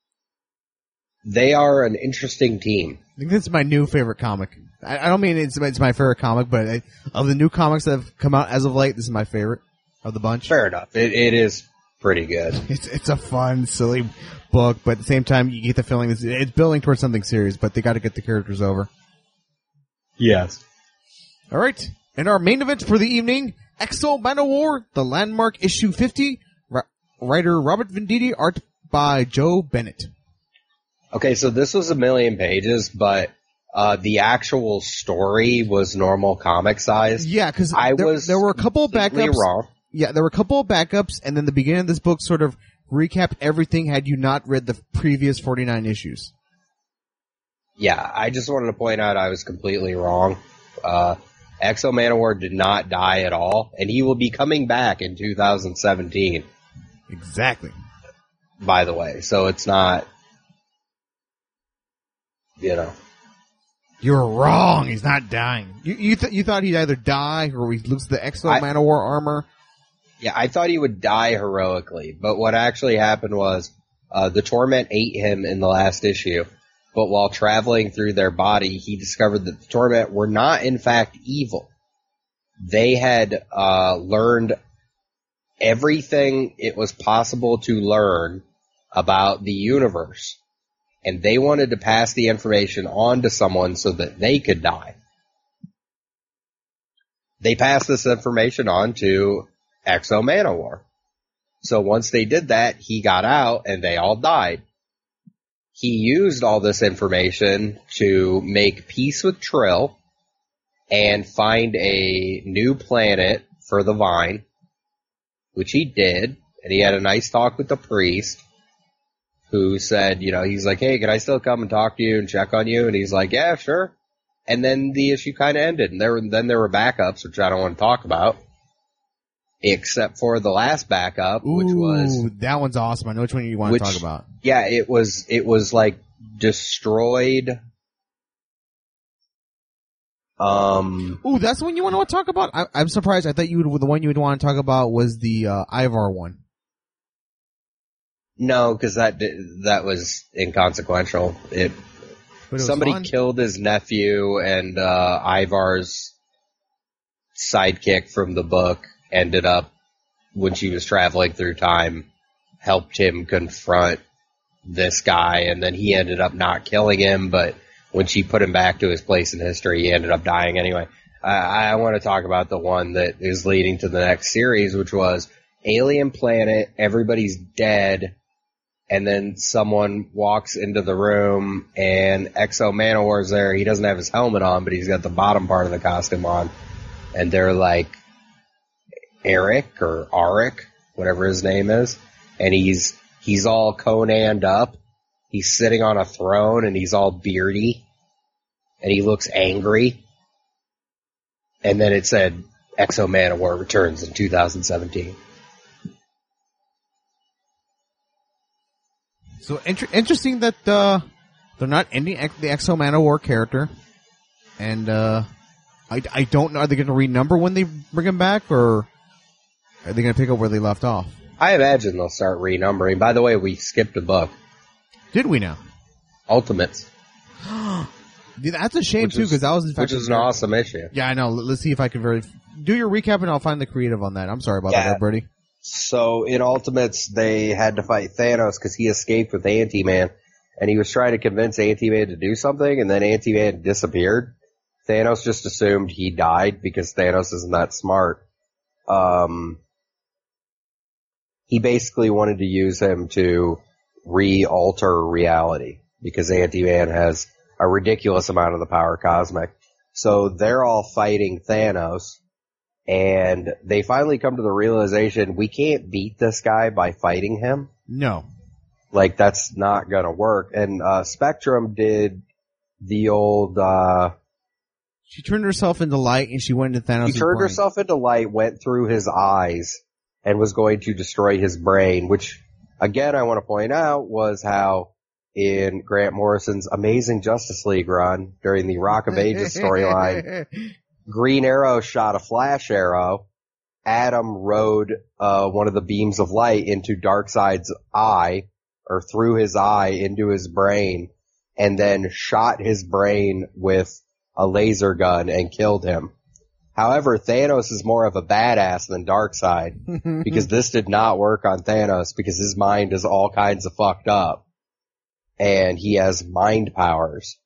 They are an interesting team. I think this is my new favorite comic. I, I don't mean it's, it's my favorite comic, but I, of the new comics that have come out as of late, this is my favorite of the bunch. Fair enough. It, it is pretty good. It's it's a fun, silly book, but at the same time, you get the feeling it's, it's building towards something serious, but they got to get the characters over. Yes. All right. And our main event for the evening, X-O Manowar, the landmark issue fifty, Ra- writer Robert Venditti, art by Joe Bennett. Okay, so this was a million pages, but uh, the actual story was normal comic size. Yeah, because I there, was there were a couple of backups. Wrong. Yeah, there were a couple of backups, and then the beginning of this book sort of recapped everything had you not read the previous forty-nine issues. Yeah, I just wanted to point out I was completely wrong. Uh, X-O Manowar did not die at all, and he will be coming back in two thousand seventeen. Exactly. By the way, so it's not... You know. You're wrong. He's not dying. You you, th- you thought he'd either die or he loses the X-O Manowar armor? Yeah, I thought he would die heroically, but what actually happened was uh, the Torment ate him in the last issue, but while traveling through their body, he discovered that the Torment were not, in fact, evil. They had uh, learned everything it was possible to learn about the universe. And they wanted to pass the information on to someone so that they could die. They passed this information on to X-O Manowar. So once they did that, he got out and they all died. He used all this information to make peace with Trill and find a new planet for the Vine, which he did. And he had a nice talk with the priest, who said, you know, he's like, hey, can I still come and talk to you and check on you? And he's like, yeah, sure. And then the issue kind of ended. And there were, then there were backups, which I don't want to talk about, except for the last backup, Ooh, which was... that one's awesome. I know which one you want which, to talk about. Yeah, it was, it was like destroyed... Um. Ooh, that's the one you want to talk about? I, I'm surprised. I thought you would, the one you would want to talk about was the uh, Ivar one. No, because that that was inconsequential. It, it somebody fun. killed his nephew, and uh, Ivar's sidekick from the book ended up, when she was traveling through time, helped him confront this guy, and then he ended up not killing him, but when she put him back to his place in history, he ended up dying anyway. I, I want to talk about the one that is leading to the next series, which was alien planet, everybody's dead, and then someone walks into the room, and Exo Manowar's there. He doesn't have his helmet on, but he's got the bottom part of the costume on, and they're like, Eric, or Arik, whatever his name is, and he's He's all Conan'd up. He's sitting on a throne, and he's all beardy. And he looks angry. And then it said, Exo Manowar returns in two thousand seventeen. So inter- interesting that uh, they're not ending ex- the Exo Manowar character. And uh, I, I don't know, are they going to renumber when they bring him back, or are they going to pick up where they left off? I imagine they'll start renumbering. By the way, we skipped a book. Did we now? Ultimates. Dude, that's a shame, Which too, is- because that was in fact... Which is an awesome issue. Yeah, I know. L- Let's see if I can very... Do your recap, and I'll find the creative on that. I'm sorry about Yeah. that, everybody. So in Ultimates, they had to fight Thanos because he escaped with Anti-Man, and he was trying to convince Anti-Man to do something, and then Anti-Man disappeared. Thanos just assumed he died because Thanos isn't that smart. Um, he basically wanted to use him to re-alter reality because Anti-Man has a ridiculous amount of the power cosmic. So they're all fighting Thanos. And they finally come to the realization, we can't beat this guy by fighting him. No. Like, that's not gonna work. And, uh, Spectrum did the old, uh... She turned herself into light, and she went into Thanos' She turned brain. herself into light, went through his eyes, and was going to destroy his brain, which, again, I want to point out, was how in Grant Morrison's Amazing Justice League run, during the Rock of Ages storyline, Green Arrow shot a flash arrow. Adam rode uh, one of the beams of light into Darkseid's eye, or through his eye into his brain, and then shot his brain with a laser gun and killed him. However, Thanos is more of a badass than Darkseid, because this did not work on Thanos, because his mind is all kinds of fucked up, and he has mind powers.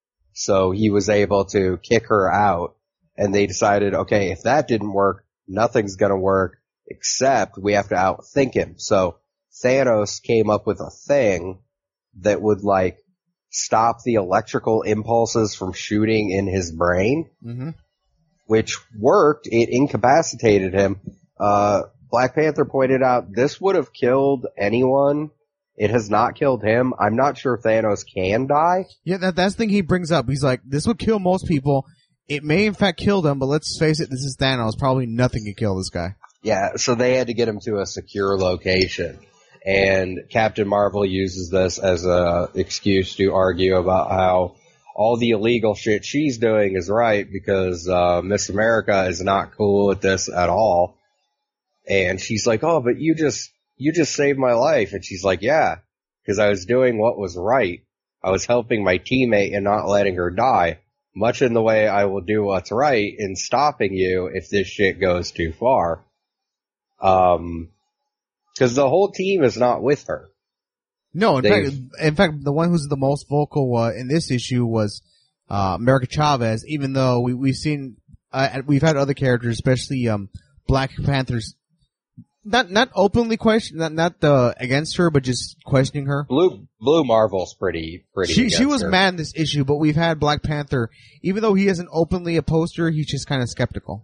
So he was able to kick her out. And they decided, okay, if that didn't work, nothing's gonna work, except we have to outthink him. So Thanos came up with a thing that would, like, stop the electrical impulses from shooting in his brain, Mm-hmm. which worked. It incapacitated him. Uh, Black Panther pointed out, this would have killed anyone. It has not killed him. I'm not sure Thanos can die. Yeah, that, that's the thing he brings up. He's like, this would kill most people. It may in fact kill them, but let's face it, this is Thanos. Probably nothing can kill this guy. Yeah, so they had to get him to a secure location. And Captain Marvel uses this as a excuse to argue about how all the illegal shit she's doing is right because uh, Miss America is not cool at this at all. And she's like, oh, but you just, you just saved my life. And she's like, yeah, because I was doing what was right. I was helping my teammate and not letting her die. Much in the way I will do what's right in stopping you if this shit goes too far. Um, cause the whole team is not with her. No, in They've- fact, in fact, the one who's the most vocal uh, in this issue was uh, America Chavez. Even though we, we've seen, uh, we've had other characters, especially um, Black Panthers, not not openly question, not not uh, against her, but just questioning her. Blue, Blue Marvel's pretty, pretty. She she against was her. mad in this issue, but we've had Black Panther, even though he isn't openly opposed to her, he's just kind of skeptical.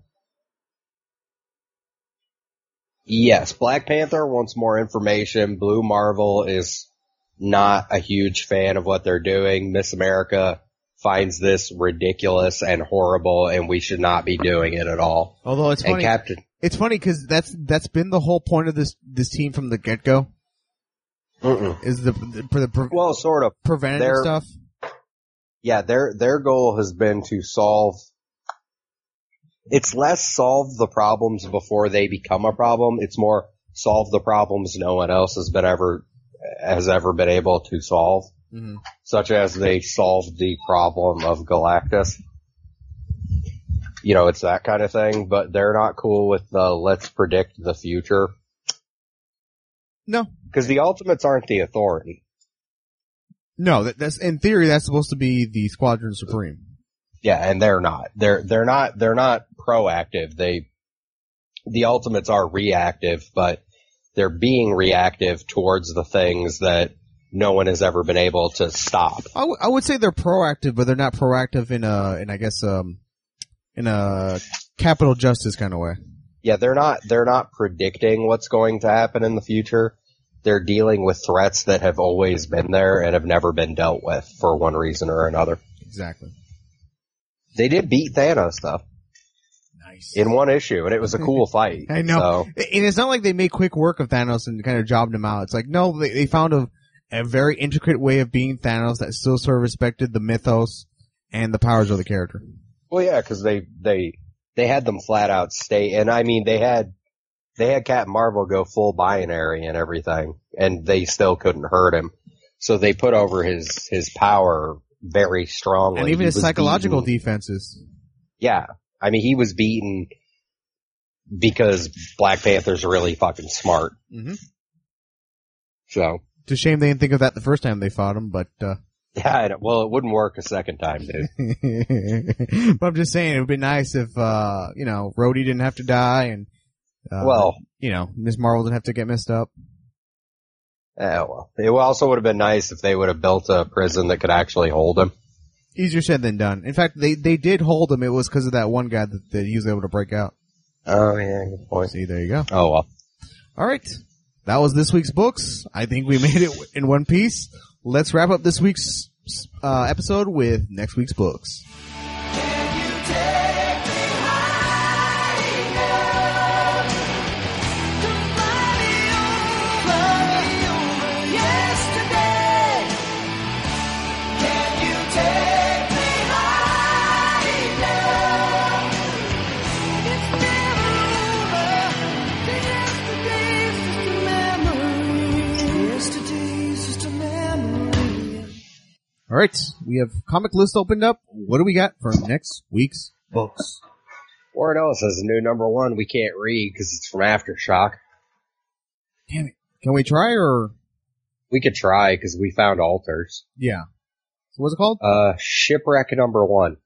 Yes, Black Panther wants more information. Blue Marvel is not a huge fan of what they're doing. Miss America finds this ridiculous and horrible, and we should not be doing it at all. Although it's And funny, Captain, it's funny because that's that's been the whole point of this this team from the get go. mm-mm. Is the the, for the pre- well, sort of. preventative they're- stuff. Yeah, their their goal has been to solve. It's less solve the problems before they become a problem. It's more solve the problems no one else has been ever has ever been able to solve, Mm-hmm. such as they solved the problem of Galactus. you know, it's that kind of thing, but they're not cool with the let's predict the future. No. Because the Ultimates aren't the Authority. No, that, that's, in theory, that's supposed to be the Squadron Supreme. Yeah, and they're not. They're, they're not, they're not proactive. They, the Ultimates are reactive, but they're being reactive towards the things that no one has ever been able to stop. I, w- I would say they're proactive, but they're not proactive in a, in I guess, um, in a capital justice kind of way. Yeah, they're not, they're not predicting what's going to happen in the future. They're dealing with threats that have always been there and have never been dealt with for one reason or another. Exactly. They did beat Thanos, though. Nice. In one issue, and it was a cool fight. I know. So. And it's not like they made quick work of Thanos and kind of jobbed him out. It's like, no, they, they found a, a very intricate way of being Thanos that still sort of respected the mythos and the powers of the character. Well, yeah, because they, they, they had them flat out stay, and I mean, they had, they had Captain Marvel go full binary and everything, and they still couldn't hurt him. So they put over his, his power very strongly. And even He his was psychological beaten. defenses. Yeah. I mean, he was beaten because Black Panther's really fucking smart. Mm-hmm. So. It's a shame they didn't think of that the first time they fought him, but, uh. Yeah, I know. Well, it wouldn't work a second time, dude. But I'm just saying, it would be nice if, uh, you know, Rhodey didn't have to die and, uh, well, you know, Miz Marvel didn't have to get messed up. Yeah, well, it also would have been nice if they would have built a prison that could actually hold him. Easier said than done. In fact, they, they did hold him. It was because of that one guy that, that he was able to break out. Oh, yeah, good point. See, there you go. Oh, well. All right. That was this week's books. I think we made it in one piece. Let's wrap up this week's uh, episode with next week's books. All right, we have comic list opened up. What do we got for next week's books? Warren Ellis has a new number one we can't read because it's from Aftershock. Damn it. Can we try or? We could try because we found alters. Yeah. So what's it called? Uh, Shipwreck number one.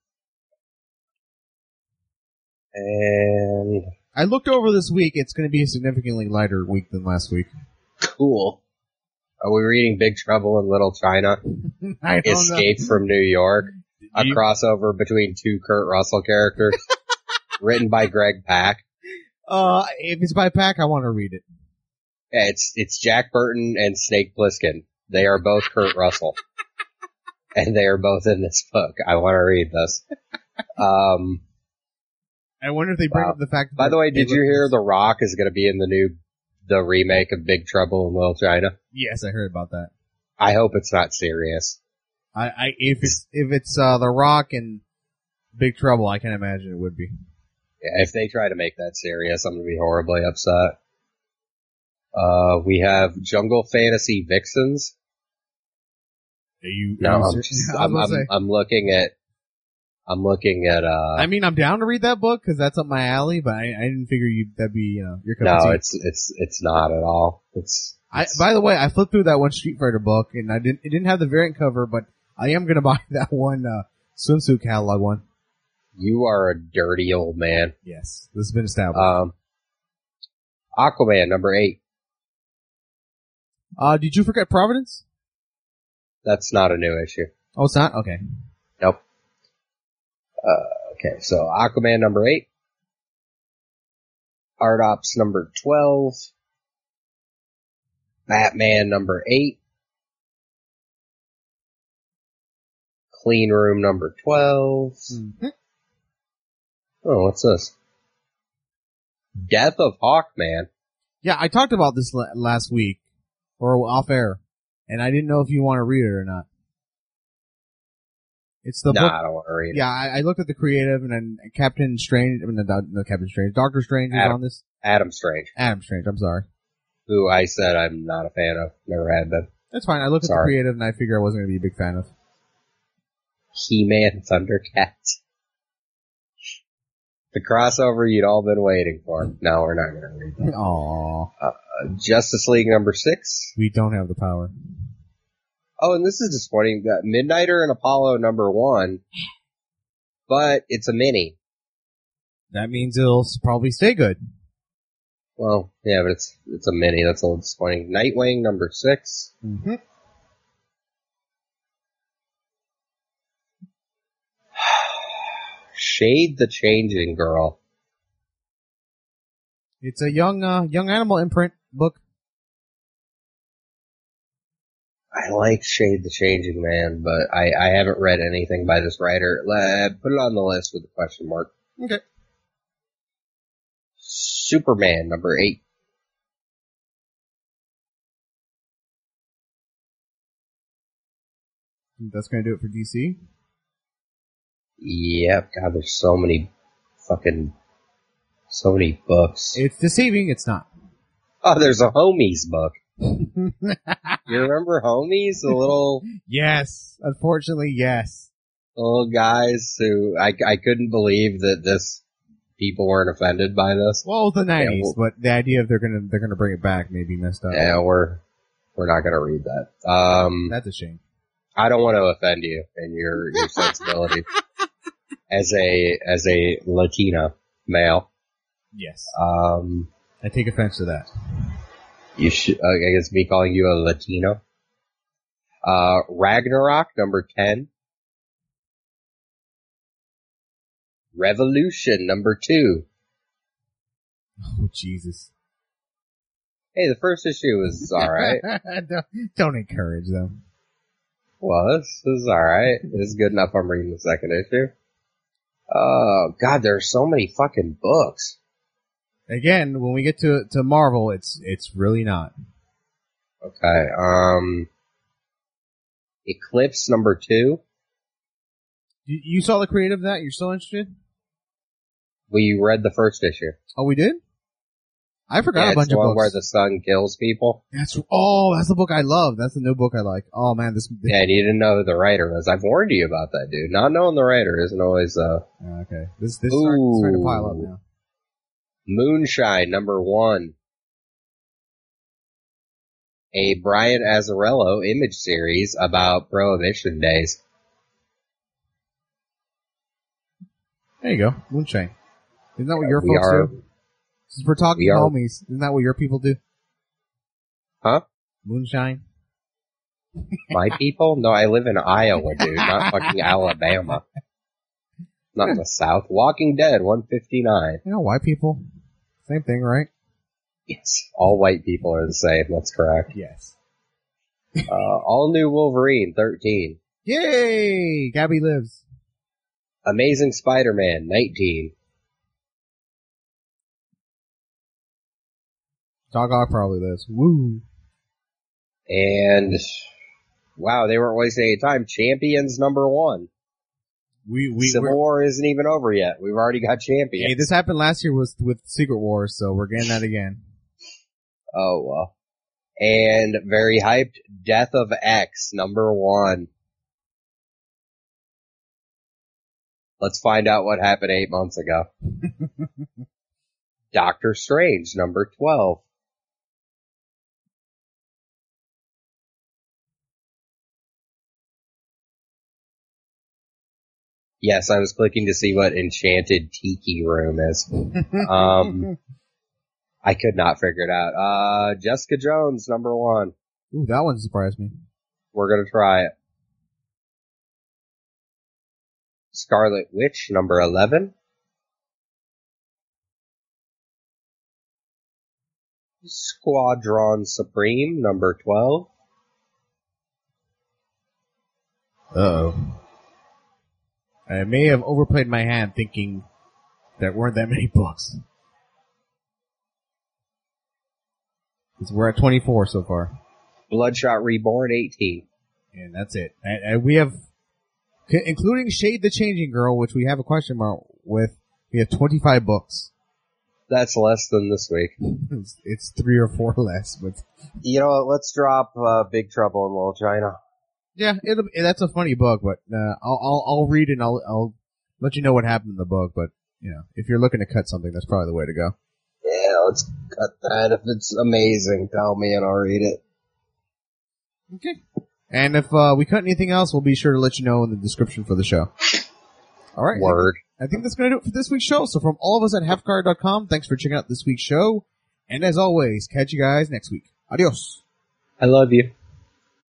And... I looked over this week. It's going to be a significantly lighter week than last week. Cool. Are we reading Big Trouble in Little China? I don't Escape know. from New York. A You- crossover between two Kurt Russell characters. Written by Greg Pak. Uh, if it's by Pack, I want to read it. Yeah, it's, it's Jack Burton and Snake Plissken. They are both Kurt Russell. And they are both in this book. I want to read this. Um, I wonder if they bring Wow. up the fact that by the way, did they you look- hear The Rock is going to be in the new, the remake of Big Trouble in Little China? Yes, I heard about that. I hope it's not serious. I, I if it's if it's uh The Rock and Big Trouble, I can imagine it would be. Yeah, if they try to make that serious, I'm going to be horribly upset. Uh, we have Jungle Fantasy Vixens. Are you? No, are you I'm, serious? just, I was I'm, gonna I'm, say. I'm looking at, I'm looking at, uh, I mean, I'm down to read that book because that's up my alley, but I, I didn't figure you that'd be you know your cup of no, tea. it's, it's, it's not at all. It's, I, it's by the way, I flipped through that one Street Fighter book, and I didn't. It didn't have the variant cover, but I am going to buy that one uh, swimsuit catalog one. you are a dirty old man. Yes, this has been established. Um, Aquaman number eight. Uh, did you forget Providence? That's not a new issue. Oh, it's not. Okay. Nope. Uh, okay, so Aquaman number eight. Art Ops number twelve. Batman number eight. Clean Room number twelve. Mm-hmm. Oh, what's this? Death of Hawkman. Yeah, I talked about this la- last week or off air, and I didn't know if you want to read it or not. It's the nah, book. I don't want to read Yeah, I, I looked at the creative, and then Captain Strange. I mean, not, not Captain Strange. Doctor Strange is Adam. on this. it. Adam Strange, Adam Strange. I'm sorry. who I said I'm not a fan of. Never had been. That's fine. I looked at the Sorry. creative, and I figured I wasn't going to be a big fan of. He-Man, Thundercats. The crossover you'd all been waiting for. No, we're not going to read that. Aww. Uh, Justice League number six. We don't have the power. Oh, and this is disappointing. Got Midnighter and Apollo number one, but it's a mini. That means it'll probably stay good. Well, yeah, but it's it's a mini. That's a little disappointing. Nightwing number six. Mm-hmm. Shade the Changing Girl. It's a young, uh, young animal imprint book. I like Shade the Changing Man, but I, I haven't read anything by this writer. Uh, put it on the list with a question mark. Okay. Superman number eight. That's gonna do it for D C. Yep, God, there's so many fucking, so many books. It's deceiving, it's not. Oh, there's a Homies book. You remember Homies? The little, Yes. Unfortunately, yes. little guys who, I, I couldn't believe that this, people weren't offended by this. Well, it was the nineties, Yeah, well- but the idea of they're gonna, they're gonna bring it back may be messed up. Yeah, we're, we're not gonna read that. Um, That's a shame. I don't want to offend you and your, your sensibility as a, as a Latina male. Yes. Um, I take offense to that. you should, uh, I guess me calling you a Latino. Uh, Ragnarok, number ten. Revolution, number two. Oh, Jesus. Hey, the first issue was alright. don't, don't encourage them. Well, this is alright. It's good enough I'm reading the second issue. Oh, God, there are so many fucking books. Again, when we get to to Marvel, it's it's really not. Okay, um... Eclipse, number two. You, you saw the creative of that? You're still interested? We read the first issue. Oh, we did? I forgot Yeah, a it's bunch the of one books. where the sun kills people. That's oh, that's the book I love. That's the new book I like. Oh man, this. Yeah, and you didn't know who the writer was. I've warned you about that, dude. Not knowing the writer isn't always, uh... Okay, this this is starting, starting to pile up now. Moonshine, number one. A Brian Azzarello image series about Prohibition days. There you go, Moonshine. Isn't that what Yeah, your we folks are- do? Since we're talking we are- homies, isn't that what your people do? Huh? Moonshine. My people? No, I live in Iowa, dude, not fucking Alabama. Not in the South. Walking Dead, one fifty-nine. You know, white people, same thing, right? Yes, all white people are the same, that's correct. Yes. Uh, all new Wolverine, thirteen. Yay! Gabby lives. Amazing Spider-Man, nineteen. Dog Ock probably lives. Woo. And, wow, they weren't wasting any time. Champions, number one. We we Civil we're- War isn't even over yet. We've already got champions. Hey, this happened last year with with Secret Wars, so we're getting that again. Oh, well. And very hyped, Death of X, number one. Let's find out what happened eight months ago. Doctor Strange, number twelve. Yes, I was clicking to see what Enchanted Tiki Room is. Um, I could not figure it out. Uh, Jessica Jones, number one. Ooh, that one surprised me. We're gonna try it. Scarlet Witch, number eleven. Squadron Supreme, number twelve. Uh-oh. I may have overplayed my hand thinking there weren't that many books. Because we're at twenty-four so far. Bloodshot Reborn, eighteen. And that's it. And, and we have, c- including Shade the Changing Girl, which we have a question mark with, we have twenty-five books. That's less than this week. It's, it's three or four less, but You know what, let's drop uh, Big Trouble in Little China. yeah, it'll, that's a funny book, but uh, I'll, I'll I'll read it and I'll I'll let you know what happened in the book. But you know, if you're looking to cut something, that's probably the way to go. Yeah, let's cut that. If it's amazing, tell me and I'll read it. Okay. And if uh, we cut anything else, we'll be sure to let you know in the description for the show. All right. Word. I think that's going to do it for this week's show. So from all of us at half guard dot com, thanks for checking out this week's show. And as always, catch you guys next week. Adios. I love you.